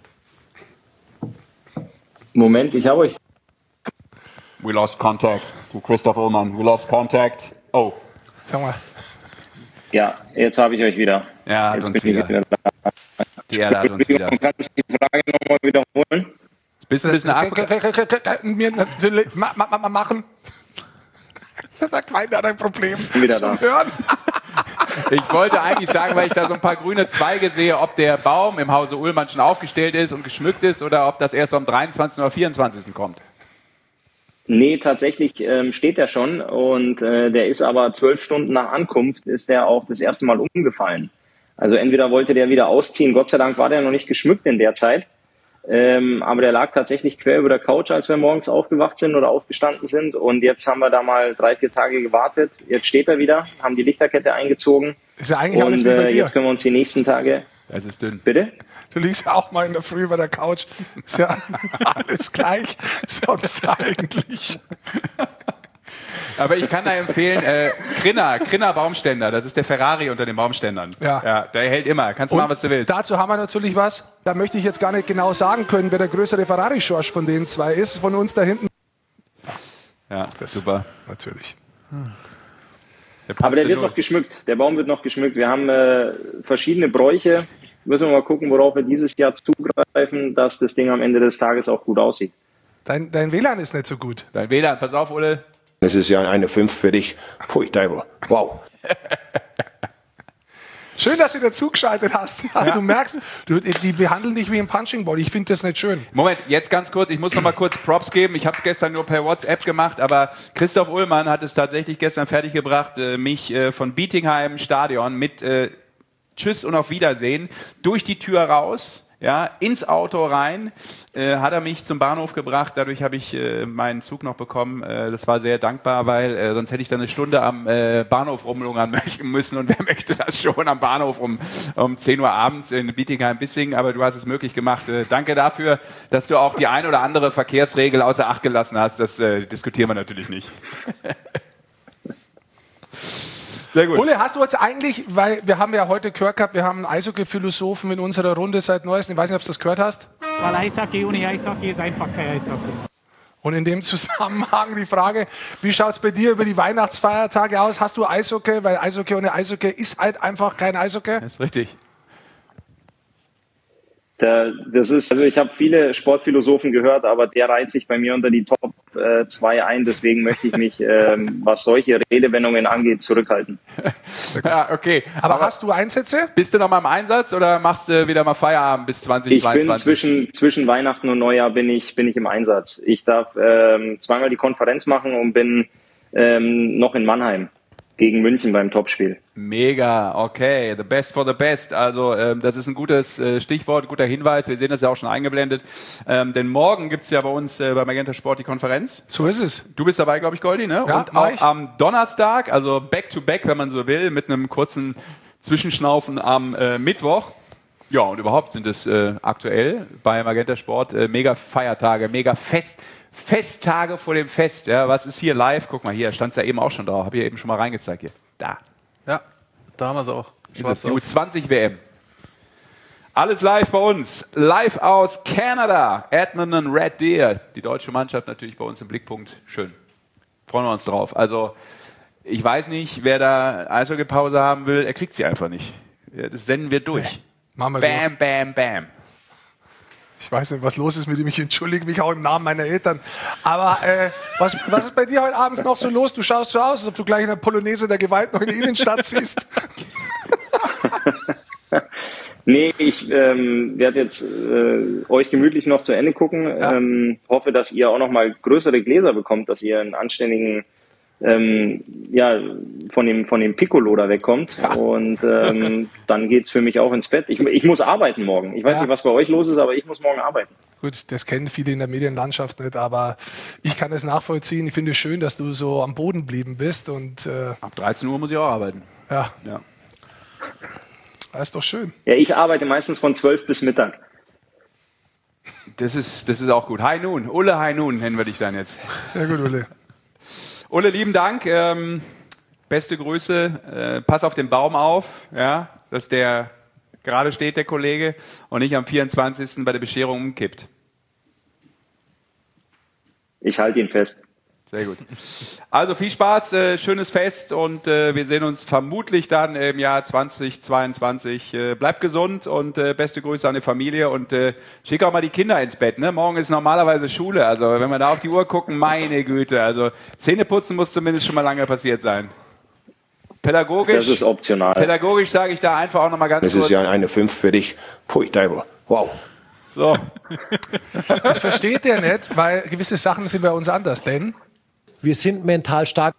Moment, ich habe euch... We lost contact to Christoph Ullmann. We lost contact. Oh. Sag mal. Ja, jetzt habe ich euch wieder. Ja, hat jetzt uns bin wieder. Ich wieder da. Die Erde hat uns wieder. Kannst du die Frage nochmal wiederholen? Bist du ein bisschen ab? Mir natürlich ma, ma, ma, machen. Das hat keiner ein Problem Wieder zum da. Hören. Ich wollte eigentlich sagen, weil ich da so ein paar grüne Zweige sehe, ob der Baum im Hause Ullmann schon aufgestellt ist und geschmückt ist oder ob das erst am dreiundzwanzigsten oder vierundzwanzigsten kommt. Nee, tatsächlich ähm, steht der schon und äh, der ist aber zwölf Stunden nach Ankunft ist der auch das erste Mal umgefallen. Also entweder wollte der wieder ausziehen, Gott sei Dank war der noch nicht geschmückt in der Zeit, ähm, aber der lag tatsächlich quer über der Couch, als wir morgens aufgewacht sind oder aufgestanden sind und jetzt haben wir da mal drei, vier Tage gewartet. Jetzt steht er wieder, haben die Lichterkette eingezogen. Ist ja eigentlich und, alles wie bei äh, dir. Jetzt können wir uns die nächsten Tage... Das ist dünn. Bitte? Du liegst ja auch mal in der Früh über der Couch. Ist ja alles gleich, sonst eigentlich. Aber ich kann da empfehlen, äh, Krinner, Krinner Baumständer, das ist der Ferrari unter den Baumständern. Ja. Ja, der hält immer. Kannst du Und machen, was du willst. dazu haben wir natürlich was. Da möchte ich jetzt gar nicht genau sagen können, wer der größere Ferrari-Schorsch von den zwei ist. Von uns da hinten. Ja, das super. Natürlich. Der passt Aber der dir wird nur. noch geschmückt. Der Baum wird noch geschmückt. Wir haben äh, verschiedene Bräuche. Müssen wir mal gucken, worauf wir dieses Jahr zugreifen, dass das Ding am Ende des Tages auch gut aussieht. Dein, dein W L A N ist nicht so gut. Dein W L A N, pass auf, Ulle. Das ist ja eine fünf für dich. Pui, Teufel. Wow. Schön, dass du dazugeschaltet hast. Also, du merkst, du, die behandeln dich wie ein Punching Ball. Ich finde das nicht schön. Moment, jetzt ganz kurz, ich muss noch mal kurz Props geben. Ich habe es gestern nur per WhatsApp gemacht, aber Christoph Ullmann hat es tatsächlich gestern fertiggebracht, äh, mich äh, von Bietigheim Stadion mit äh, Tschüss und auf Wiedersehen durch die Tür raus, ja, ins Auto rein, äh, hat er mich zum Bahnhof gebracht. Dadurch habe ich äh, meinen Zug noch bekommen. Äh, das war sehr dankbar, weil äh, sonst hätte ich dann eine Stunde am äh, Bahnhof rumlungern müssen. Und wer möchte das schon am Bahnhof um, um zehn Uhr abends in Bietigheim-Bissingen? Aber du hast es möglich gemacht. Äh, danke dafür, dass du auch die ein oder andere Verkehrsregel außer Acht gelassen hast. Das äh, diskutieren wir natürlich nicht. Sehr gut. Ulle, hast du jetzt eigentlich, weil wir haben ja heute gehört gehabt, wir haben einen Eishockey-Philosophen in unserer Runde seit Neuestem, ich weiß nicht, ob du das gehört hast. Weil Eishockey ohne Eishockey ist einfach kein Eishockey. Und in dem Zusammenhang die Frage, wie schaut es bei dir über die Weihnachtsfeiertage aus? Hast du Eishockey? Weil Eishockey ohne Eishockey ist halt einfach kein Eishockey. Das ist richtig. Da, das ist, also ich habe viele Sportphilosophen gehört, aber der reiht sich bei mir unter die Top zwei ein. Deswegen möchte ich mich, ähm, was solche Redewendungen angeht, zurückhalten. Ja, okay. Aber, Aber hast du Einsätze? bist du noch mal im Einsatz oder machst du wieder mal Feierabend bis zwanzig Ich bin zweiundzwanzig? zwischen, zwischen Weihnachten und Neujahr bin ich, bin ich im Einsatz. Ich darf ähm, zweimal die Konferenz machen und bin ähm, noch in Mannheim gegen München beim Topspiel. Mega, okay, the best for the best. Also ähm, das ist ein gutes äh, Stichwort, guter Hinweis. Wir sehen das ja auch schon eingeblendet. Ähm, denn morgen gibt's ja bei uns äh, bei Magenta Sport die Konferenz. So ist es. Du bist dabei, glaube ich, Goldi, ne? Ja, Und mach auch ich. am Donnerstag, also back-to-back, wenn man so will, mit einem kurzen Zwischenschnaufen am äh, Mittwoch. Ja, und überhaupt sind es äh, aktuell bei Magenta Sport äh, mega Feiertage, mega Fest. Festtage vor dem Fest. Ja, was ist hier live? Guck mal, hier stand es ja eben auch schon drauf. Habe ich ja eben schon mal reingezeigt. Hier. Da. Ja, da haben wir es auch. Ist das die U zwanzig W M. Alles live bei uns. Live aus Kanada. Edmonton Red Deer. Die deutsche Mannschaft natürlich bei uns im Blickpunkt. Schön. Freuen wir uns drauf. Also, ich weiß nicht, wer da Eishockey-Pause haben will. Er kriegt sie einfach nicht. Das senden wir durch. Machen wir Bam, bam, bam. Ich weiß nicht, was los ist mit ihm. Ich entschuldige mich auch im Namen meiner Eltern. Aber äh, was, was ist bei dir heute Abend noch so los? Du schaust so aus, als ob du gleich in der Polonaise der Gewalt noch in der Innenstadt siehst. Nee, ich ähm, werde jetzt äh, euch gemütlich noch zu Ende gucken. Ja. Ähm, hoffe, dass ihr auch noch mal größere Gläser bekommt, dass ihr einen anständigen ähm, ja, von dem, von dem Piccolo da wegkommt. Ja. Und ähm, dann geht's für mich auch ins Bett. Ich, ich muss arbeiten morgen. Ich weiß Ja. nicht, was bei euch los ist, aber ich muss morgen arbeiten. Gut, das kennen viele in der Medienlandschaft nicht, aber ich kann es nachvollziehen. Ich finde es schön, dass du so am Boden geblieben bist. Und äh, Ab dreizehn Uhr muss ich auch arbeiten. ja, Ja. das ist doch schön. Ja, ich arbeite meistens von zwölf bis Mittag. Das ist, das ist auch gut. High Noon. Ulle High Noon nennen wir dich dann jetzt. Sehr gut, Ulle. Ulle, lieben Dank. Ähm, beste Grüße. Äh, pass auf den Baum auf, ja, dass der gerade steht, der Kollege, und nicht am vierundzwanzigsten bei der Bescherung umkippt. Ich halte ihn fest. Sehr gut. Also viel Spaß, äh, schönes Fest und äh, wir sehen uns vermutlich dann im Jahr zweitausendzweiundzwanzig. Äh, bleibt gesund und äh, beste Grüße an die Familie und äh, schick auch mal die Kinder ins Bett. Ne? Morgen ist normalerweise Schule, also wenn wir da auf die Uhr gucken, meine Güte. Also Zähneputzen muss zumindest schon mal lange passiert sein. Pädagogisch, das ist optional. Pädagogisch sage ich da einfach auch noch mal ganz Das kurz. ist ja eine fünf für dich. Pui, Teufel. Wow. So. Das versteht ihr nicht, weil gewisse Sachen sind bei uns anders, denn wir sind mental stark.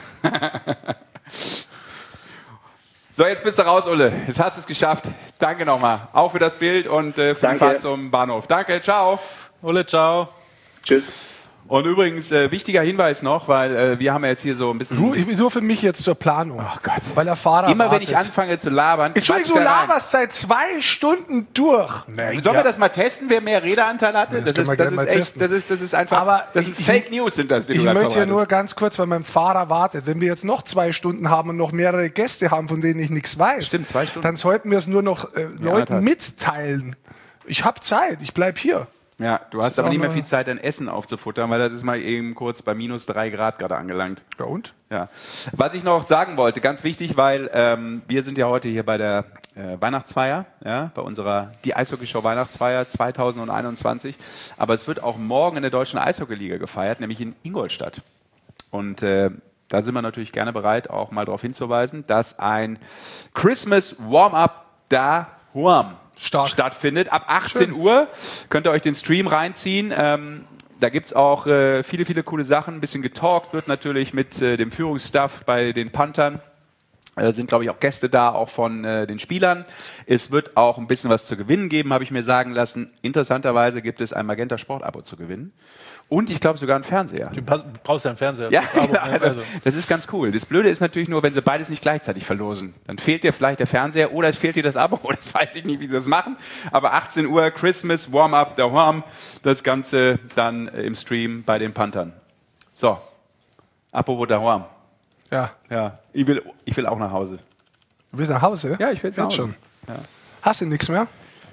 So, jetzt bist du raus, Ulle. Jetzt hast du es geschafft. Danke nochmal. Auch für das Bild und äh, für Danke. die Fahrt zum Bahnhof. Danke, ciao. Ulle, ciao. Tschüss. Und übrigens, äh, wichtiger Hinweis noch, weil äh, wir haben ja jetzt hier so ein bisschen... Ru- ich- nur für mich jetzt zur Planung. Oh Gott. Weil der Fahrer Immer wenn wartet. ich anfange zu labern... Entschuldigung, quatsch du da rein. laberst seit zwei Stunden durch. Sollen wir das mal testen, wer mehr Redeanteil hatte? Das Das, können wir ist, das, gerne ist mal echt, testen. das, ist, das ist einfach... Aber das sind ich- Fake News, sind das, die Ich du da möchte ja verbreitest. nur ganz kurz, weil mein Fahrer wartet. Wenn wir jetzt noch zwei Stunden haben und noch mehrere Gäste haben, von denen ich nichts weiß, Stimmt, zwei Stunden. dann sollten wir es nur noch äh, Leuten anderthalb. mitteilen. Ich habe Zeit, ich bleib hier. Ja, du Das hast ist aber auch nicht mehr mal- viel Zeit, dein Essen aufzufuttern, weil das ist mal eben kurz bei minus drei Grad gerade angelangt. Ja und? Ja. Was ich noch sagen wollte, ganz wichtig, weil ähm, wir sind ja heute hier bei der äh, Weihnachtsfeier, ja, bei unserer die Eishockeyshow Weihnachtsfeier zweitausendeinundzwanzig. Aber es wird auch morgen in der Deutschen Eishockeyliga gefeiert, nämlich in Ingolstadt. Und äh, da sind wir natürlich gerne bereit, auch mal darauf hinzuweisen, dass ein Christmas Warm-Up da Huam Stark. stattfindet. Ab achtzehn Uhr könnt ihr euch den Stream reinziehen. Ähm, da gibt es auch äh, viele, viele coole Sachen. Ein bisschen getalkt wird natürlich mit äh, dem Führungsstaff bei den Panthern. Da sind, glaube ich, auch Gäste da, auch von äh, den Spielern. Es wird auch ein bisschen was zu gewinnen geben, habe ich mir sagen lassen. Interessanterweise gibt es ein Magenta Sport-Abo zu gewinnen. Und ich glaube sogar einen Fernseher. Du pass- brauchst ja einen Fernseher. Ja, Das Abo, genau, ne? das, Also. das ist ganz cool. Das Blöde ist natürlich nur, wenn sie beides nicht gleichzeitig verlosen. Dann fehlt dir vielleicht der Fernseher oder es fehlt dir das Abo. Das weiß ich nicht, wie sie das machen. Aber achtzehn Uhr, Christmas, Warm-Up, der Warm. Das Ganze dann äh, im Stream bei den Panthern. So, apropos der Warm. Ja. Ja, ich will, ich will auch nach Hause. Du willst nach Hause? Ja, ich will jetzt nach Jetzt Hause. schon. Ja. Hast du nichts mehr?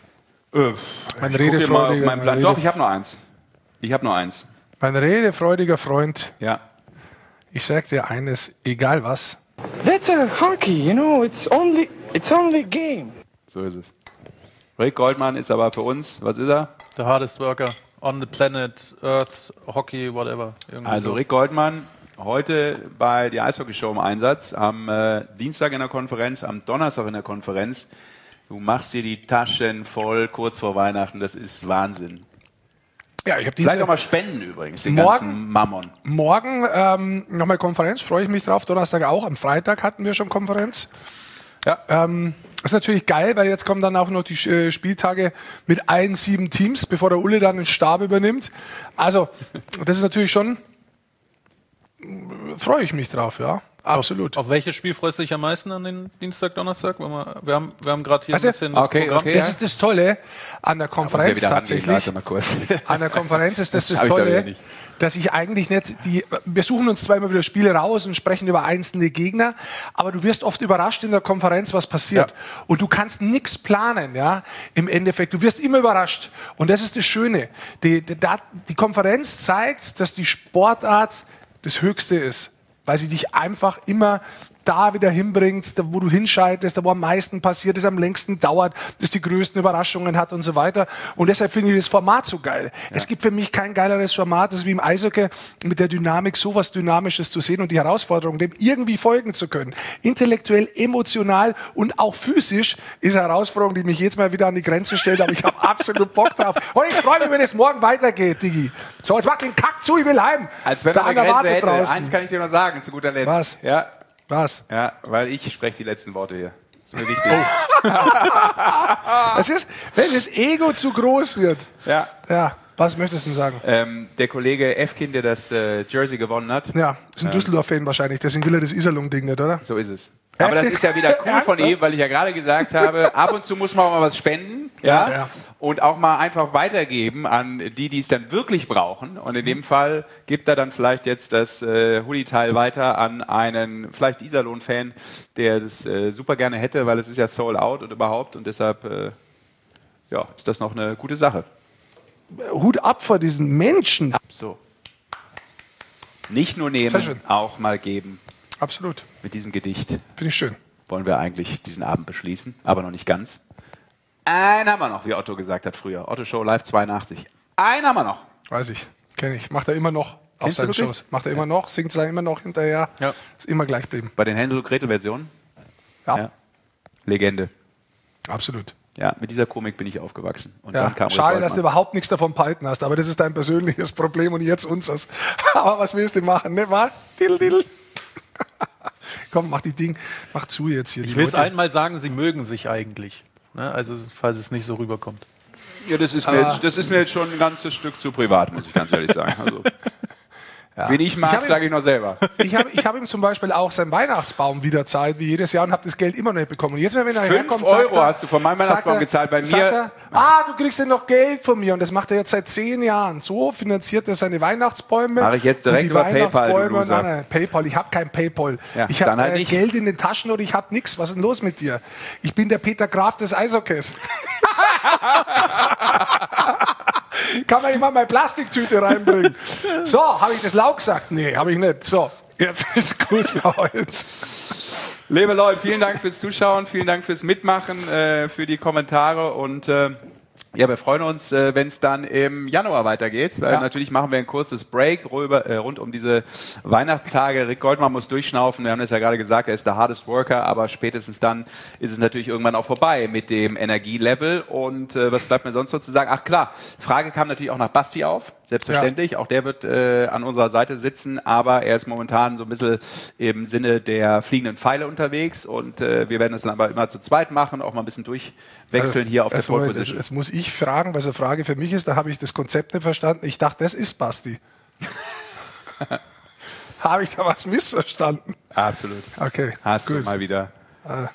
Äh, Mein ich gucke hier mal auf redefreudiger, meinen Plan. mein Doch, Rede- ich habe noch eins. Ich habe noch eins. Mein redefreudiger Freund, Ja. ich sag dir eines, egal was. That's a hockey, you know. It's only, it's only game. So ist es. Rick Goldmann ist aber für uns, was ist er? The hardest worker on the planet, Earth, Hockey, whatever. Irgendwie Also so. Rick Goldmann heute bei der Eishockey-Show im Einsatz, am äh, Dienstag in der Konferenz, am Donnerstag in der Konferenz. Du machst dir die Taschen voll kurz vor Weihnachten, das ist Wahnsinn. Ja, ich habe Vielleicht auch mal spenden übrigens, den Morgen- ganzen Mammon. Morgen ähm, nochmal Konferenz, freue ich mich drauf. Donnerstag auch. Am Freitag hatten wir schon Konferenz. Ja. Ähm, ist natürlich geil, weil jetzt kommen dann auch noch die äh, Spieltage mit allen sieben Teams, bevor der Ulle dann den Stab übernimmt. Also, das ist natürlich schon, freue ich mich drauf, ja. Absolut. Auf, auf welches Spiel freust du dich am meisten an den Dienstag, Donnerstag? Wenn wir, wir haben, wir haben gerade hier Also, ein bisschen das okay, Programm. okay. Das ja. ist das Tolle an der Konferenz wieder rangehen, tatsächlich. warte mal kurz. An der Konferenz ist das das, hab ich da wieder Tolle, nicht. dass ich eigentlich nicht die, wir suchen uns zwar immer wieder Spiele raus und sprechen über einzelne Gegner, aber du wirst oft überrascht in der Konferenz, was passiert. Ja. Und du kannst nichts planen, ja, im Endeffekt. Du wirst immer überrascht. Und das ist das Schöne. Die, die, die Konferenz zeigt, dass die Sportart das Höchste ist, weil sie dich einfach immer da wieder hinbringt, da wo du hinschaltest, da wo am meisten passiert, das am längsten dauert, das die größten Überraschungen hat und so weiter. Und deshalb finde ich das Format so geil. Ja. Es gibt für mich kein geileres Format, das wie im Eishockey mit der Dynamik sowas Dynamisches zu sehen und die Herausforderung, dem irgendwie folgen zu können. Intellektuell, emotional und auch physisch ist eine Herausforderung, die mich jetzt mal wieder an die Grenze stellt, aber ich habe absolut Bock drauf. Und ich freue mich, wenn es morgen weitergeht, Digi. So, jetzt mach den Kack zu, ich will heim. Als wenn Der er eine andere Grenze wartet hätte. draußen. Eins kann ich dir noch sagen, zu guter Letzt. Was? Ja, Was? ja, weil ich spreche die letzten Worte hier. Das ist mir wichtig. Das ist, wenn das Ego zu groß wird. Ja. Ja, was möchtest du denn sagen? Ähm, der Kollege Efkin, der das äh, Jersey gewonnen hat. Ja, ist ein Düsseldorf-Fan wahrscheinlich, deswegen will er das Iserlohn-Ding nicht, oder? So ist es. Aber das ist ja wieder cool von ihm, weil ich ja gerade gesagt habe, ab und zu muss man auch mal was spenden, ja, Ja, ja. und auch mal einfach weitergeben an die, die es dann wirklich brauchen. Und in dem Fall gibt er dann vielleicht jetzt das äh, Hoodie-Teil weiter an einen vielleicht Iserlohn-Fan, der das äh, super gerne hätte, weil es ist ja sold out und überhaupt und deshalb äh, ja, ist das noch eine gute Sache. Hut ab vor diesen Menschen. So. Nicht nur nehmen, auch mal geben. Absolut. Mit diesem Gedicht. Finde ich schön. Wollen wir eigentlich diesen Abend beschließen, aber noch nicht ganz. Einen haben wir noch, wie Otto gesagt hat früher. Otto Show Live zweiundachtzig. Einen haben wir noch. Weiß ich. Kenne ich. Macht er immer noch auf Kennst seinen du wirklich? Shows. Macht er immer noch, singt es dann immer noch hinterher. Ja. Ist immer gleich geblieben. Bei den Hänsel- und Gretel-Versionen? Ja. ja. Legende. Absolut. Ja, mit dieser Komik bin ich aufgewachsen. Und Ja. dann kam Schade, Rick dass du Goldman. überhaupt nichts davon behalten hast. Aber das ist dein persönliches Problem und jetzt unseres. Aber was willst du machen? Ne? Was? Diddle, diddle. Komm, mach die Ding, mach zu jetzt hier. Ich die will es Leute. einmal sagen, sie mögen sich eigentlich. Ne? Also, falls es nicht so rüberkommt. Ja, das ist, mir jetzt, das ist mir jetzt schon ein ganzes Stück zu privat, muss ich ganz ehrlich sagen. Also, Ja. wen ich mag, Ich hab ihm- sage ich noch selber. Ich habe ich hab ihm zum Beispiel auch seinen Weihnachtsbaum wieder zahlt, wie jedes Jahr, und habe das Geld immer noch nicht bekommen. Und jetzt, wenn er Fünf herkommt, sagt Euro er, hast du von meinem sagt Weihnachtsbaum er- gezahlt, bei sagt mir- Er, ah, du kriegst ja noch Geld von mir. Und das macht er jetzt seit zehn Jahren. So finanziert er seine Weihnachtsbäume. Mach ich jetzt direkt und die über PayPal, du Weihnachtsbäume. Loser. Nein, nein, PayPal. Ich habe kein PayPal. Ja, ich habe dann halt äh, nicht. Geld in den Taschen oder ich habe nichts. Was ist denn los mit dir? Ich bin der Peter Graf des Eishockeys. Kann man immer meine Plastiktüte reinbringen? So, habe ich das laut gesagt? Nee, habe ich nicht. So, jetzt ist gut für heute. Liebe Leute, vielen Dank fürs Zuschauen, vielen Dank fürs Mitmachen, äh, für die Kommentare und äh, ja, wir freuen uns, äh, wenn es dann im Januar weitergeht, weil Ja. natürlich machen wir ein kurzes Break rüber, äh, rund um diese Weihnachtstage. Rick Goldmann muss durchschnaufen, wir haben das ja gerade gesagt, er ist der hardest worker, aber spätestens dann ist es natürlich irgendwann auch vorbei mit dem Energielevel und äh, was bleibt mir sonst noch zu sagen? Ach klar, Frage kam natürlich auch nach Basti auf, selbstverständlich, auch der wird äh, an unserer Seite sitzen, aber er ist momentan so ein bisschen im Sinne der fliegenden Pfeile unterwegs und äh, wir werden es dann aber immer zu zweit machen, auch mal ein bisschen durchwechseln hier auf der Also, Pole Moment, Position. Jetzt muss ich fragen, was eine Frage für mich ist. Da habe ich das Konzept nicht verstanden. Ich dachte, das ist Basti. Habe ich da was missverstanden? Absolut. Okay, Hast gut. du mal wieder. Äh, Ja.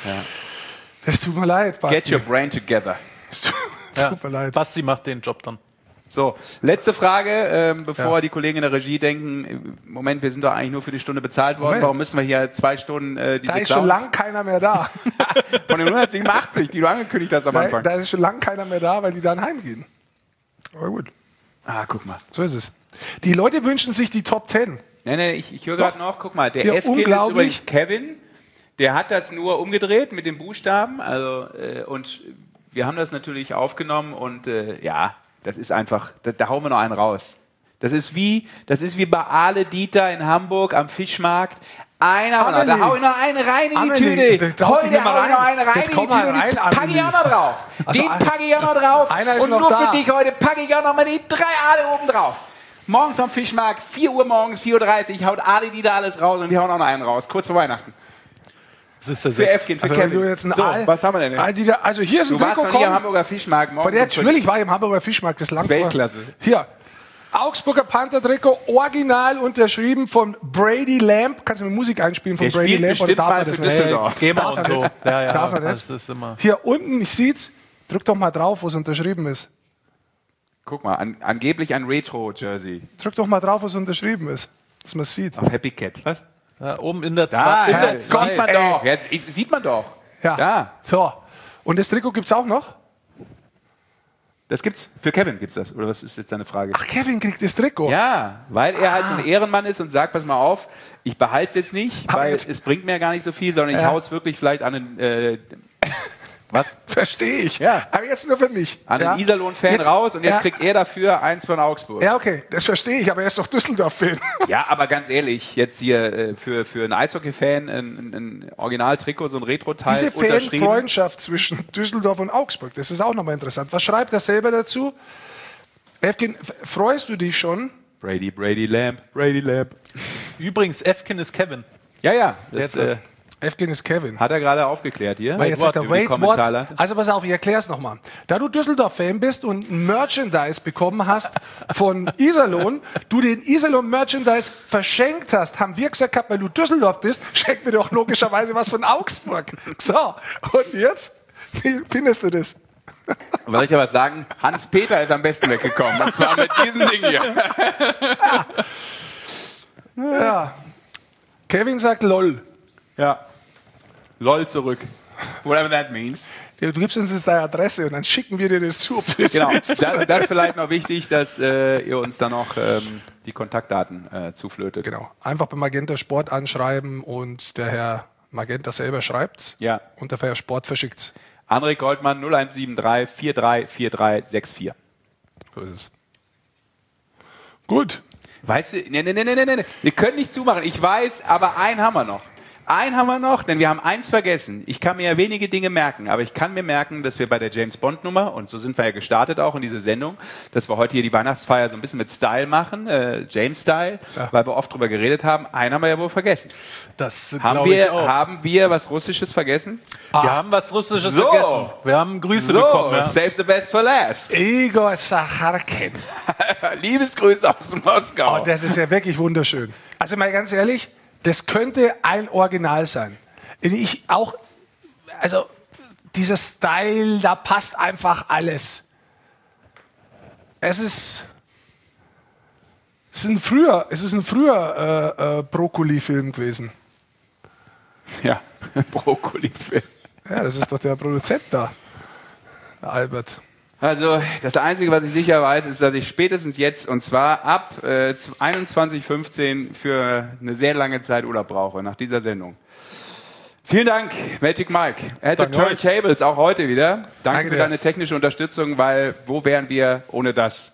Das tut mir leid, Basti. Get your brain together. Ja. Tut mir leid. Basti macht den Job dann. So, letzte Frage, ähm, bevor Ja. die Kollegen in der Regie denken, Moment, wir sind doch eigentlich nur für die Stunde bezahlt worden, Moment. warum müssen wir hier zwei Stunden äh, diese Da ist schon Clowns- lang keiner mehr da. von den hundertsiebenundachtzig, die du angekündigt hast am Da, Anfang. da ist schon lang keiner mehr da, weil die dann heimgehen. Aber gut, Ah, guck mal. so ist es. Die Leute wünschen sich die Top Ten. Nee, nee, ich, ich höre Doch. gerade noch, guck mal, der Ja, F-Kind ist unglaublich. übrigens Kevin, der hat das nur umgedreht mit den Buchstaben, also, äh, und wir haben das natürlich aufgenommen und äh, ja, das ist einfach, da, da hauen wir noch einen raus. Das ist wie, das ist wie bei Ale Dieter in Hamburg am Fischmarkt. Einer, haben wir noch, da Amelie. hau ich noch einen rein in Amelie, die Tüte. da haust du Heute nicht mal hau ich noch rein. einen rein Jetzt in komm die Tüte. mal rein, Den pack ich Amelie. auch noch drauf. Also Den ein- pack ich auch noch drauf. Einer ist und noch nur da. für dich heute packe ich auch noch mal die drei Ale oben drauf. Morgens am Fischmarkt, vier Uhr morgens, vier Uhr dreißig, haut Ale Dieter alles raus und wir hauen auch noch einen raus, kurz vor Weihnachten. Das ist der Für F-Kind, für Also wenn Kevin. du jetzt ein so, Aal- was haben wir denn jetzt? Also, die da- also hier ist ein Du warst Trikot noch nie am kommen. Hamburger Fischmarkt. Von morgens der um fünf. natürlich war ich im Hamburger Fischmarkt, das lang vor- Weltklasse. Hier, Augsburger Panther-Trikot, original unterschrieben von Brady Lamb. Kannst du mir Musik einspielen von Der Brady spielt Lamb? bestimmt darf mal man das für nicht? Düsseldorf. GEMA Darf und er so. nicht? Ja, ja, Darf er nicht? das ist immer. Hier unten, ich seht's. Drück doch mal drauf, wo es unterschrieben ist. Guck mal, an, angeblich ein Retro-Jersey Drück doch mal drauf, wo es unterschrieben ist, dass man es sieht. auf Happy Cat. Was? Ja, oben in der Da, zwei. In ja, der sieht zwei. man ey. doch. Jetzt ist, sieht man doch. Ja. Ja. So. Und das Trikot gibt's auch noch? Das gibt's. Für Kevin gibt's das. Oder was ist jetzt deine Frage? Ach, Kevin kriegt das Trikot. Ja, weil er halt so ein Ehrenmann ist und sagt, pass mal auf, ich behalte es jetzt nicht, Aber weil jetzt- es bringt mir gar nicht so viel, sondern ich Ja. hau es wirklich vielleicht an den, äh, was? Verstehe ich. Ja. Aber jetzt nur für mich. An den ja. Iserlohn-Fan Jetzt- raus und jetzt ja. kriegt er dafür eins von Augsburg. Ja, okay, das verstehe ich, aber er ist doch Düsseldorf-Fan. Ja, aber ganz ehrlich, jetzt hier äh, für, für einen Eishockey-Fan ein, ein, ein Original-Trikot, so ein Retro-Teil Diese unterschrieben. Fan-Freundschaft zwischen Düsseldorf und Augsburg, das ist auch nochmal interessant. Was schreibt er selber dazu? Efkin, f- freust du dich schon? Brady, Brady Lamb, Brady Lamb. Übrigens, F-Kin ist Kevin. Ja, ja, das Der äh, hat- Efkin ist Kevin. hat er gerade aufgeklärt hier. Weil jetzt sagt er, Über die wait, what? Kommentare. Also pass auf, ich erkläre es nochmal. Da du Düsseldorf-Fan bist und ein Merchandise bekommen hast von Iserlohn, du den Iserlohn-Merchandise verschenkt hast, haben wir gesagt gehabt, weil du Düsseldorf bist, schenk mir doch logischerweise was von Augsburg. So, und jetzt? Wie findest du das? Und soll ich ja was sagen? Hans-Peter ist am besten weggekommen. Und zwar mit diesem Ding hier. Ja. Kevin sagt LOL. Ja. LOL zurück. Whatever that means. Du gibst uns jetzt deine Adresse und dann schicken wir dir das zu. Ob du das Genau, willst das, oder das ist nicht. vielleicht noch wichtig, dass äh, ihr uns dann noch ähm, die Kontaktdaten äh, zuflötet. Genau. Einfach bei Magenta Sport anschreiben und der Herr Magenta selber schreibt. Ja. Und der Herr Sport verschickt. André Goldmann null eins sieben drei vier drei vier drei sechs vier. So ist es. Gut. Weißt du, nee, nee, nee, nee, nee, wir können nicht zumachen. Ich weiß, aber einen haben wir noch. Einen haben wir noch, denn wir haben eins vergessen. Ich kann mir ja wenige Dinge merken, aber ich kann mir merken, dass wir bei der James-Bond-Nummer, und so sind wir ja gestartet auch in diese Sendung, dass wir heute hier die Weihnachtsfeier so ein bisschen mit Style machen, äh, James-Style, ja. weil wir oft drüber geredet haben. Einen haben wir ja wohl vergessen. Das haben wir, haben wir was Russisches vergessen? Wir ah. haben was Russisches so. vergessen. Wir haben Grüße so. bekommen. Ja. Save the best for last. Igor Sacharkin. Liebesgrüße aus Moskau. Oh, das ist ja wirklich wunderschön. Also mal ganz ehrlich, das könnte ein Original sein. Ich auch, also dieser Style, da passt einfach alles. Es ist, es ist ein früher, es ist ein früher äh, äh, Brokkoli-Film gewesen. Ja, Brokkoli-Film. Ja, das ist doch der Produzent da, der Albert. Also das Einzige, was ich sicher weiß, ist, dass ich spätestens jetzt, und zwar ab äh, einundzwanzig fünfzehn, für eine sehr lange Zeit Urlaub brauche, nach dieser Sendung. Vielen Dank, Magic Mike. At the Turntables, auch heute wieder. Danke, Danke für deine technische Unterstützung, weil wo wären wir ohne das?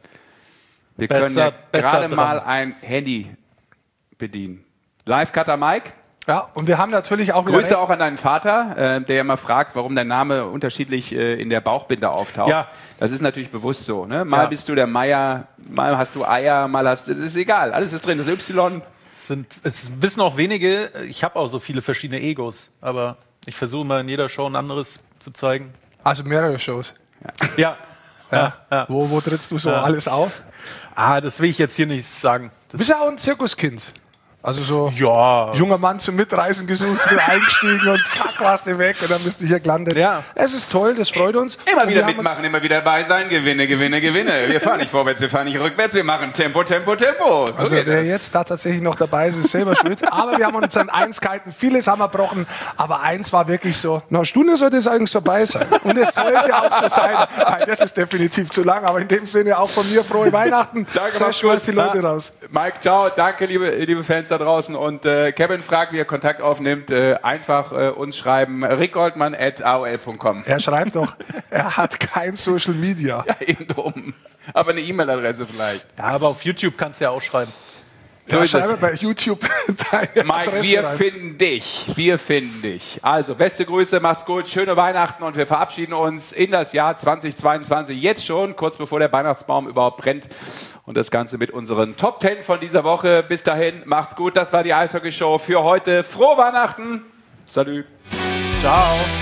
Wir besser, können ja gerade dran. mal ein Handy bedienen. Live-Cutter Mike. Ja, und wir haben natürlich auch wieder Grüße auch an deinen Vater, äh, der immer fragt, warum dein Name unterschiedlich äh, in der Bauchbinde auftaucht. Ja. Das ist natürlich bewusst so. Ne? Mal ja. bist du der Meier, mal hast du Eier, mal hast du... Das ist egal, alles ist drin. Das Y... Sind, es wissen auch wenige, ich habe auch so viele verschiedene Egos, aber ich versuche mal in jeder Show ein anderes zu zeigen. Also mehrere Shows? Ja. ja. ja. ja. Wo, wo trittst du so ja. alles auf? Ah, das will ich jetzt hier nicht sagen. Du bist ja auch ein Zirkuskind. Also so ja. junger Mann zum Mitreisen gesucht, bin eingestiegen und zack, warst du weg und dann bist du hier gelandet. Ja. Es ist toll, das freut uns. Immer wieder mitmachen, immer wieder dabei sein, Gewinne, Gewinne, Gewinne. Wir fahren nicht vorwärts, wir fahren nicht rückwärts, wir machen Tempo, Tempo, Tempo. So also wer das. jetzt da tatsächlich noch dabei ist, ist selber schuld. Aber wir haben uns an eins gehalten, vieles haben wir gebrochen, aber eins war wirklich so, na, eine Stunde sollte es eigentlich vorbei sein. Und es sollte auch so sein. Nein, das ist definitiv zu lang, aber in dem Sinne auch von mir frohe Weihnachten. Danke, so schmeißt die Leute ja. raus. Mike, ciao, danke, liebe, liebe Fans da draußen. Und äh, Kevin fragt, wie er Kontakt aufnimmt, äh, einfach äh, uns schreiben, rick goldmann at a o l punkt com. Er schreibt doch, er hat kein Social Media. Ja, eben drum. Aber eine E-Mail-Adresse vielleicht. Ja, aber auf YouTube kannst du ja auch schreiben. So ja, schreibe bei YouTube deine Mike, Adresse wir rein. finden dich. Wir finden dich. Also, beste Grüße, macht's gut, schöne Weihnachten und wir verabschieden uns in das Jahr zweitausendzweiundzwanzig. Jetzt schon, kurz bevor der Weihnachtsbaum überhaupt brennt. Und das Ganze mit unseren Top Ten von dieser Woche. Bis dahin, macht's gut. Das war die Eishockey-Show für heute. Frohe Weihnachten. Salut. Ciao.